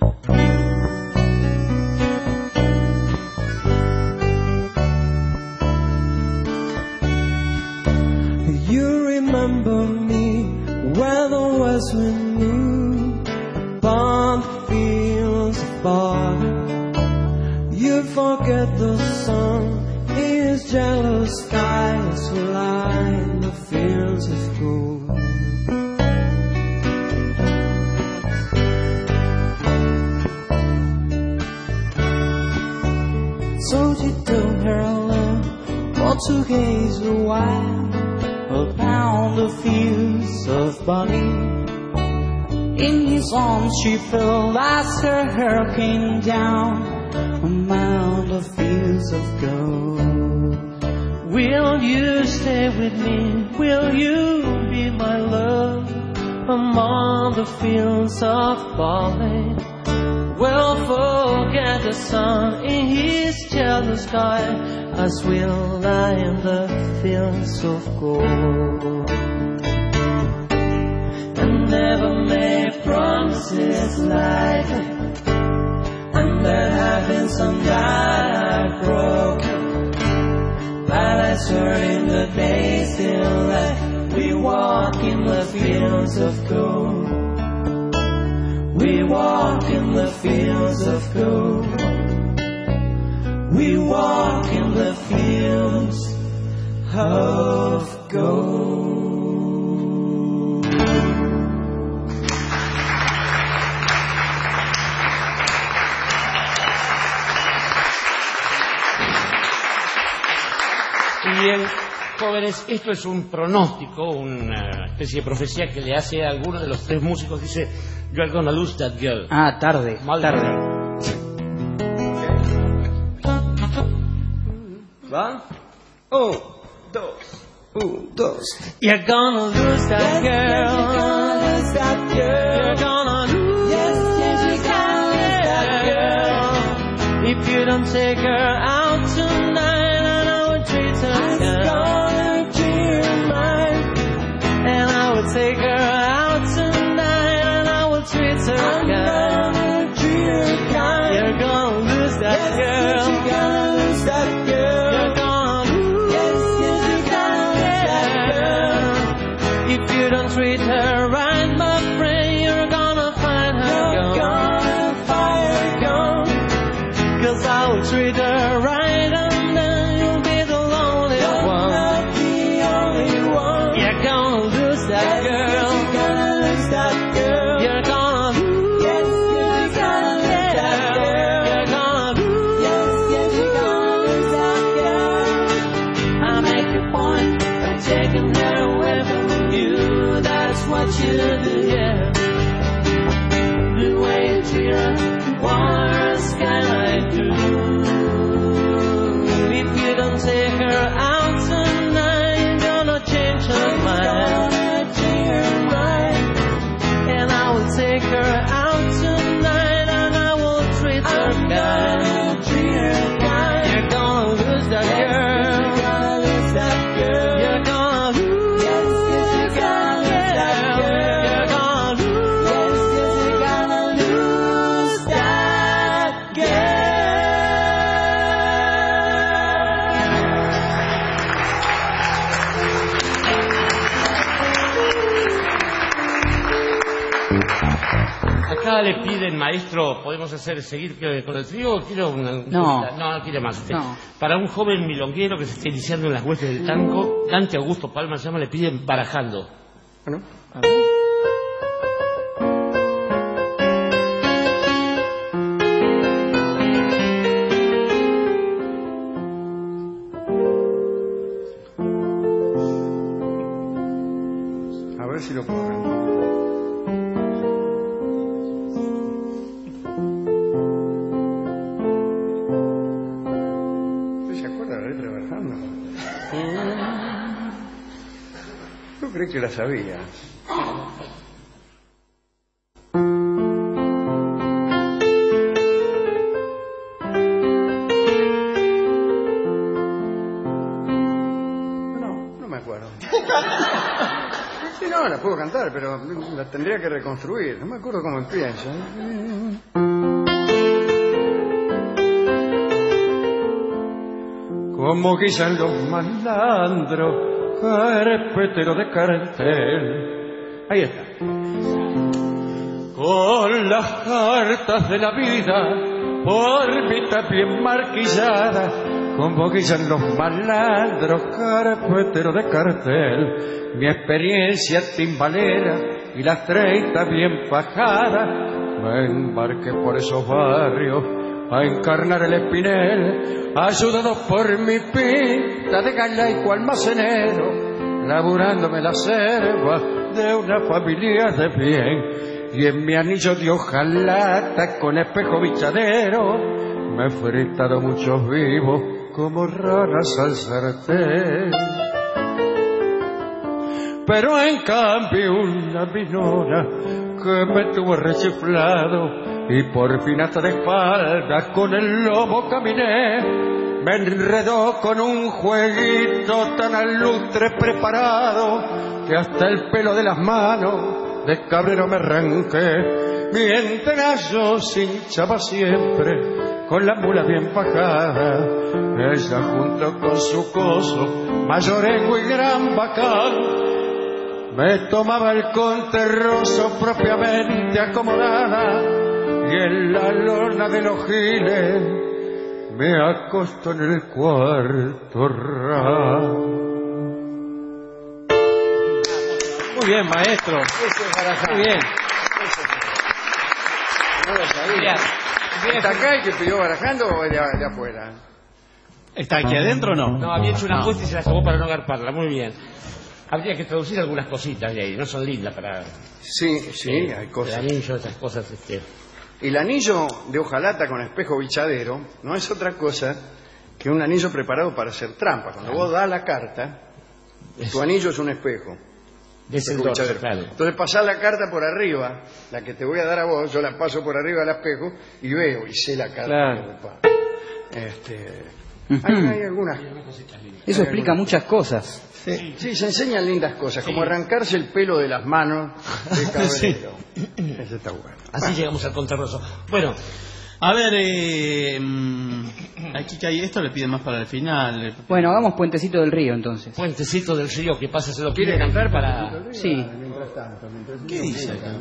You remember me when the west wind blew upon the fields of barley. You forget the sun is to gaze a while upon the fields of barley. In his arms she fell as her hair came down among the fields of gold. Will you stay with me? Will you be my love among the fields of barley? We'll forget the sun in his jealous sky as we'll lie in the fields of gold. And never make promises like and there have been some that I've broken, but I swear in the days still that we walk in the fields of gold. We walk in the fields of gold. We walk in the fields of gold. Bien, jóvenes, esto es un pronóstico, una especie de profecía que le hace a alguno de los tres músicos. Dice, you're gonna lose that girl. Ah, tarde. ¿Va? Un, dos. You're gonna lose that girl. You're gonna lose that girl. You're gonna lose. Yes, you're gonna lose that girl. If you don't take her out tonight, and I would treat her kind. Gonna treat her mine. And I would take her out tonight, and I would treat her kind. Gonna treat her kind. You're gonna lose that girl. Yes, you're gonna lose that girl. You're gonna lose. Yes, you're gonna lose that girl. If you don't treat her right, my friend, you're gonna find her gone. You're gonna find her gone. 'Cause I will treat her right, and then you'll be the lonely one. Not the only one. You're gonna lose that girl. Yes, you're gonna lose that girl. You're gonna lose. Yes, you're gonna lose that girl. You're gonna lose. Yes, you're gonna lose that girl. I make a point of taking her away from you. That's what you do, yeah. The way you treat her, what else can I do? If you don't take her out tonight, you're gonna change her mind. And I will take her out tonight, and I will treat her kind. You're gonna lose that girl. You're gonna lose that girl. You're gonna lose. Yes, you're gonna lose that girl. You're gonna lose. Yes, you're gonna lose that girl. Acá le piden, maestro, ¿podemos seguir con el trío o quiero No, no quiere más usted? No. Para un joven milonguero que se está iniciando en las huestes del tango, Dante Augusto Palma se llama, le piden Barajando. Bueno. A ver si lo puedo cantar. ¿Se acuerda de la letra de Barajando? Yo creí que la sabía. No me acuerdo. Sí, no, la puedo cantar, pero la tendría que reconstruir. No me acuerdo cómo empieza. Como guisan los malandros, carpetero de cartel. Ahí está. Con las cartas de la vida, por mitad bien marquilladas, como guisan los malandros, carpetero de cartel. Mi experiencia timbalera y las 30 bien fajadas, me embarqué por esos barrios a encarnar el espinel, ayudado por mi pinta de galaico almacenero, laburándome la selva de una familia de bien. Y en mi anillo de hojalata con espejo bichadero, me he fritado muchos vivos como ranas al sartén. Pero en cambio una minora que me tuvo rechiflado, y por fin hasta de espaldas con el lobo caminé, me enredó con un jueguito tan alustre preparado que hasta el pelo de las manos de cabrero me arranqué. Mientras yo se hinchaba siempre con la mula bien pajada, ella junto con su coso, mayorengo y gran bacán, me tomaba el conterroso propiamente acomodada, y en la lona de los giles me acostó en el cuarto ramo. Muy bien, maestro. Muy bien. No lo sabía. ¿Está acá el que pidió barajando o es de afuera? ¿Está aquí adentro o no? No, había hecho una apuesta y se la tomó para no agarparla. Muy bien. Habría que traducir algunas cositas de ahí, no son lindas para... Sí, hay cosas. El anillo, esas cosas. El anillo de hojalata con espejo bichadero no es otra cosa que un anillo preparado para hacer trampa. Cuando vos das la carta, tu anillo es un espejo. Es el dorso, claro. Entonces pasás la carta por arriba, la que te voy a dar a vos, yo la paso por arriba del espejo y veo y sé la carta. Claro. Hay algunas. Eso explica muchas cosas. Sí, se enseñan lindas cosas, como arrancarse el pelo de las manos de cabrero. Eso está bueno. Así llegamos al contrarroso. Bueno, a ver, aquí que hay esto le piden más para el final. Bueno, hagamos Puentecito del Río entonces. Puentecito del Río, ¿qué pasa? ¿Se lo quiere cantar para...? Sí. ¿Qué dice acá?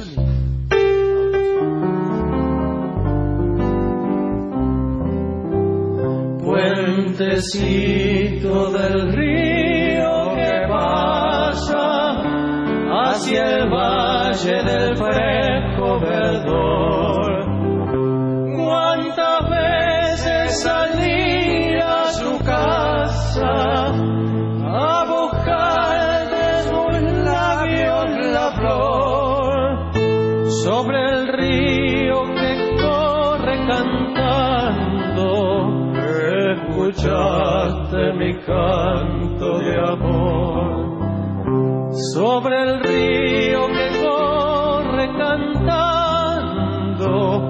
Puentecito del río que pasa hacia el valle del fresco verdor. ¿Cuántas veces salí a su casa a buscar de sus labios la flor? Sobre el río que corre cantando, escuchaste mi canto de amor. Sobre el río que corre cantando,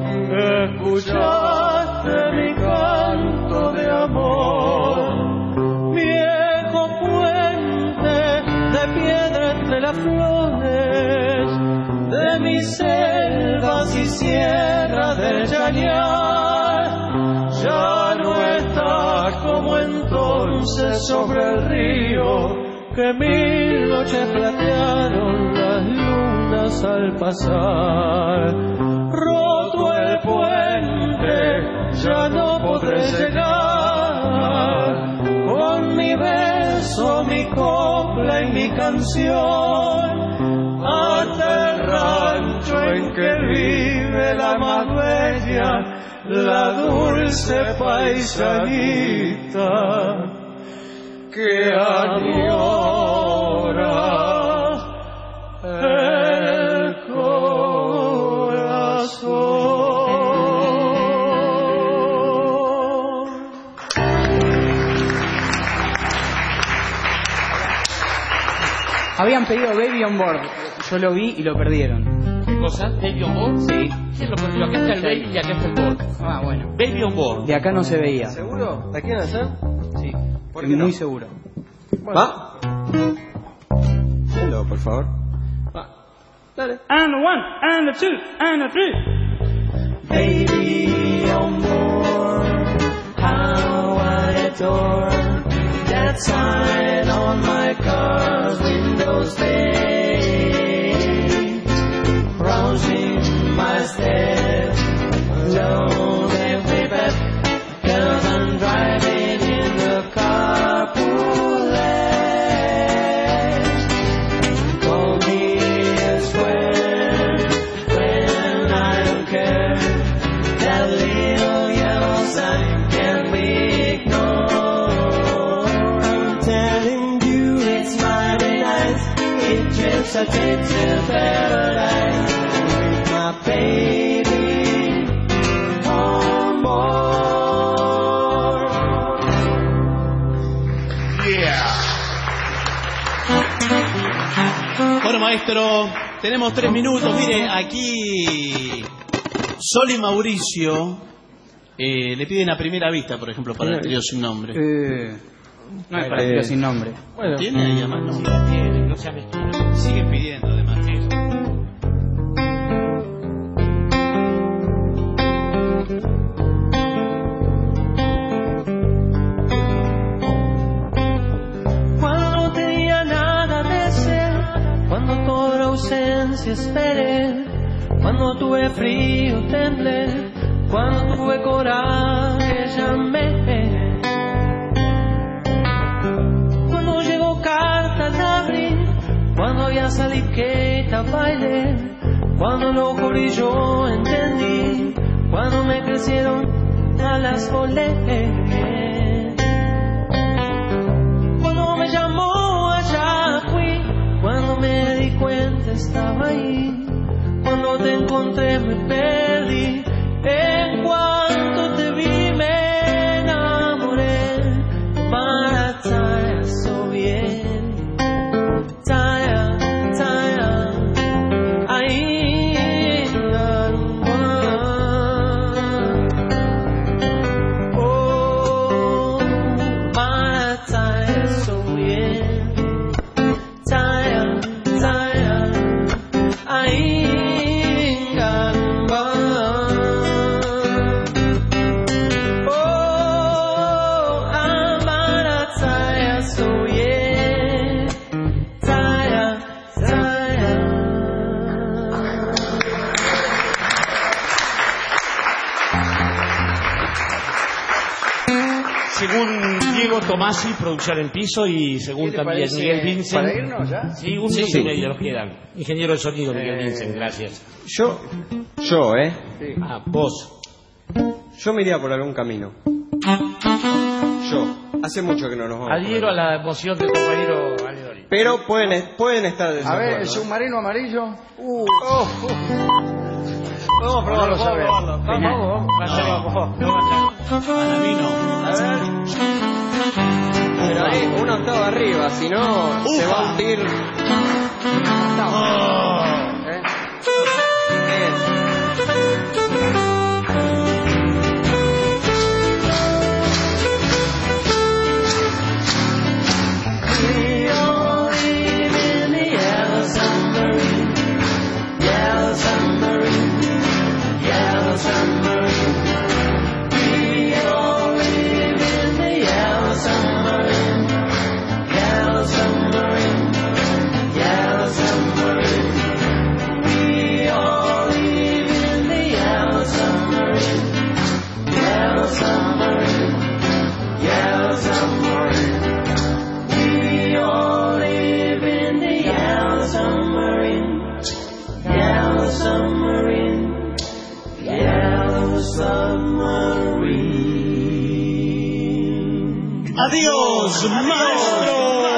escuchaste mi canto de amor. Viejo puente de piedra entre las flores de mis selvas y sierras del Chañar, ya no está como entonces sobre el río que mil noches platearon las lunas al pasar. Roto el puente, ya no podré llegar con mi beso, mi copla y mi canción hasta el rancho en que vive la más bella, la dulce paisanita que añora el corazón. Habían pedido Baby on Board. Yo lo vi y lo perdieron. ¿Qué cosa? ¿Baby on Board? Sí. ¿Quién lo perdió? Acá está el Baby y acá está el Board. Ah, bueno. Baby on Board. De acá no se veía. ¿Seguro? ¿La quieren hacer? Sí. ¿Por qué no? Muy seguro. ¿Va? Hello, por favor. Dale. And the one, and the two, and the three. Baby on board, how I adore that sign on my car's windows pane, browsing my steps, alone every bed, 'cause I'm driving in the carpool lane. Call me a square when I don't care. That little a trip to paradise with my baby on board. Yeah. Bueno, maestro, tenemos 3 minutos. Mire, aquí Sol y Mauricio le piden a primera vista, por ejemplo, para el trío sin nombre. No es para el trío sin nombre. Bueno, ¿tiene ahí a mano? Sí, lo tiene, no sea mezquino. Siguen pidiendo, además. Cuando no tenía nada de ser, cuando toda la ausencia esperé, cuando tuve frío temblé, cuando tuve coraje llamé. Cuando llegó carta la abrí, cuando había saliqueta bailé, cuando lo ocurrí yo entendí, cuando me crecieron alas volé. Cuando me llamó allá fui, cuando me di cuenta estaba ahí, cuando te encontré me perdí, en cuanto te vi me enamoré, para taya so bien, taya, taya, ahí oh, para taya so bien, taya, taya, ahí. Según Diego Tomasi, producción en piso, y según también Miguel Vincent. ¿Para irnos ya? Sí, un minuto y medio nos quedan. Ingeniero de sonido, Miguel Vincent, gracias. Yo, Sí. Vos. Yo me iría por algún camino. Yo, hace mucho que no nos vamos. Adhiero a la emoción del compañero Valedori. Pero pueden estar de A ver, desacuerdo. el submarino amarillo. Vamos, No lo sabemos. Vamos. Pero ahí, una octava arriba, si no, se va a hundir. Adiós, maestro.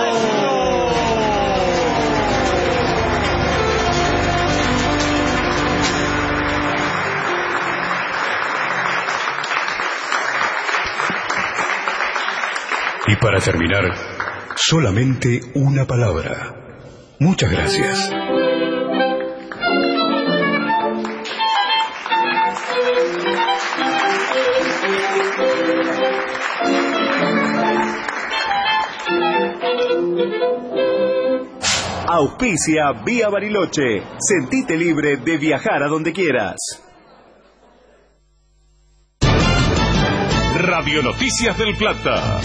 Y para terminar, solamente una palabra. Muchas gracias. Auspicia Vía Bariloche. Sentite libre de viajar a donde quieras. Radio Noticias del Plata.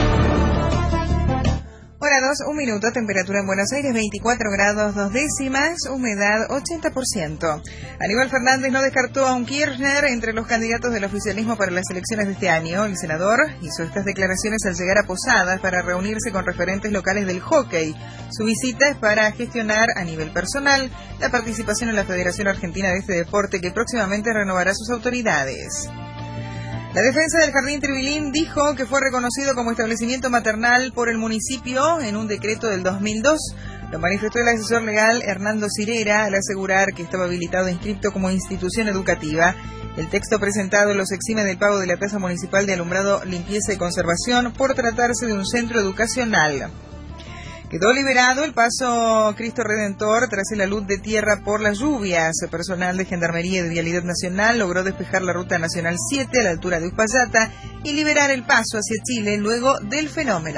Hora 2, 1 minuto, temperatura en Buenos Aires 24 grados 2 décimas, humedad 80%. Aníbal Fernández no descartó a un Kirchner entre los candidatos del oficialismo para las elecciones de este año. El senador hizo estas declaraciones al llegar a Posadas para reunirse con referentes locales del hockey. Su visita es para gestionar a nivel personal la participación en la Federación Argentina de este deporte, que próximamente renovará sus autoridades. La defensa del Jardín Tribilín dijo que fue reconocido como establecimiento maternal por el municipio en un decreto del 2002. Lo manifestó el asesor legal Hernando Cirera al asegurar que estaba habilitado e inscripto como institución educativa. El texto presentado los exime del pago de la tasa municipal de alumbrado, limpieza y conservación por tratarse de un centro educacional. Quedó liberado el paso Cristo Redentor tras el alud de tierra por las lluvias. El personal de Gendarmería y de Vialidad Nacional logró despejar la Ruta Nacional 7 a la altura de Uspallata y liberar el paso hacia Chile luego del fenómeno.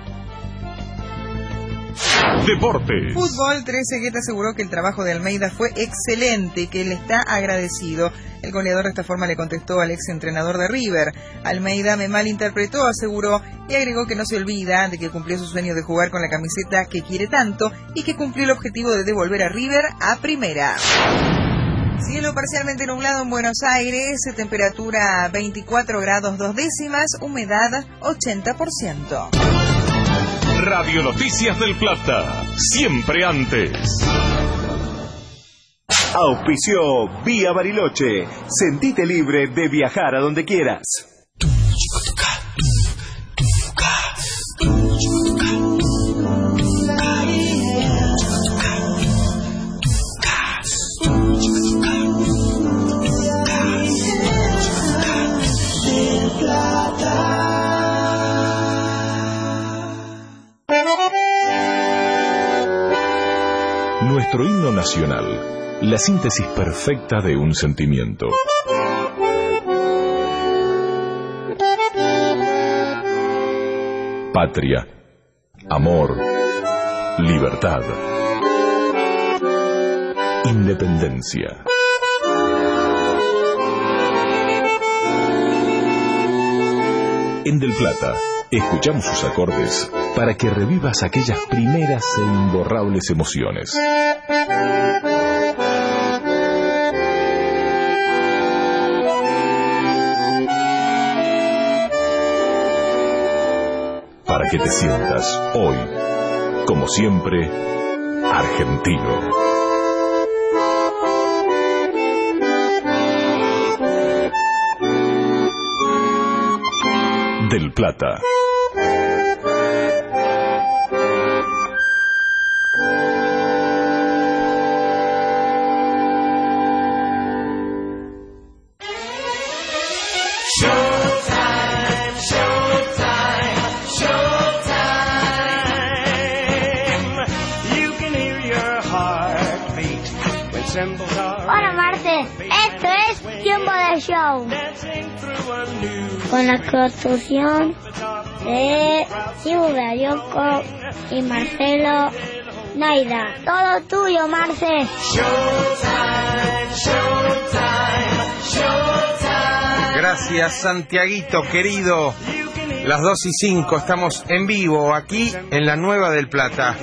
Deportes. Fútbol. Trezeguet aseguró que el trabajo de Almeida fue excelente y que él está agradecido. El goleador de esta forma le contestó al ex entrenador de River. Almeida me malinterpretó, aseguró, y agregó que no se olvida de que cumplió su sueño de jugar con la camiseta que quiere tanto y que cumplió el objetivo de devolver a River a primera. Cielo parcialmente nublado en Buenos Aires, temperatura 24 grados 2 décimas, humedad 80%. Radio Noticias del Plata, siempre antes. Auspició Vía Bariloche. Sentite libre de viajar a donde quieras. Nuestro himno nacional, la síntesis perfecta de un sentimiento. Patria, amor, libertad, independencia. En Del Plata, escuchamos sus acordes para que revivas aquellas primeras e imborrables emociones. Para que te sientas hoy, como siempre, argentino. Del Plata. Hola Marte, esto es Tiempo de Show. Con la actuación de Silvia Yoko y Marcelo Naida. Todo tuyo, Marce. Gracias, Santiaguito, querido. Las 2:05, estamos en vivo aquí en la Nueva del Plata.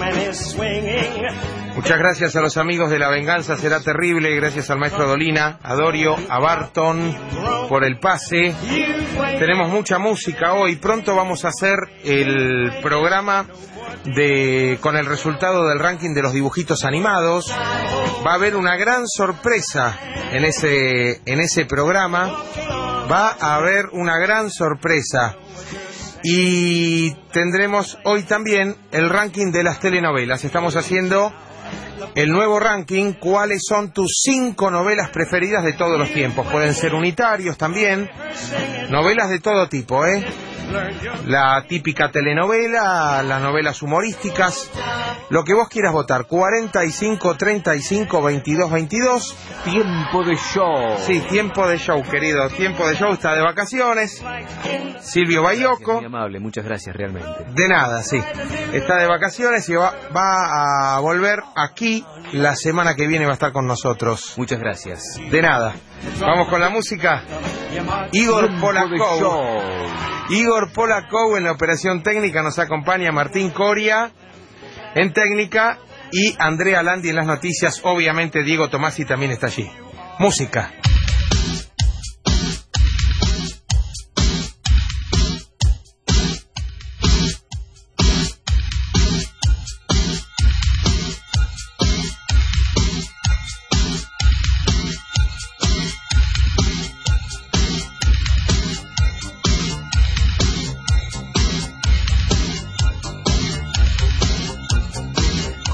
Muchas gracias a los amigos de La Venganza Será Terrible, gracias al maestro Dolina, a Dorio, a Barton por el pase. Tenemos mucha música hoy, pronto vamos a hacer el programa con el resultado del ranking de los dibujitos animados. Va a haber una gran sorpresa en ese programa, va a haber una gran sorpresa. Y tendremos hoy también el ranking de las telenovelas. Estamos haciendo el nuevo ranking. ¿Cuáles son tus 5 novelas preferidas de todos los tiempos? Pueden ser unitarios también. Novelas de todo tipo, ¿eh? La típica telenovela, las novelas humorísticas, lo que vos quieras votar. 45, 35, 22, 22. Tiempo de show. Sí, tiempo de show, querido. Tiempo de show, está de vacaciones. Silvio Bayoco. Muy amable, muchas gracias, realmente. De nada, sí. Está de vacaciones y va a volver aquí la semana que viene, va a estar con nosotros. Muchas gracias. De nada. Vamos con la música. Igor Polakov. Igor Polakov en la operación técnica, nos acompaña Martín Coria en técnica y Andrea Landi en las noticias. Obviamente Diego Tomasi también está allí. Música.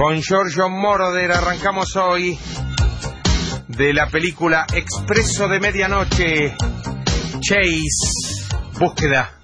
Con Giorgio Moroder arrancamos hoy de la película Expreso de Medianoche, Chase, Búsqueda.